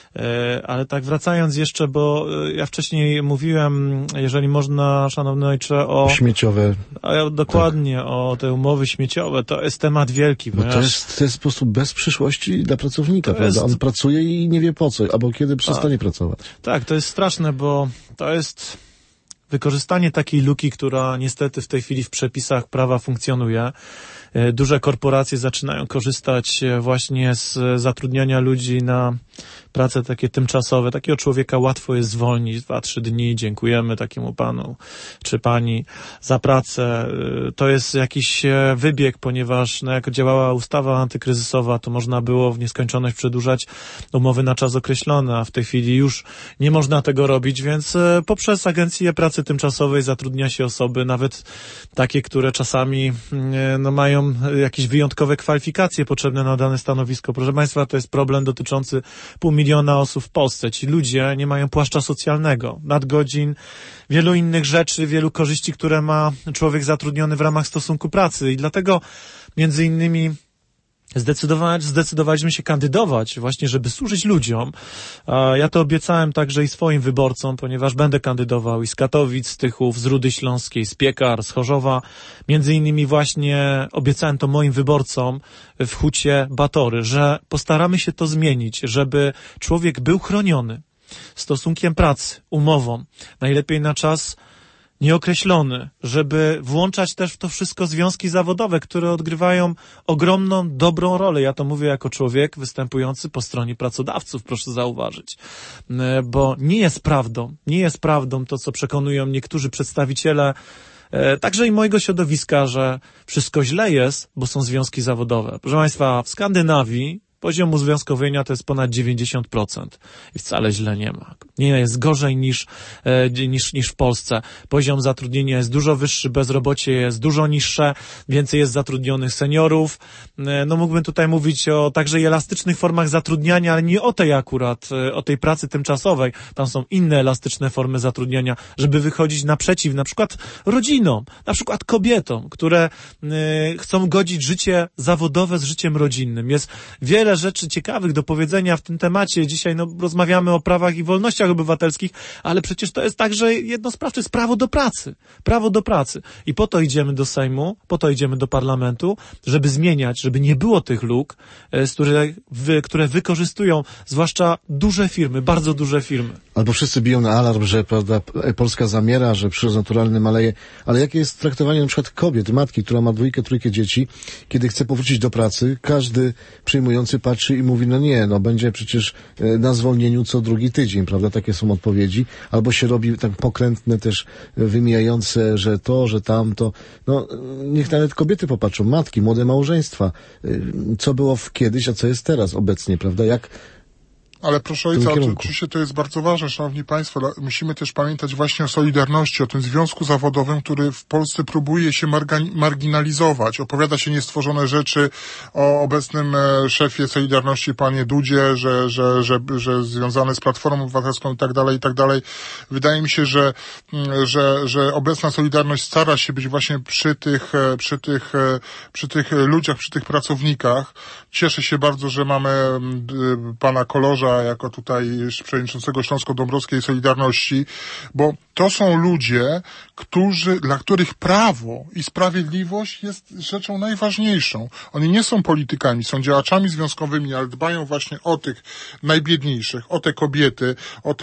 Ale tak wracając jeszcze, bo ja wcześniej mówiłem, jeżeli można, szanowny ojcze, o śmieciowe. Dokładnie, tak. O te umowy śmieciowe, to jest temat wielki. Bo to jest po prostu bez przyszłości dla pracownika, prawda? On pracuje i nie wie po co, albo kiedy przestanie pracować. Tak, to jest straszne, bo to jest wykorzystanie takiej luki, która niestety w tej chwili w przepisach prawa funkcjonuje. Duże korporacje zaczynają korzystać właśnie z zatrudniania ludzi na prace takie tymczasowe. Takiego człowieka łatwo jest zwolnić 2-3 dni. Dziękujemy takiemu panu czy pani za pracę. To jest jakiś wybieg, ponieważ jak działała ustawa antykryzysowa, to można było w nieskończoność przedłużać umowy na czas określony, a w tej chwili już nie można tego robić, więc poprzez Agencję Pracy Tymczasowej zatrudnia się osoby, nawet takie, które czasami mają jakieś wyjątkowe kwalifikacje potrzebne na dane stanowisko. Proszę Państwa, to jest problem dotyczący 500 000 osób w Polsce. Ci ludzie nie mają płaszcza socjalnego, nadgodzin, wielu innych rzeczy, wielu korzyści, które ma człowiek zatrudniony w ramach stosunku pracy i dlatego między innymi zdecydowaliśmy się kandydować właśnie, żeby służyć ludziom. Ja to obiecałem także i swoim wyborcom, ponieważ będę kandydował i z Katowic, z Tychów, z Rudy Śląskiej, z Piekar, z Chorzowa. Między innymi właśnie obiecałem to moim wyborcom w Hucie Batory, że postaramy się to zmienić, żeby człowiek był chroniony stosunkiem pracy, umową, najlepiej na czas nieokreślony, żeby włączać też w to wszystko związki zawodowe, które odgrywają ogromną, dobrą rolę. Ja to mówię jako człowiek występujący po stronie pracodawców, proszę zauważyć. Bo nie jest prawdą to, co przekonują niektórzy przedstawiciele także i mojego środowiska, że wszystko źle jest, bo są związki zawodowe. Proszę Państwa, w Skandynawii poziom uzwiązkowienia to jest ponad 90% i wcale źle nie ma. Nie jest gorzej niż w Polsce. Poziom zatrudnienia jest dużo wyższy, bezrobocie jest dużo niższe, więcej jest zatrudnionych seniorów. No mógłbym tutaj mówić o także i elastycznych formach zatrudniania, ale nie o tej akurat, o tej pracy tymczasowej. Tam są inne elastyczne formy zatrudniania, żeby wychodzić naprzeciw na przykład rodzinom, na przykład kobietom, które chcą godzić życie zawodowe z życiem rodzinnym. Jest wiele rzeczy ciekawych do powiedzenia w tym temacie. Dzisiaj rozmawiamy o prawach i wolnościach obywatelskich, ale przecież to jest także jedno z praw, to jest prawo do pracy. Prawo do pracy. I po to idziemy do Sejmu, po to idziemy do parlamentu, żeby zmieniać, żeby nie było tych luk, które wykorzystują zwłaszcza duże firmy, bardzo duże firmy. Albo wszyscy biją na alarm, że prawda, Polska zamiera, że przyrost naturalny maleje, ale jakie jest traktowanie na przykład kobiet, matki, która ma 2, 3 dzieci, kiedy chce powrócić do pracy, każdy przyjmujący patrzy i mówi, będzie przecież na zwolnieniu co 2 tydzień, prawda, takie są odpowiedzi, albo się robi tak pokrętne też wymijające, że to, że tamto, niech nawet kobiety popatrzą, matki, młode małżeństwa, co było kiedyś, a co jest teraz obecnie, prawda, Ale proszę ojca, oczywiście to jest bardzo ważne, szanowni państwo, musimy też pamiętać właśnie o Solidarności, o tym związku zawodowym, który w Polsce próbuje się marginalizować. Opowiada się niestworzone rzeczy o obecnym szefie Solidarności, panie Dudzie, że związany z Platformą Obywatelską i tak dalej. Wydaje mi się, że obecna Solidarność stara się być właśnie przy tych ludziach, przy tych pracownikach. Cieszę się bardzo, że mamy pana Kolorza Sznatora jako tutaj przewodniczącego Śląsko-Dąbrowskiej Solidarności, bo to są ludzie, dla których prawo i sprawiedliwość jest rzeczą najważniejszą. Oni nie są politykami, są działaczami związkowymi, ale dbają właśnie o tych najbiedniejszych, o te kobiety,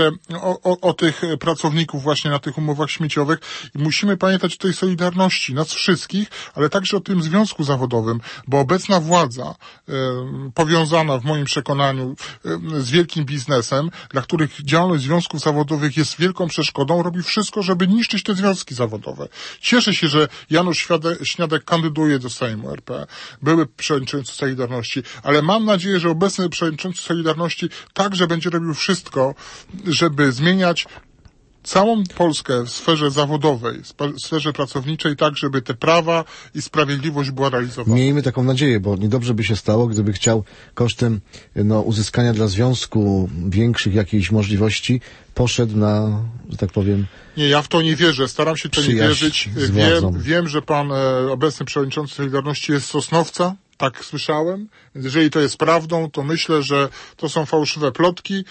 o tych pracowników właśnie na tych umowach śmieciowych i musimy pamiętać o tej solidarności nas wszystkich, ale także o tym związku zawodowym, bo obecna władza powiązana w moim przekonaniu z wielkim biznesem, dla których działalność związków zawodowych jest wielką przeszkodą, robi wszystko, żeby niszczyć te związki zawodowe. Cieszę się, że Janusz Śniadek kandyduje do Sejmu RP, były przewodniczący Solidarności, ale mam nadzieję, że obecny przewodniczący Solidarności także będzie robił wszystko, żeby zmieniać całą Polskę w sferze zawodowej, w sferze pracowniczej, tak, żeby te prawa i sprawiedliwość była realizowana. Miejmy taką nadzieję, bo niedobrze by się stało, gdyby chciał kosztem uzyskania dla związku większych jakichś możliwości poszedł na, że tak powiem... Nie, ja w to nie wierzę. Staram się to nie wierzyć. Wiem, że pan obecny przewodniczący Solidarności jest z Sosnowca. Tak słyszałem. Więc jeżeli to jest prawdą, to myślę, że to są fałszywe plotki,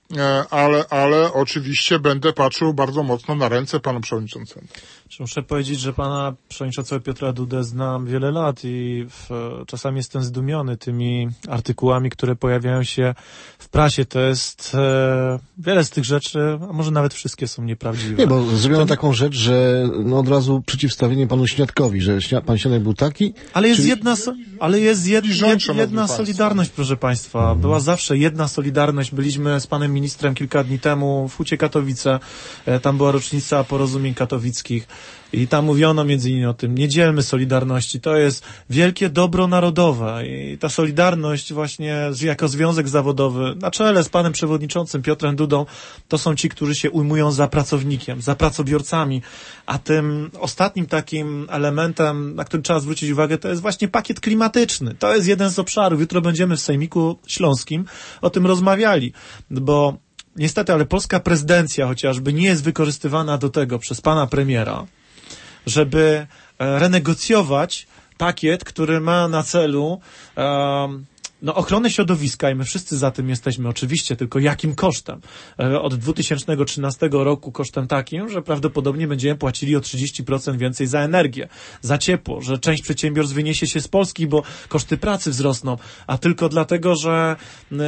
ale oczywiście będę patrzył bardzo mocno na ręce panu przewodniczącemu. Muszę powiedzieć, że pana przewodniczącego Piotra Dudę znam wiele lat i czasami jestem zdumiony tymi artykułami, które pojawiają się w prasie. To jest wiele z tych rzeczy, a może nawet wszystkie są nieprawdziwe. Nie, bo zrobiono taką rzecz, że od razu przeciwstawienie panu Śniadkowi, że pan Śniadek był taki... Ale jest jedna solidarność, proszę państwa. Była zawsze jedna solidarność. Byliśmy z panem ministrem kilka dni temu w Hucie Katowice. Tam była rocznica porozumień katowickich. I tam mówiono między innymi o tym, nie dzielmy Solidarności, to jest wielkie dobro narodowe i ta Solidarność właśnie jako związek zawodowy na czele z panem przewodniczącym Piotrem Dudą, to są ci, którzy się ujmują za pracownikiem, za pracobiorcami, a tym ostatnim takim elementem, na który trzeba zwrócić uwagę, to jest właśnie pakiet klimatyczny. To jest jeden z obszarów. Jutro będziemy w Sejmiku Śląskim o tym rozmawiali, bo niestety, ale polska prezydencja chociażby nie jest wykorzystywana do tego przez pana premiera, żeby renegocjować pakiet, który ma na celu ochronę środowiska i my wszyscy za tym jesteśmy oczywiście, tylko jakim kosztem? Od 2013 roku kosztem takim, że prawdopodobnie będziemy płacili o 30% więcej za energię, za ciepło, że część przedsiębiorstw wyniesie się z Polski, bo koszty pracy wzrosną, a tylko dlatego, że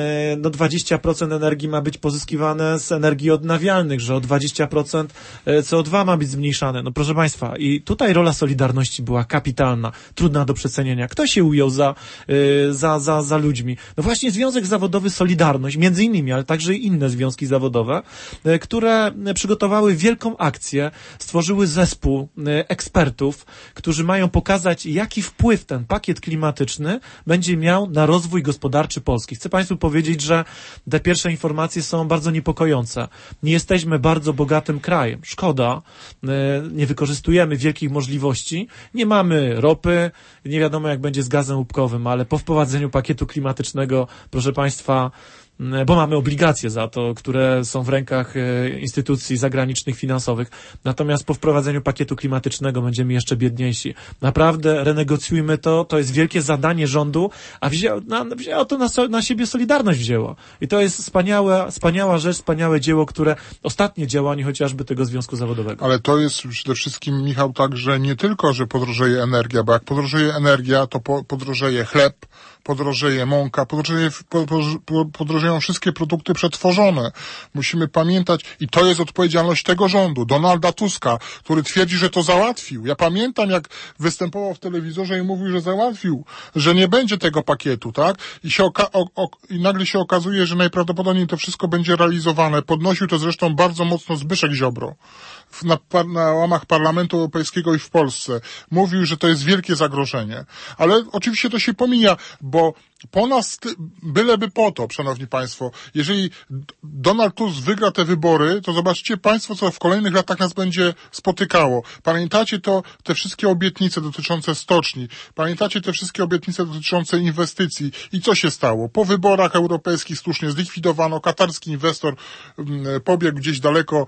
20% energii ma być pozyskiwane z energii odnawialnych, że o 20% CO2 ma być zmniejszane. No proszę państwa, i tutaj rola Solidarności była kapitalna, trudna do przecenienia. Kto się ujął za ludźmi? No właśnie Związek Zawodowy Solidarność, między innymi, ale także i inne związki zawodowe, które przygotowały wielką akcję, stworzyły zespół ekspertów, którzy mają pokazać, jaki wpływ ten pakiet klimatyczny będzie miał na rozwój gospodarczy Polski. Chcę państwu powiedzieć, że te pierwsze informacje są bardzo niepokojące. Nie jesteśmy bardzo bogatym krajem. Szkoda, nie wykorzystujemy wielkich możliwości, nie mamy ropy, nie wiadomo jak będzie z gazem łupkowym, ale po wprowadzeniu pakietu klimatycznego, proszę państwa, bo mamy obligacje za to, które są w rękach instytucji zagranicznych, finansowych. Natomiast po wprowadzeniu pakietu klimatycznego będziemy jeszcze biedniejsi. Naprawdę renegocjujmy to jest wielkie zadanie rządu, a wzięło to na siebie Solidarność wzięło. I to jest wspaniała rzecz, wspaniałe dzieło, które ostatnie działanie chociażby tego związku zawodowego. Ale to jest przede wszystkim, Michał, tak, że nie tylko, że podrożeje energia, bo jak podrożeje energia, to podrożeje chleb, podrożeje mąka, podrożeją wszystkie produkty przetworzone. Musimy pamiętać, i to jest odpowiedzialność tego rządu, Donalda Tuska, który twierdzi, że to załatwił. Ja pamiętam, jak występował w telewizorze i mówił, że załatwił, że nie będzie tego pakietu, tak? I nagle się okazuje, że najprawdopodobniej to wszystko będzie realizowane. Podnosił to zresztą bardzo mocno Zbyszek Ziobro na łamach Parlamentu Europejskiego i w Polsce. Mówił, że to jest wielkie zagrożenie. Ale oczywiście to się pomija, bo po nas, byleby po to, szanowni państwo, jeżeli Donald Tusk wygra te wybory, to zobaczcie państwo, co w kolejnych latach nas będzie spotykało. Pamiętacie te wszystkie obietnice dotyczące stoczni, pamiętacie te wszystkie obietnice dotyczące inwestycji i co się stało? Po wyborach europejskich słusznie zlikwidowano, katarski inwestor pobiegł gdzieś daleko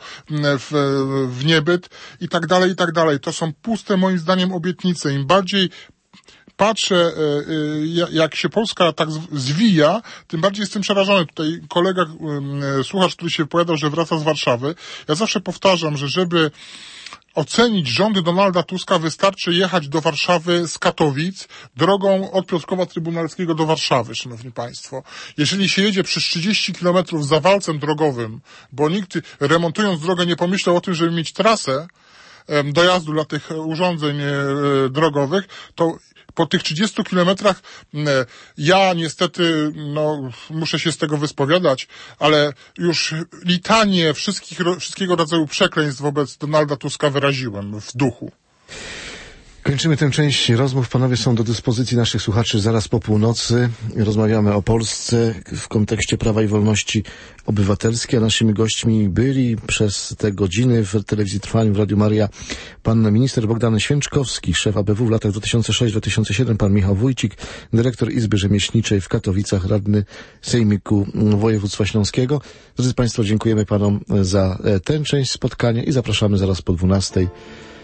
w niebyt i tak dalej, i tak dalej. To są puste moim zdaniem obietnice. Im bardziej patrzę, jak się Polska tak zwija, tym bardziej jestem przerażony. Tutaj kolega, słuchacz, który się wypowiadał, że wraca z Warszawy. Ja zawsze powtarzam, że żeby ocenić rządy Donalda Tuska, wystarczy jechać do Warszawy z Katowic drogą od Piotrkowa Trybunalskiego do Warszawy, szanowni państwo. Jeżeli się jedzie przez 30 kilometrów za walcem drogowym, bo nikt remontując drogę nie pomyślał o tym, żeby mieć trasę dojazdu dla tych urządzeń drogowych, to po tych 30 kilometrach ja niestety muszę się z tego wyspowiadać, ale już litanie wszystkiego rodzaju przekleństw wobec Donalda Tuska wyraziłem w duchu. Kończymy tę część rozmów. Panowie są do dyspozycji naszych słuchaczy zaraz po północy. Rozmawiamy o Polsce w kontekście prawa i wolności obywatelskie, a naszymi gośćmi byli przez te godziny w Telewizji Trwaniu w Radiu Maria pan minister Bogdan Święczkowski, szef ABW w latach 2006-2007, pan Michał Wójcik, dyrektor Izby Rzemieślniczej w Katowicach, radny Sejmiku Województwa Śląskiego. Drodzy państwo, dziękujemy panom za tę część spotkania i zapraszamy zaraz po 12:00